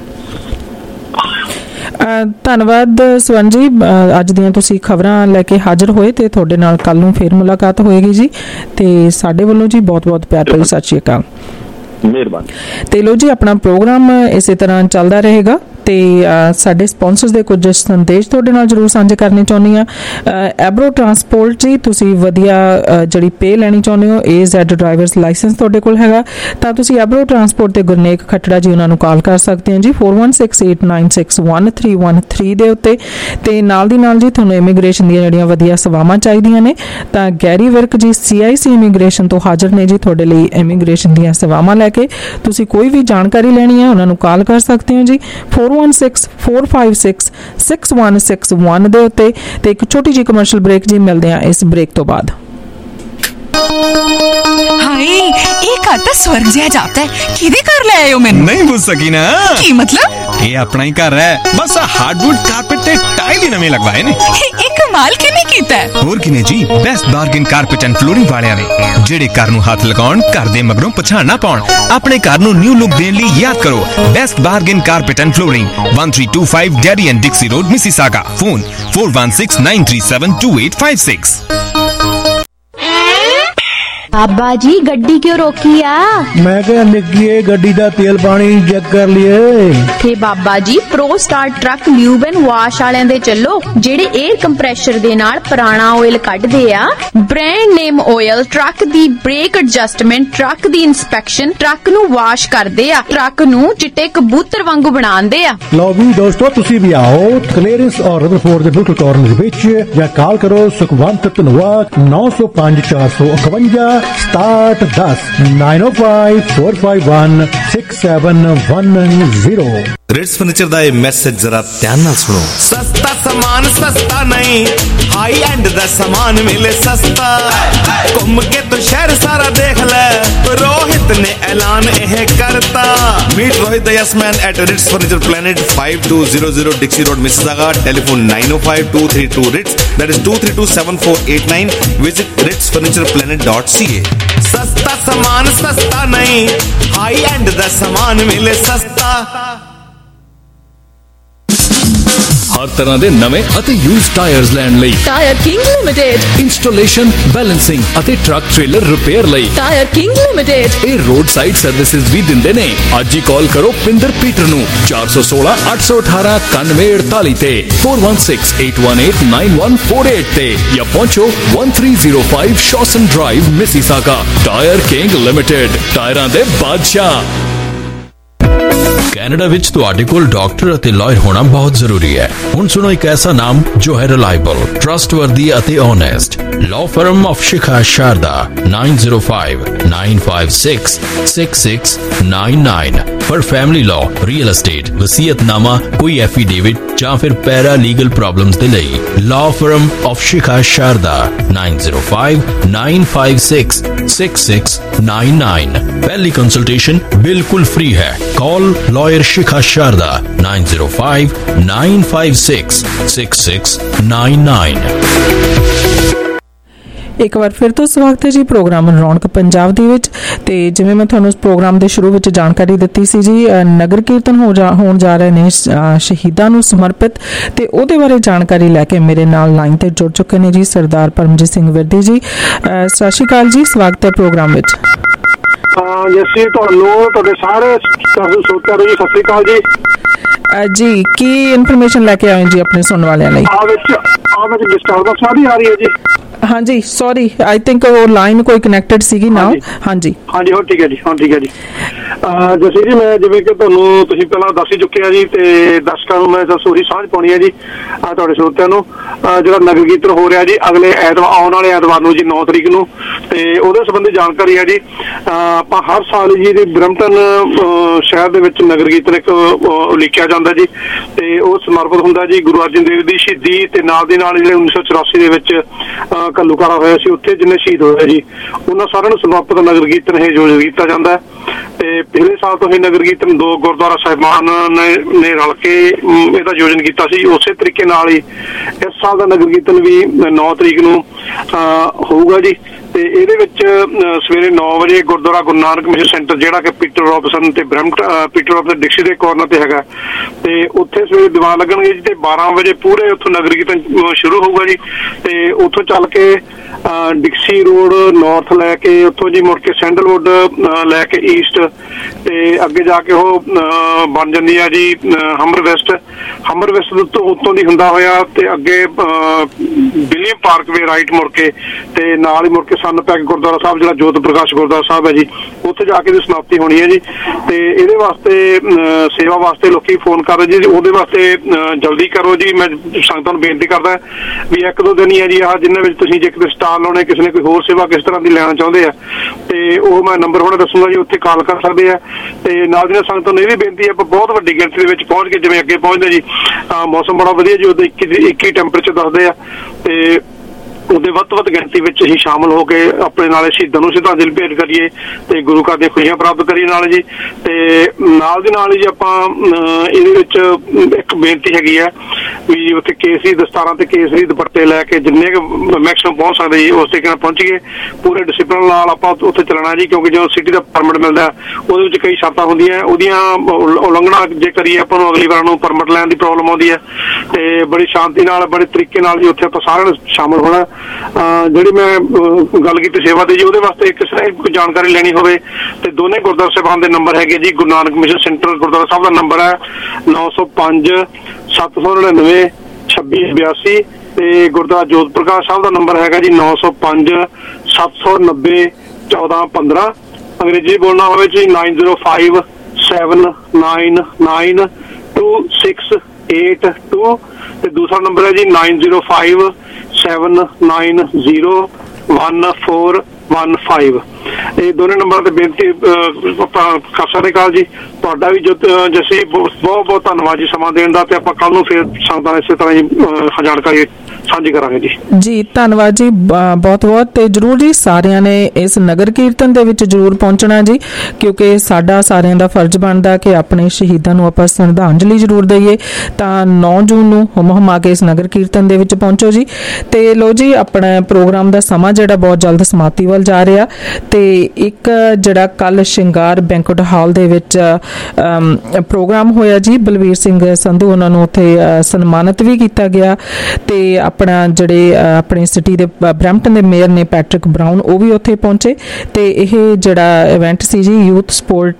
ਧੰਨਵਾਦ ਸਵਰਨ ਜੀ, ਅੱਜ ਦੀਆਂ ਤੁਸੀਂ ਖਬਰਾਂ ਲੈ ਕੇ ਹਾਜ਼ਰ ਹੋਏ ਤੇ ਤੁਹਾਡੇ ਨਾਲ ਕੱਲ ਨੂੰ ਫੇਰ ਮੁਲਾਕਾਤ ਹੋਏਗੀ ਜੀ। ਤੇ ਸਾਡੇ ਵੱਲੋਂ ਜੀ ਬਹੁਤ ਬਹੁਤ ਪਿਆਰ ਭਰੀ ਸਤਿ ਸ਼੍ਰੀ ਅਕਾਲ। ਮਿਹਰਬਾਨੀ। ਤੇ ਲੋ ਜੀ, ਆਪਣਾ ਪ੍ਰੋਗਰਾਮ ਇਸੇ ਤਰ੍ਹਾਂ ਚੱਲਦਾ ਰਹੇਗਾ ਤੇ ਸਾਡੇ ਸਪਾਂਸਰਸ ਦੇ ਕੁਝ ਸੰਦੇਸ਼ ਤੁਹਾਡੇ ਨਾਲ ਜ਼ਰੂਰ ਸਾਂਝੇ ਕਰਨੇ ਚਾਹੁੰਦੀ ਹਾਂ। ਐਬਰੋ ਟਰਾਂਸਪੋਰਟ ਜੀ, ਤੁਸੀਂ ਵਧੀਆ ਜਿਹੜੀ ਪੇ ਲੈਣੀ ਚਾਹੁੰਦੇ ਹੋ, ਏ ਜ਼ੈਡ ਡਰਾਈਵਰਸ ਲਾਇਸੈਂਸ ਤੁਹਾਡੇ ਕੋਲ ਹੈਗਾ ਤਾਂ ਤੁਸੀਂ ਐਬਰੋ ਟਰਾਂਸਪੋਰਟ ਤੇ ਗੁਰਨੇਕ ਖੱਟੜਾ ਜੀ ਉਹਨਾਂ ਨੂੰ ਕਾਲ ਕਰ ਸਕਦੇ ਹੋ ਜੀ four one six eight nine six one three one three ਦੇ ਉੱਤੇ। ਤੇ ਨਾਲ ਦੀ ਨਾਲ ਜੀ ਤੁਹਾਨੂੰ ਇਮੀਗ੍ਰੇਸ਼ਨ ਦੀਆਂ ਜਿਹੜੀਆਂ ਵਧੀਆ ਸੇਵਾਵਾਂ ਚਾਹੀਦੀਆਂ ਨੇ ਤਾਂ ਗੈਰੀ ਵਿਰਕ ਜੀ ਸੀ ਆਈ ਸੀ ਇਮੀਗ੍ਰੇਸ਼ਨ ਤੋਂ ਹਾਜ਼ਰ ਨੇ ਜੀ ਤੁਹਾਡੇ ਲਈ ਇਮੀਗ੍ਰੇਸ਼ਨ ਦੀਆਂ ਸੇਵਾਵਾਂ ਲੈ ਕੇ। ਤੁਸੀਂ ਕੋਈ ਵੀ ਜਾਣਕਾਰੀ ਲੈਣੀ ਹੈ ਉਹਨਾਂ ਨੂੰ ਕਾਲ ਕਰ ਸਕਦੇ ਹੋ ਜੀ four one six four five six six one six one ਦੇ ਉੱਤੇ। ਤੇ ਇੱਕ ਛੋਟੀ ਜਿਹੀ ਕਮਰਸ਼ੀਅਲ ਬ੍ਰੇਕ ਜੀ, ਮਿਲਦੇ ਆ ਇਸ ਬ੍ਰੇਕ ਤੋਂ ਬਾਅਦ। ਹਾਏ, ਇਹ ਘਰ ਤਾਂ ਸਵਰਗ ਜਿਹਾ ਜਾਪਦਾ ਹੈ। ਕਿਹਦੇ ਘਰ ਲੈ ਆਏ ਹੋ ਮੈਨੂੰ? ਨਹੀਂ ਪੁੱਛ ਸਕੀ ਨਾ। ਕੀ ਮਤਲਬ? ਇਹ ਆਪਣਾ ਹੀ ਘਰ ਹੈ, ਬਸ ਹਾਰਡਵੁੱਡ ਕਾਰਪੇਟ ਤੇ ਟਾਈਲ ਹੀ ਨਵੇਂ ਲਗਵਾਏ ਨੇ। ਇਹ ਕਮਾਲ ਕਿਵੇਂ ਕੀਤਾ ਹੈ? ਹੋਰ ਕਿਨੇ ਜੀ, best bargain carpet and flooring ਵਾਲਿਆਂ ਨੇ, ਜਿਹੜੇ ਘਰ ਨੂੰ ਹੱਥ ਲਗਾਉਣ, ਘਰ ਦੇ ਮਗਰੋਂ ਪਛਾਣ ਨਾ ਪਾਉਣ। ਆਪਣੇ ਘਰ ਨੂੰ ਨਿਊ ਲੁੱਕ ਦੇਣ ਲਈ ਯਾਦ ਕਰੋ best bargain carpet and flooring one three two five Derry and Dixie Road, Mississauga. Phone four one six nine three seven two eight five six। बाबा जी गड्डी क्यों रोकी आ? मैं क्या निक्की गड्डी दा तेल पानी चेक कर लिए थे बाबा जी। Pro Star truck lube and wash वालियां दे चलो, जेड़े एयर कंप्रेशर दे नाल पुराना ऑयल कढदे आ। ब्रांड नेम ऑयल ट्रक दी ब्रेक एडजस्टमेंट, ट्रक दी इंस्पेक्शन, ट्रक नु वाश करदे आ, ट्रक नु चिट्टे कबूतर वांगू बनांदे आ। लो भी दोस्तों, तुसी भी आओ क्लीयरेंस और रदरफोर्ड दे बिल्कुल कॉर्नर विच, या कॉल करो सुखवंत धनवाद नौ सौ पांच चार सौ इकवंजा स्टार्ट दस nine O five four five one six seven one zero. Ritz furniture दा मैसेज जरा ध्यान नाल सुनो। सस्ता सामान सस्ता नहीं, हाई एंड दा सामान मिले सस्ता। घूम के तो शहर सारा देख ले, रोहित ने ऐलान यह करता। Meet Rohit the yes man at Ritz furniture planet five two zero zero Dixie Road Mississauga. Telephone nine oh five two three two Ritz, that is two three two seven four eight nine। Visit Ritz furniture planet dot C A. सस्ता सामान सस्ता नहीं, हाई एंड दा सामान मिले सस्ता। हर तरह के नवे अते यूज टायर्स लैंड लई tire king limited. Installation, balancing अते ट्रक ट्रेलर रिपेयर लई टायर किंग लिमिटेड। ए रोड साइड सर्विसेज भी दिंदे ने। आज ही कॉल करो पिंदर पीटर नू चार सौ सोलह आठ सौ अठारह इक्यानवे अड़तालीस ते four one six eight one eight nine one four eight ते या पहुंचो one three zero five Shawson Drive Mississauga. Tire king limited, टायरां दे बादशाह। ਕੈਨੇਡਾ ਵਿੱਚ ਤੁਹਾਡੇ ਕੋਲ ਡਾਕਟਰ ਅਤੇ ਲਾਇਰ ਹੋਣਾ ਬਹੁਤ ਜ਼ਰੂਰੀ ਹੈ। ਹੁਣ ਸੁਣੋ ਇੱਕ ਐਸਾ ਨਾਮ ਜੋ ਹੈ ਰਿਲਾਇਬਲ, ਟਰਸਟਵਰਦੀ ਅਤੇ honest. Law firm of Shikha Sharda nine zero five nine five six six six nine nine for family law, real estate, ਵਸੀਅਤਨਾਮਾ, ਕੋਈ ਐਫੀਡੇਵਿਟ ਜਾਂ ਫਿਰ ਪੈਰਾ ਲੀਗਲ ਪ੍ਰੋਬਲਮਸ ਦੇ ਲਈ law firm of Shikha Sharda nine zero five nine five six six six nine nine। पहली कंसल्टेशन बिल्कुल फ्री है। Call lawyer Shikha Sharda nine zero five nine five six six six nine nine। ਇੱਕ ਵਾਰ ਫਿਰ ਤੋਂ ਸਵਾਗਤ ਹੈ ਜੀ ਪ੍ਰੋਗਰਾਮ ਰੌਣਕ ਪੰਜਾਬ ਦੇ ਵਿੱਚ। ਤੇ ਜਿਵੇਂ ਮੈਂ ਤੁਹਾਨੂੰ ਇਸ ਪ੍ਰੋਗਰਾਮ ਦੇ ਸ਼ੁਰੂ ਵਿੱਚ ਜਾਣਕਾਰੀ ਦਿੱਤੀ ਸੀ ਜੀ, ਨਗਰ ਕੀਰਤਨ ਹੋ ਜਾ ਹੋਣ ਜਾ ਰਹੇ ਨੇ ਸ਼ਹੀਦਾਂ ਨੂੰ ਸਮਰਪਿਤ, ਤੇ ਉਹਦੇ ਬਾਰੇ ਜਾਣਕਾਰੀ ਲੈ ਕੇ ਮੇਰੇ ਨਾਲ ਲਾਈਨ ਤੇ ਜੁੜ ਚੁੱਕੇ ਨੇ ਜੀ ਸਰਦਾਰ ਪਰਮਜੀਤ ਸਿੰਘ ਵਿਰਦੀ ਜੀ। ਸਤਿ ਸ਼੍ਰੀ ਅਕਾਲ ਜੀ, ਸਵਾਗਤ ਹੈ ਪ੍ਰੋਗਰਾਮ ਵਿੱਚ। ਜੈਸੀ ਤੁਹਾਨੂੰ ਤੁਹਾਡੇ ਸਾਰੇ ਸਰੋਤਿਆਂ ਨੂੰ ਸਤਿ ਸ਼੍ਰੀ ਅਕਾਲ ਜੀ। ਜੀ ਕੀ ਇਨਫੋਰਮੇਸ਼ਨ ਲੈ ਕੇ ਆਏ ਜੀ ਆਪਣੇ ਸੁਣਨ ਵਾਲਿਆਂ ਲਈ? ਆ ਵਿੱਚ ਆ ਵਿੱਚ ਡਿਸਟਰਬੈਂਸ ਸਾਰੀ ਆ ਰਹੀ ਹੈ ਜੀ। ਹਾਂਜੀ ਸੌਰੀ, ਆਈ ਥਿੰਕ ਉਹ ਲਾਈਨ ਕੋਈ ਕਨੈਕਟਡ ਸੀਗੀ ਨਾ। ਹਾਂਜੀ ਹਾਂਜੀ ਹੁਣ ਠੀਕ ਹੈ ਜੀ, ਹੁਣ ਠੀਕ ਹੈ ਜੀ। ਜੈਸੇ ਜੀ ਮੈਂ ਜਿਵੇਂ ਕਿ ਤੁਹਾਨੂੰ ਤੁਸੀਂ ਪਹਿਲਾਂ ਦੱਸ ਹੀ ਚੁੱਕੇ ਆ ਜੀ, ਤੇ ਦਰਸ਼ਕਾਂ ਨੂੰ ਮੈਂ ਸੋਰੀ ਸਾਂਝ ਪਾਉਣੀ ਹੈ ਜੀ ਆ ਤੁਹਾਡੇ ਸਰੋਤਿਆਂ ਨੂੰ। ਜਿਹੜਾ ਨਗਰ ਕੀਰਤਨ ਹੋ ਰਿਹਾ ਜੀ ਅਗਲੇ ਐਤਵਾਰ, ਆਉਣ ਵਾਲੇ ਐਤਵਾਰ ਨੂੰ ਜੀ ਨੌ ਤਰੀਕ ਨੂੰ, ਤੇ ਉਹਦੇ ਸੰਬੰਧੀ ਜਾਣਕਾਰੀ ਹੈ ਜੀ। ਆਪਾਂ ਹਰ ਸਾਲ ਜੀ ਬਰੈਂਪਟਨ ਸ਼ਹਿਰ ਦੇ ਵਿੱਚ ਨਗਰ ਕੀਰਤਨ ਇੱਕ ਉਲੀਕਿਆ ਜਾਂਦਾ ਜੀ, ਤੇ ਉਹ ਸਮਰਪਿਤ ਹੁੰਦਾ ਜੀ ਗੁਰੂ ਅਰਜਨ ਦੇਵ ਦੀ ਸ਼ਹੀਦੀ, ਤੇ ਨਾਲ ਦੀ ਨਾਲ ਜਿਹੜੇ ਉੱਨੀ ਸੌ ਚੁਰਾਸੀ ਦੇ ਵਿੱਚ ਘੱਲੂਘਾਰਾ ਹੋਇਆ ਸੀ ਉੱਥੇ ਜਿੰਨੇ ਸ਼ਹੀਦ ਹੋਏ ਜੀ ਉਹਨਾਂ ਸਾਰਿਆਂ ਨੂੰ ਸਮਰਪਿਤ ਨਗਰ ਕੀਰਤਨ ਇਹ ਆਯੋਜਿਤ ਕੀਤਾ ਜਾਂਦਾ। ਤੇ ਪਿਛਲੇ ਸਾਲ ਤੋਂ ਇਹ ਨਗਰ ਕੀਰਤਨ ਦੋ ਗੁਰਦੁਆਰਾ ਸਾਹਿਬਾਨ ਨੇ ਰਲ ਕੇ ਇਹਦਾ ਆਯੋਜਨ ਕੀਤਾ ਸੀ। ਉਸੇ ਤਰੀਕੇ ਨਾਲ ਹੀ ਇਸ ਸਾਲ ਦਾ ਨਗਰ ਕੀਰਤਨ ਵੀ ਨੌ ਤਰੀਕ ਨੂੰ ਹੋਊਗਾ ਜੀ। ਤੇ ਇਹਦੇ ਵਿੱਚ ਸਵੇਰੇ ਨੌ ਵਜੇ ਗੁਰਦੁਆਰਾ ਗੁਰੂ ਨਾਨਕ ਮਿਸ਼ਨ ਸੈਂਟਰ ਜਿਹੜਾ ਕਿ ਪੀਟਰ ਰੌਬਸਨ ਤੇ ਬਰੈਂਪਟਨ ਪੀਟਰ ਰੌਬਸਨ ਡਿਕਸੀ ਦੇ ਕੋਰਨਰ ਤੇ ਹੈਗਾ, ਤੇ ਉੱਥੇ ਸਵੇਰੇ ਦੀਵਾਨ ਲੱਗਣਗੇ ਜੀ, ਤੇ ਬਾਰਾਂ ਵਜੇ ਪੂਰੇ ਉੱਥੋਂ ਨਗਰ ਕੀਰਤਨ ਸ਼ੁਰੂ ਹੋਊਗਾ ਜੀ। ਤੇ ਉੱਥੋਂ ਚੱਲ ਕੇ ਡਿਕਸੀ ਰੋਡ ਨਾਰਥ ਲੈ ਕੇ ਉੱਥੋਂ ਜੀ ਮੁੜ ਕੇ ਸੈਂਡਲਵੁੱਡ ਲੈ ਕੇ ਈਸਟ, ਤੇ ਅੱਗੇ ਜਾ ਕੇ ਉਹ ਬਣ ਜਾਂਦੀ ਆ ਜੀ ਹੰਬਰ ਵੈਸਟ। ਹੰਬਰ ਵੈਸਟ ਤੋਂ ਉੱਤੋਂ ਦੀ ਹੁੰਦਾ ਹੋਇਆ ਤੇ ਅੱਗੇ ਵਿਲੀਅਮ ਪਾਰਕਵੇ ਰਾਈਟ ਮੁੜ ਕੇ, ਤੇ ਨਾਲ ਹੀ ਮੁੜ ਕੇ ਸਨ ਪੈਕ ਗੁਰਦੁਆਰਾ ਸਾਹਿਬ ਜਿਹੜਾ ਜੋਤ ਪ੍ਰਕਾਸ਼ ਗੁਰਦੁਆਰਾ ਸਾਹਿਬ ਹੈ ਜੀ, ਉੱਥੇ ਜਾ ਕੇ ਦੀ ਸਮਾਪਤੀ ਹੋਣੀ ਹੈ ਜੀ। ਤੇ ਇਹਦੇ ਵਾਸਤੇ ਸੇਵਾ ਵਾਸਤੇ ਲੋਕੀ ਫੋਨ ਕਰ ਰਹੇ ਜੀ, ਉਹਦੇ ਵਾਸਤੇ ਜਲਦੀ ਕਰੋ ਜੀ। ਮੈਂ ਸੰਗਤਾਂ ਨੂੰ ਬੇਨਤੀ ਕਰਦਾ ਵੀ ਇੱਕ ਦੋ ਦਿਨ ਹੀ ਹੈ ਜੀ ਆਹ, ਜਿਨ੍ਹਾਂ ਵਿੱਚ ਤੁਸੀਂ ਜੇ ਕਿਤੇ ਸਟਾਲ ਲਾਉਣੇ, ਕਿਸੇ ਨੇ ਕੋਈ ਹੋਰ ਸੇਵਾ ਕਿਸ ਤਰ੍ਹਾਂ ਦੀ ਲੈਣਾ ਚਾਹੁੰਦੇ ਆ, ਤੇ ਉਹ ਮੈਂ ਨੰਬਰ ਹੁਣ ਦੱਸੂਗਾ ਜੀ, ਉੱਥੇ ਕਾਲ ਕਰ ਸਕਦੇ ਆ। ਤੇ ਨਾਲ ਦੀ ਨਾਲ ਸੰਗਤਾਂ ਨੂੰ ਇਹ ਵੀ ਬੇਨਤੀ ਹੈ ਆਪਾਂ ਬਹੁਤ ਵੱਡੀ ਗਿਣਤੀ ਦੇ ਵਿੱਚ ਪਹੁੰਚ ਕੇ ਜਿਵੇਂ ਅੱਗੇ ਪਹੁੰਚਦੇ ਜੀ, ਮੌਸਮ ਬੜਾ ਵਧੀਆ ਜੀ, ਉਹਦੇ ਇੱਕੀ ਇੱਕੀ ਟੈਂਪਰੇਚਰ ਦੱਸਦੇ ਆ, ਤੇ ਉਹਦੇ ਵੱਧ ਤੋਂ ਵੱਧ ਗਿਣਤੀ ਵਿੱਚ ਹੀ ਸ਼ਾਮਲ ਹੋ ਕੇ ਆਪਣੇ ਨਾਲ ਸ਼ਹੀਦਾਂ ਨੂੰ ਸ਼ਰਧਾਂਜਲੀ ਭੇਟ ਕਰੀਏ ਤੇ ਗੁਰੂ ਘਰ ਦੀਆਂ ਖੁਸ਼ੀਆਂ ਪ੍ਰਾਪਤ ਕਰੀਏ ਨਾਲ ਜੀ। ਤੇ ਨਾਲ ਦੀ ਨਾਲ ਜੀ ਆਪਾਂ ਇਹਦੇ ਵਿੱਚ ਇੱਕ ਬੇਨਤੀ ਹੈਗੀ ਹੈ ਵੀ ਉੱਥੇ ਕੇਸਰੀ ਦਸਤਾਰਾਂ ਤੇ ਕੇਸਰੀ ਦੁਪੱਟੇ ਲੈ ਕੇ ਜਿੰਨੇ ਕੁ ਮੈਕਸਿਮਮ ਪਹੁੰਚ ਸਕਦੇ ਜੀ ਉਸ ਤਰੀਕੇ ਨਾਲ ਪਹੁੰਚੀਏ। ਪੂਰੇ ਡਿਸਿਪਲਿਨ ਨਾਲ ਆਪਾਂ ਉੱਥੇ ਚੱਲਣਾ ਜੀ, ਕਿਉਂਕਿ ਜਦੋਂ ਸਿਟੀ ਦਾ ਪਰਮਿਟ ਮਿਲਦਾ ਉਹਦੇ ਵਿੱਚ ਕਈ ਸ਼ਰਤਾਂ ਹੁੰਦੀਆਂ, ਉਹਦੀਆਂ ਉਲੰਘਣਾ ਜੇ ਕਰੀਏ ਆਪਾਂ ਨੂੰ ਅਗਲੀ ਵਾਰ ਨੂੰ ਪਰਮਿਟ ਲੈਣ ਦੀ ਪ੍ਰੋਬਲਮ ਆਉਂਦੀ ਹੈ। ਤੇ ਬੜੀ ਸ਼ਾਂਤੀ ਨਾਲ ਬੜੇ ਤਰੀਕੇ ਨਾਲ ਜੀ ਉੱਥੇ ਆਪਾਂ ਸਾਰਿਆਂ ਨੂੰ ਸ਼ਾਮਲ ਹੋਣਾ। ਜਿਹੜੀ ਮੈਂ ਗੱਲ ਕੀਤੀ ਸੇਵਾ ਦੀ ਜੀ, ਉਹਦੇ ਵਾਸਤੇ ਕਿਸੇ ਨੇ ਕੋਈ ਜਾਣਕਾਰੀ ਲੈਣੀ ਹੋਵੇ ਤੇ ਦੋਨੇ ਗੁਰਦੁਆਰਾ ਸਾਹਿਬਾਨ ਦੇ ਨੰਬਰ ਹੈਗੇ ਜੀ। ਗੁਰੂ ਨਾਨਕ ਮਿਸ਼ਨ ਸੈਂਟਰ ਗੁਰਦੁਆਰਾ ਸਾਹਿਬ ਦਾ ਨੰਬਰ ਹੈ ਨੌ ਸੌ ਪੰਜ ਸੱਤ ਸੌ ਨੜਿਨਵੇਂ ਛੱਬੀ ਬਿਆਸੀ, ਤੇ ਗੁਰਦੁਆਰਾ ਜੋਤ ਪ੍ਰਕਾਸ਼ ਸਾਹਿਬ ਦਾ ਨੰਬਰ ਹੈਗਾ ਜੀ ਨੌ ਸੌ ਪੰਜ ਸੱਤ ਸੌ ਨੱਬੇ ਚੌਦਾਂ ਪੰਦਰਾਂ। ਅੰਗਰੇਜ਼ੀ ਬੋਲਣਾ ਹੋਵੇ ਜੀ nine zero five seven nine nine two six eight two, ਤੇ ਦੂਸਰਾ ਨੰਬਰ ਹੈ ਜੀ nine zero five seven nine zero one four one five. ਇਹ ਦੋਨੇ ਨੰਬਰ ਤੇ ਬੇਨਤੀ ਆਪਾਂ ਕਰ ਸਕਦੇ। ਕਾਲ ਜੀ ਤੁਹਾਡਾ ਵੀ ਜੋ ਜੈਸੇ ਬਹੁਤ ਬਹੁਤ ਧੰਨਵਾਦ ਜੀ ਸਮਾਂ ਦੇਣ ਦਾ, ਤੇ ਆਪਾਂ ਕੱਲ ਨੂੰ ਫਿਰ ਸੰਗਤਾਂ ਇਸੇ ਤਰ੍ਹਾਂ ਹੀ ਜਾਣਕਾਰੀ ਸਾਂਝੀ ਕਰਾਂਗੇ ਜੀ। ਜੀ ਧੰਨਵਾਦ ਜੀ ਬਹੁਤ ਬਹੁਤ, ਤੇ ਜਰੂਰ ਜੀ ਸਾਰਿਆਂ ਨੇ ਇਸ ਨਗਰ ਕੀਰਤਨ ਦੇ ਵਿੱਚ ਜਰੂਰ ਪਹੁੰਚਣਾ ਜੀ, ਕਿਉਂਕਿ ਸਾਡਾ ਸਾਰਿਆਂ ਦਾ ਫਰਜ਼ ਬਣਦਾ ਕਿ ਆਪਣੇ ਸ਼ਹੀਦਾਂ ਨੂੰ ਆਪਾਂ ਸ਼ਰਧਾਂਜਲੀ ਜਰੂਰ ਦਈਏ। ਤਾਂ ਨੌ ਜੂਨ ਨੂੰ ਹੁਮ ਹੁਮਾ ਕੇ ਇਸ ਨਗਰ ਕੀਰਤਨ ਦੇ ਵਿੱਚ ਪਹੁੰਚੋ ਜੀ। ਤੇ ਲੋ ਜੀ ਆਪਣਾ ਪ੍ਰੋਗਰਾਮ ਦਾ ਸਮਾਂ ਜਿਹੜਾ ਬਹੁਤ ਜਲਦ ਸਮਾਪਤੀ ਵੱਲ ਜਾ ਰਿਹਾ, ਤੇ ਇੱਕ ਜਿਹੜਾ ਕੱਲ ਸ਼ਿੰਗਾਰ ਬੈਂਕੁਏਟ ਹਾਲ ਦੇ ਵਿੱਚ ਪ੍ਰੋਗਰਾਮ ਹੋਇਆ ਜੀ, ਬਲਵੀਰ ਸਿੰਘ ਸੰਧੂ ਉਹਨਾਂ ਨੂੰ ਉੱਥੇ ਸਨਮਾਨਿਤ ਵੀ ਕੀਤਾ ਗਿਆ। ਤੇ ਆਪਣਾ ਜਿਹੜੇ ਆਪਣੇ ਸਿਟੀ ਦੇ ਬਰੈਂਪਟਨ ਦੇ ਮੇਅਰ ਨੇ ਪੈਟਰਿਕ ਬਰਾਊਨ, ਉਹ ਵੀ ਉੱਥੇ ਪਹੁੰਚੇ। ਤੇ ਇਹ ਜਿਹੜਾ ਇਵੈਂਟ ਸੀ ਜੀ youth sport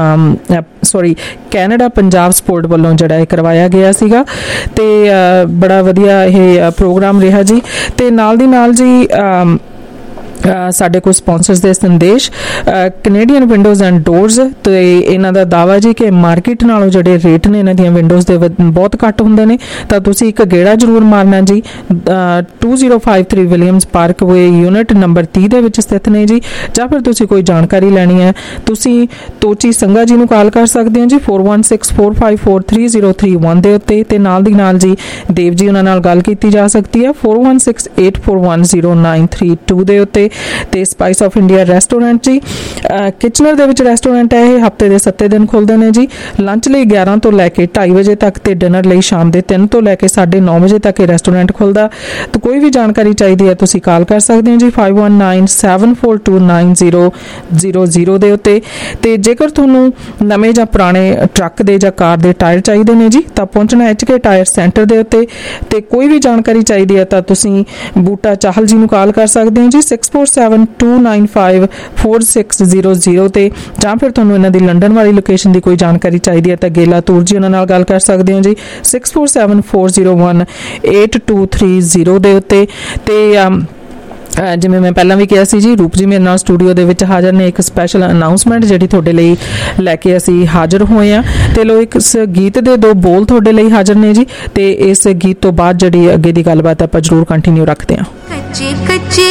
sorry Canada Punjab sport ਵੱਲੋਂ ਜਿਹੜਾ ਇਹ ਕਰਵਾਇਆ ਗਿਆ ਸੀਗਾ, ਤੇ ਬੜਾ ਵਧੀਆ ਇਹ ਪ੍ਰੋਗਰਾਮ ਰਿਹਾ ਜੀ। ਤੇ ਨਾਲ ਦੀ ਨਾਲ ਜੀ ਸਾਡੇ ਕੋਲ ਸਪਾਂਸਰਸ ਦੇ ਸੰਦੇਸ਼ ਕੈਨੇਡੀਅਨ ਵਿੰਡੋਜ਼ ਐਂਡ ਡੋਰਸ ਤੇ ਇਹਨਾਂ ਦਾ ਦਾਵਾ ਜੀ ਕਿ ਮਾਰਕੀਟ ਨਾਲੋਂ ਜਿਹੜੇ ਰੇਟ ਨੇ ਇਹਨਾਂ ਦੀਆਂ ਵਿੰਡੋਜ਼ ਦੇ ਬਹੁਤ ਘੱਟ ਹੁੰਦੇ ਨੇ, ਤਾਂ ਤੁਸੀਂ ਇੱਕ ਗੇੜਾ ਜ਼ਰੂਰ ਮਾਰਨਾ ਜੀ। Two zero five three Williams park way unit number ਤੀਹ ਦੇ ਵਿੱਚ ਸਥਿਤ ਨੇ ਜੀ। ਜਾਂ ਫਿਰ ਤੁਸੀਂ ਕੋਈ ਜਾਣਕਾਰੀ ਲੈਣੀ ਹੈ ਤੁਸੀਂ ਤੋਚੀ ਸੰਘਾ ਜੀ ਨੂੰ ਕਾਲ ਕਰ ਸਕਦੇ ਹੋ ਜੀ four one six four five four three zero three one ਦੇ ਉੱਤੇ, ਤੇ ਨਾਲ ਦੀ ਨਾਲ ਜੀ ਦੇਵ ਜੀ ਉਹਨਾਂ ਨਾਲ ਗੱਲ ਕੀਤੀ ਜਾ ਸਕਦੀ ਹੈ four one six eight four one zero nine three two ਦੇ ਉੱਤੇ। ਤੇ ਸਪਾਈਸ ਆਫ ਇੰਡੀਆ ਰੈਸਟੋਰੈਂਟ ਜੀ ਕਿਚਨਰ ਦੇ ਵਿੱਚ ਰੈਸਟੋਰੈਂਟ ਹੈ, ਇਹ ਹਫਤੇ ਦੇ ਸੱਤੇ ਦਿਨ ਖੁੱਲਦੇ ਨੇ ਜੀ। ਲੰਚ ਲਈ ਗਿਆਰਾਂ ਤੋਂ ਲੈ ਕੇ ਢਾਈ ਵਜੇ ਤੱਕ ਤੇ ਡਿਨਰ ਲਈ ਸ਼ਾਮ ਦੇ ਤਿੰਨ ਤੋਂ ਲੈ ਕੇ ਸਾਢੇ ਨੌ ਵਜੇ ਤੱਕ ਇਹ ਰੈਸਟੋਰੈਂਟ ਖੁੱਲਦਾ। ਤਾਂ ਕੋਈ ਵੀ ਜਾਣਕਾਰੀ ਚਾਹੀਦੀ ਹੈ ਤੁਸੀਂ ਕਾਲ ਕਰ ਸਕਦੇ ਹੋ ਜੀ five one nine seven four two nine zero zero zero ਦੇ ਉੱਤੇ। ਤੇ ਜੇਕਰ ਤੁਹਾਨੂੰ ਨਵੇਂ ਜਾਂ ਪੁਰਾਣੇ ਟਰੱਕ ਦੇ ਜਾਂ ਕਾਰ ਦੇ ਟਾਇਰ ਚਾਹੀਦੇ ਨੇ ਜੀ ਤਾਂ ਪਹੁੰਚਣਾ ਐਚ ਕੇ ਟਾਇਰ ਸੈਂਟਰ ਦੇ ਉੱਤੇ। ਤੇ ਕੋਈ ਵੀ ਜਾਣਕਾਰੀ ਚਾਹੀਦੀ ਹੈ ਤਾਂ ਤੁਸੀਂ ਬੂਟਾ ਚਾਹਲ ਜੀ ਨੂੰ ਕਾਲ ਕਰ ਸਕਦੇ ਹੋ ਜੀ six four seven two nine five four six zero zero ਤੇ। ਜਾਂ ਫਿਰ ਤੁਹਾਨੂੰ ਇਹਨਾਂ ਦੀ ਲੰਡਨ ਵਾਲੀ ਲੋਕੇਸ਼ਨ ਦੀ ਕੋਈ ਜਾਣਕਾਰੀ ਚਾਹੀਦੀ ਹੈ ਤਾਂ ਗੇਲਾ ਤੂਰ ਜੀ ਉਹਨਾਂ ਨਾਲ ਗੱਲ ਕਰ ਸਕਦੇ ਹੋ ਜੀ six four seven four zero one eight two three zero ਦੇ ਉੱਤੇ। ਤੇ ਜਿਵੇਂ ਮੈਂ ਪਹਿਲਾਂ ਵੀ ਕਿਹਾ ਸੀ ਜੀ ਰੂਪ ਜੀ ਮੇਰੇ ਨਾਲ ਸਟੂਡੀਓ ਦੇ ਵਿੱਚ ਹਾਜ਼ਰ ਨੇ ਇੱਕ ਸਪੈਸ਼ਲ ਅਨਾਉਂਸਮੈਂਟ ਜਿਹੜੀ ਤੁਹਾਡੇ ਲਈ ਲੈ ਕੇ ਅਸੀਂ ਹਾਜ਼ਰ ਹੋਏ ਆ। ਤੇ ਲੋ ਇੱਕ ਗੀਤ ਦੇ ਦੋ ਬੋਲ ਤੁਹਾਡੇ ਲਈ ਹਾਜ਼ਰ ਨੇ ਜੀ, ਤੇ ਇਸ ਗੀਤ ਤੋਂ ਬਾਅਦ ਜਿਹੜੀ ਅੱਗੇ ਦੀ ਗੱਲਬਾਤ ਆਪਾਂ ਜ਼ਰੂਰ ਕੰਟੀਨਿਊ ਰੱਖਦੇ ਹਾਂ। ਕੱਚੇ ਕੱਚੇ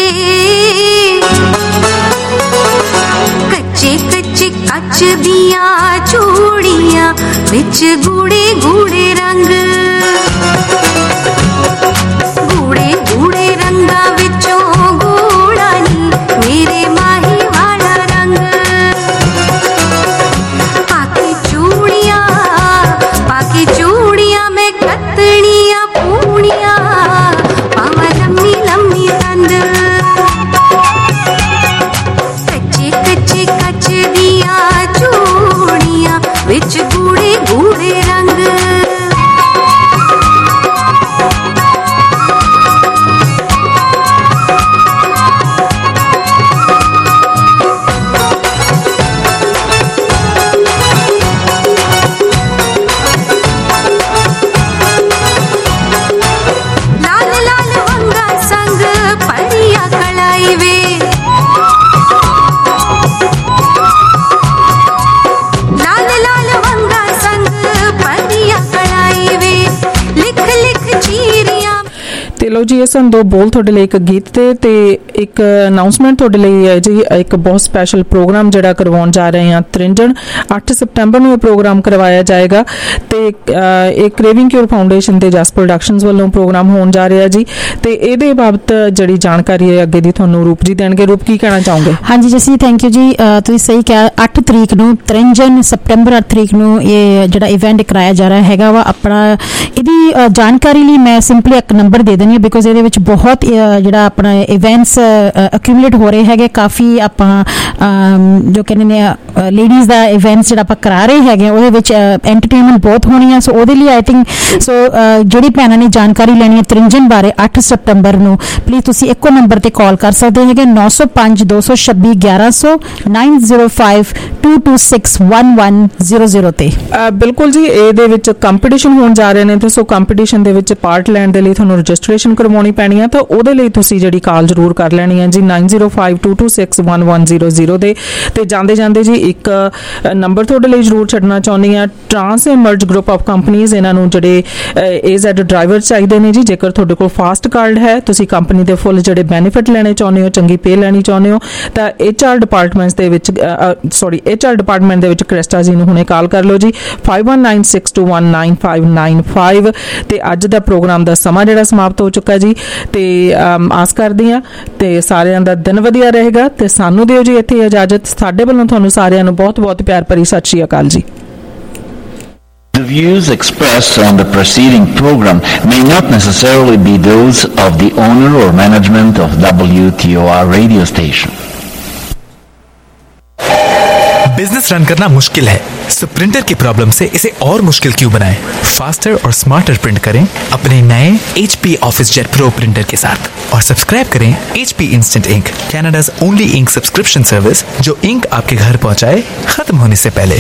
ਕੱਚੇ ਕੱਚੇ ਕੱਚ ਦੀਆਂ ਚੂੜੀਆਂ ਵਿੱਚ ਗੂੜੇ ਗੂੜੇ ਰੰਗ, ਗੂੜੇ ਗੂੜੇ ਰੰਗਾਂ ਵਿੱਚੋਂ ਗੂੜਾ ਨੀ ਮੇਰੇ ਮਾਹੀ ਵਾਲਾ ਰੰਗ। ਪਾਕੇ ਚੂੜੀਆਂ ਪਾਕੇ ਚੂੜੀਆਂ ਮੈਂ ਕੱਤਣੀਆਂ ਪੂਣੀਆਂ ਪਾਵਾਂ ਲੰਮੀ ਲੰਮੀ ਤੰਦ। ਕੱਚੇ ਕੱਚੇ ਕੱਚ ਦੀਆਂ ਚੂੜੀਆਂ ਵਿੱਚ ਗੂੜੇ ਗੂੜੇ ਰੰਗ। ਲੋ ਜੀ ਇਹ ਸਨ ਦੋ ਬੋਲ ਤੁਹਾਡੇ ਲਈ ਇੱਕ ਗੀਤ ਤੇ ਤੇ ਇੱਕ ਅਨਾਉਂਸਮੈਂਟ ਤੁਹਾਡੇ ਲਈ ਹੈ ਜੀ। ਇੱਕ ਬਹੁਤ ਸਪੈਸ਼ਲ ਪ੍ਰੋਗਰਾਮ ਜਿਹੜਾ ਕਰਵਾਉਣ ਜਾ ਰਹੇ ਹਾਂ ਤ੍ਰਿੰਜਣ ਅੱਠ ਸਤੰਬਰ ਨੂੰ ਇਹ ਪ੍ਰੋਗਰਾਮ ਕਰਵਾਇਆ ਜਾਏਗਾ। ਤੇ ਇਹ ਕ੍ਰੇਵਿੰਗ ਕਿਉਰ ਫਾਊਂਡੇਸ਼ਨ ਤੇ ਜਸ ਪ੍ਰੋਡਕਸ਼ਨਸ ਵੱਲੋਂ ਪ੍ਰੋਗਰਾਮ ਹੋਣ ਜਾ ਰਿਹਾ ਜੀ। ਤੇ ਇਹਦੇ ਬਾਬਤ ਜਿਹੜੀ ਜਾਣਕਾਰੀ ਹੈ ਅੱਗੇ ਦੀ ਤੁਹਾਨੂੰ ਰੂਪ ਜੀ ਦੇਣਗੇ। ਰੂਪ ਕੀ ਕਹਿਣਾ ਚਾਹੋਗੇ? ਹਾਂਜੀ ਜਸੀ ਥੈਂਕ ਯੂ ਜੀ। ਤੁਸੀਂ ਸਹੀ ਕਿਹਾ ਅੱਠ ਤਰੀਕ ਨੂੰ ਤ੍ਰਿੰਜਣ ਸਤੰਬਰ ਅੱਠ ਤਰੀਕ ਨੂੰ ਇਹ ਜਿਹੜਾ ਇਵੈਂਟ ਕਰਾਇਆ ਜਾ ਰਿਹਾ ਹੈਗਾ ਵਾ। ਆਪਣਾ ਇਹਦੀ ਜਾਣਕਾਰੀ ਲਈ ਮੈਂ ਸਿੰਪਲੀ ਇੱਕ ਨੰਬਰ ਦੇ ਦਿੰਦੀ ਬਿਕੋਜ਼ ਇਹਦੇ ਵਿੱਚ ਬਹੁਤ ਜਿਹੜਾ ਆਪਣਾ ਇਵੈਂਟਸ ਅਕਿਊਮੂਲੇਟ ਹੋ ਰਹੇ ਹੈਗੇ। ਕਾਫੀ ਆਪਾਂ ਜੋ ਕਹਿੰਦੇ ਨੇ ਲੇਡੀਜ਼ ਦਾ ਇਵੈਂਟਸ ਜਿਹੜਾ ਆਪਾਂ ਕਰਾ ਰਹੇ ਹੈਗੇ ਉਹਦੇ ਵਿੱਚ ਐਂਟਰਟੇਨਮੈਂਟ ਬਹੁਤ ਹੋਣੀ ਆ। ਸੋ ਉਹਦੇ ਲਈ ਆਈ ਥਿੰਕ ਸੋ ਜਿਹੜੀ ਭੈਣਾਂ ਨੇ ਜਾਣਕਾਰੀ ਲੈਣੀ ਹੈ ਤ੍ਰਿੰਜਣ ਬਾਰੇ ਅੱਠ ਸਤੰਬਰ ਨੂੰ ਪਲੀਜ਼ ਤੁਸੀਂ ਇੱਕੋ ਨੰਬਰ ਤੇ ਕਾਲ ਕਰ ਸਕਦੇ ਹੈਗੇ ਨੌ ਸੌ ਪੰਜ ਦੋ ਸੌ ਛੱਬੀ ਗਿਆਰਾਂ ਸੌ nine zero five two two six one one zero zero ਤੇ। ਬਿਲਕੁਲ ਜੀ ਇਹਦੇ ਵਿੱਚ ਕੰਪੀਟੀਸ਼ਨ ਹੋਣ ਜਾ ਰਹੇ ਨੇ ਤੇ ਸੋ ਕੰਪੀਟੀਸ਼ਨ ਦੇ ਵਿੱਚ ਪਾਰਟ ਲੈਣ ਦੇ ਲਈ ਤੁਹਾਨੂੰ ਰਜਿਸਟ੍ਰੇਸ਼ਨ ਕਰਵਾਉਣੀ ਪੈਣੀ ਆ। ਤਾਂ ਉਹਦੇ ਲਈ ਤੁਸੀਂ ਜਿਹੜੀ ਕਾਲ ਜ਼ਰੂਰ ਕਰ ਲੈਣੀ ਹੈ ਜੀ nine zero five two two six one one zero zero ਦੇ। ਤੇ ਜਾਂਦੇ ਜਾਂਦੇ ਜੀ ਇੱਕ ਨੰਬਰ ਤੁਹਾਡੇ ਲਈ ਜ਼ਰੂਰ ਛੱਡਣਾ ਚਾਹੁੰਦੀ ਆ trans emerge group of companies. ਇਹਨਾਂ ਨੂੰ ਜਿਹੜੇ ਏਜ਼ੈਡ ਡਰਾਈਵਰ ਚਾਹੀਦੇ ਨੇ ਜੀ। ਜੇਕਰ ਤੁਹਾਡੇ ਕੋਲ ਫਾਸਟ ਕਾਰਡ ਹੈ ਤੁਸੀਂ ਕੰਪਨੀ ਦੇ ਫੁੱਲ ਜਿਹੜੇ ਬੈਨੀਫਿਟ ਲੈਣੇ ਚਾਹੁੰਦੇ ਹੋ ਚੰਗੀ ਪੇ ਲੈਣੀ ਚਾਹੁੰਦੇ ਹੋ ਤਾਂ ਐਚ ਆਰ ਡਿਪਾਰਟਮੈਂਟਸ ਦੇ ਵਿੱਚ ਸੌਰੀ ਐਚ ਆਰ ਡਿਪਾਰਟਮੈਂਟ ਦੇ ਵਿੱਚ ਕ੍ਰਿਸਟਾ ਜੀ ਨੂੰ ਹੁਣੇ ਕਾਲ ਕਰ ਲਓ ਜੀ five one nine six two one nine five nine five. ਤੇ ਅੱਜ ਦਾ ਪ੍ਰੋਗਰਾਮ ਦਾ ਸਮਾਂ ਜਿਹੜਾ ਸਮਾਪਤ ਹੋ ਚੁੱਕਾ ਜੀ। ਤੇ ਆਸ ਕਰਦੀ ਹਾਂ ਤੇ ਸਾਰਿਆਂ ਦਾ ਦਿਨ ਵਧੀਆ ਰਹੇਗਾ। ਤੇ ਸਾਨੂੰ ਦਿਓ ਜੀ ਇੱਥੇ ਇਜਾਜ਼ਤ। ਸਾਡੇ ਵੱਲੋਂ ਤੁਹਾਨੂੰ ਸਾਰਿਆਂ ਨੂੰ ਬਹੁਤ ਬਹੁਤ ਪਿਆਰ ਭਰੀ ਸਤਿ ਸ਼੍ਰੀ ਅਕਾਲ ਜੀ। The views expressed on the preceding program may not necessarily be those of the owner or management of W T O R radio station. Business run करना मुश्किल है, सो प्रिंटर की प्रॉब्लम से इसे और मुश्किल क्यों बनाएं? फास्टर और स्मार्टर प्रिंट करें अपने नए H P Office Jet Pro printer के साथ और सब्सक्राइब करें H P Instant Ink, Canada's only ink subscription service जो इंक आपके घर पहुंचाए खत्म होने से पहले।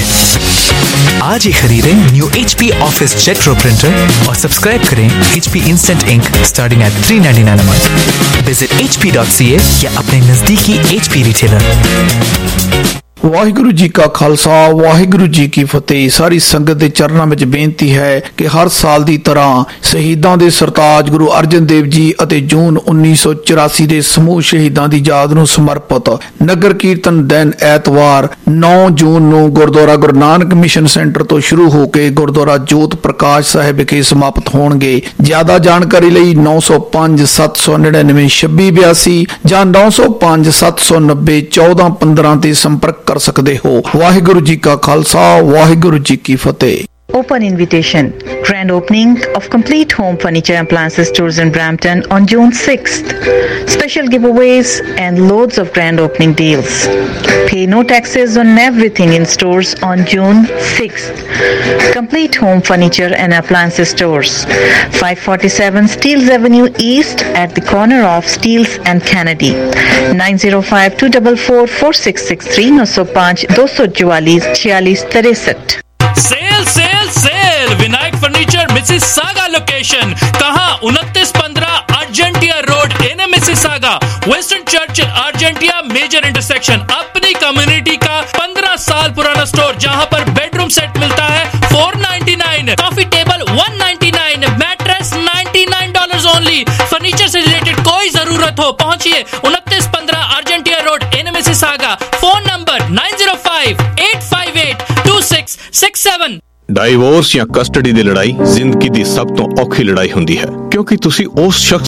आज ही खरीदें new H P Office Jet Pro printer और सब्सक्राइब करें H P Instant Ink starting at three ninety-nine a month. Visit H P dot C A या अपने नजदीकी H P retailer। Waheguru ji ਕਾ ਖਾਲਸਾ ਵਾਹਿਗੁਰੂ ਜੀ ਕੀ ਫਤਿਹ। ਸਾਰੀ ਸੰਗਤ ਦੇ ਚਰਨਾਂ ਵਿੱਚ ਬੇਨਤੀ ਹੈ ਕਿ ਹਰ ਸਾਲ ਦੀ ਤਰ੍ਹਾਂ ਸ਼ਹੀਦਾਂ ਦੇ ਸਰਤਾਜ ਗੁਰੂ ਅਰਜਨ ਦੇਵ ਜੀ ਅਤੇ ਜੂਨ ਉੱਨੀ ਸੌ ਚੁਰਾਸੀ ਦੇ ਸਮੂਹ ਸ਼ਹੀਦਾਂ ਦੀ ਯਾਦ ਨੂੰ ਸਮਰਪਿਤ ਨਗਰ ਕੀਰਤਨ ਦਿਨ ਐਤਵਾਰ ਨੌਂ ਜੂਨ ਨੂੰ ਗੁਰਦੁਆਰਾ ਗੁਰੂ ਨਾਨਕ ਮਿਸ਼ਨ ਸੈਂਟਰ ਤੋਂ ਸ਼ੁਰੂ ਹੋ ਕੇ ਗੁਰਦੁਆਰਾ ਜੋਤ ਪ੍ਰਕਾਸ਼ ਸਾਹਿਬ ਵਿਖੇ ਸਮਾਪਤ ਹੋਣਗੇ। ਜ਼ਿਆਦਾ ਜਾਣਕਾਰੀ ਲਈ ਨੌਂ ਸੌ ਪੰਜ ਸੱਤ ਸੌ ਨੜਿਨਵੇਂ ਛੱਬੀ ਬਿਆਸੀ ਜਾਂ ਨੌਂ ਸੌ ਪੰਜ ਸੱਤ ਸੌ ਨੱਬੇ ਚੌਦਾਂ ਪੰਦਰਾਂ ਤੇ ਸੰਪਰਕ ਕਰ ਸਕਦੇ ਹੋ। ਵਾਹਿਗੁਰੂ ਜੀ ਕਾ ਖਾਲਸਾ ਵਾਹਿਗੁਰੂ ਜੀ ਕੀ ਫਤਿਹ। Open invitation. Grand opening of Complete Home Furniture and Appliances stores in Brampton on June sixth. Special giveaways and loads of grand opening deals. Pay no taxes on everything in stores on June sixth. Complete Home Furniture and Appliances stores. five forty-seven Steeles Avenue East at the corner of Steeles and Kennedy. nine zero five two four four four six six three nine zero five two four four छियालीस तिरसठ। Sale sale sale Vinayak furniture Mississauga location कहाँ उनतीस पंद्रह Argentia road in Mississauga western church Argentia major intersection. अपनी कम्युनिटी का पंद्रह साल पुराना स्टोर जहाँ पर बेडरूम सेट मिलता है four ninety nine, coffee table one ninety nine, mattress ninety nine dollars only. Furniture से रिलेटेड कोई जरूरत हो पहुँचिए उनतीस पंद्रह Argentia road in Mississauga. Phone number nine zero five eight five eight two six six seven. Divorce ਜਾਂ ਕਸਟਡੀ ਦੀ ਲੜਾਈ ਜ਼ਿੰਦਗੀ ਦੀ ਸਭ ਤੋਂ ਔਖੀ ਲੜਾਈ ਹੁੰਦੀ ਹੈ ਕਿਉਂਕਿ ਤੁਸੀਂ ਉਸ ਸ਼ਖਸ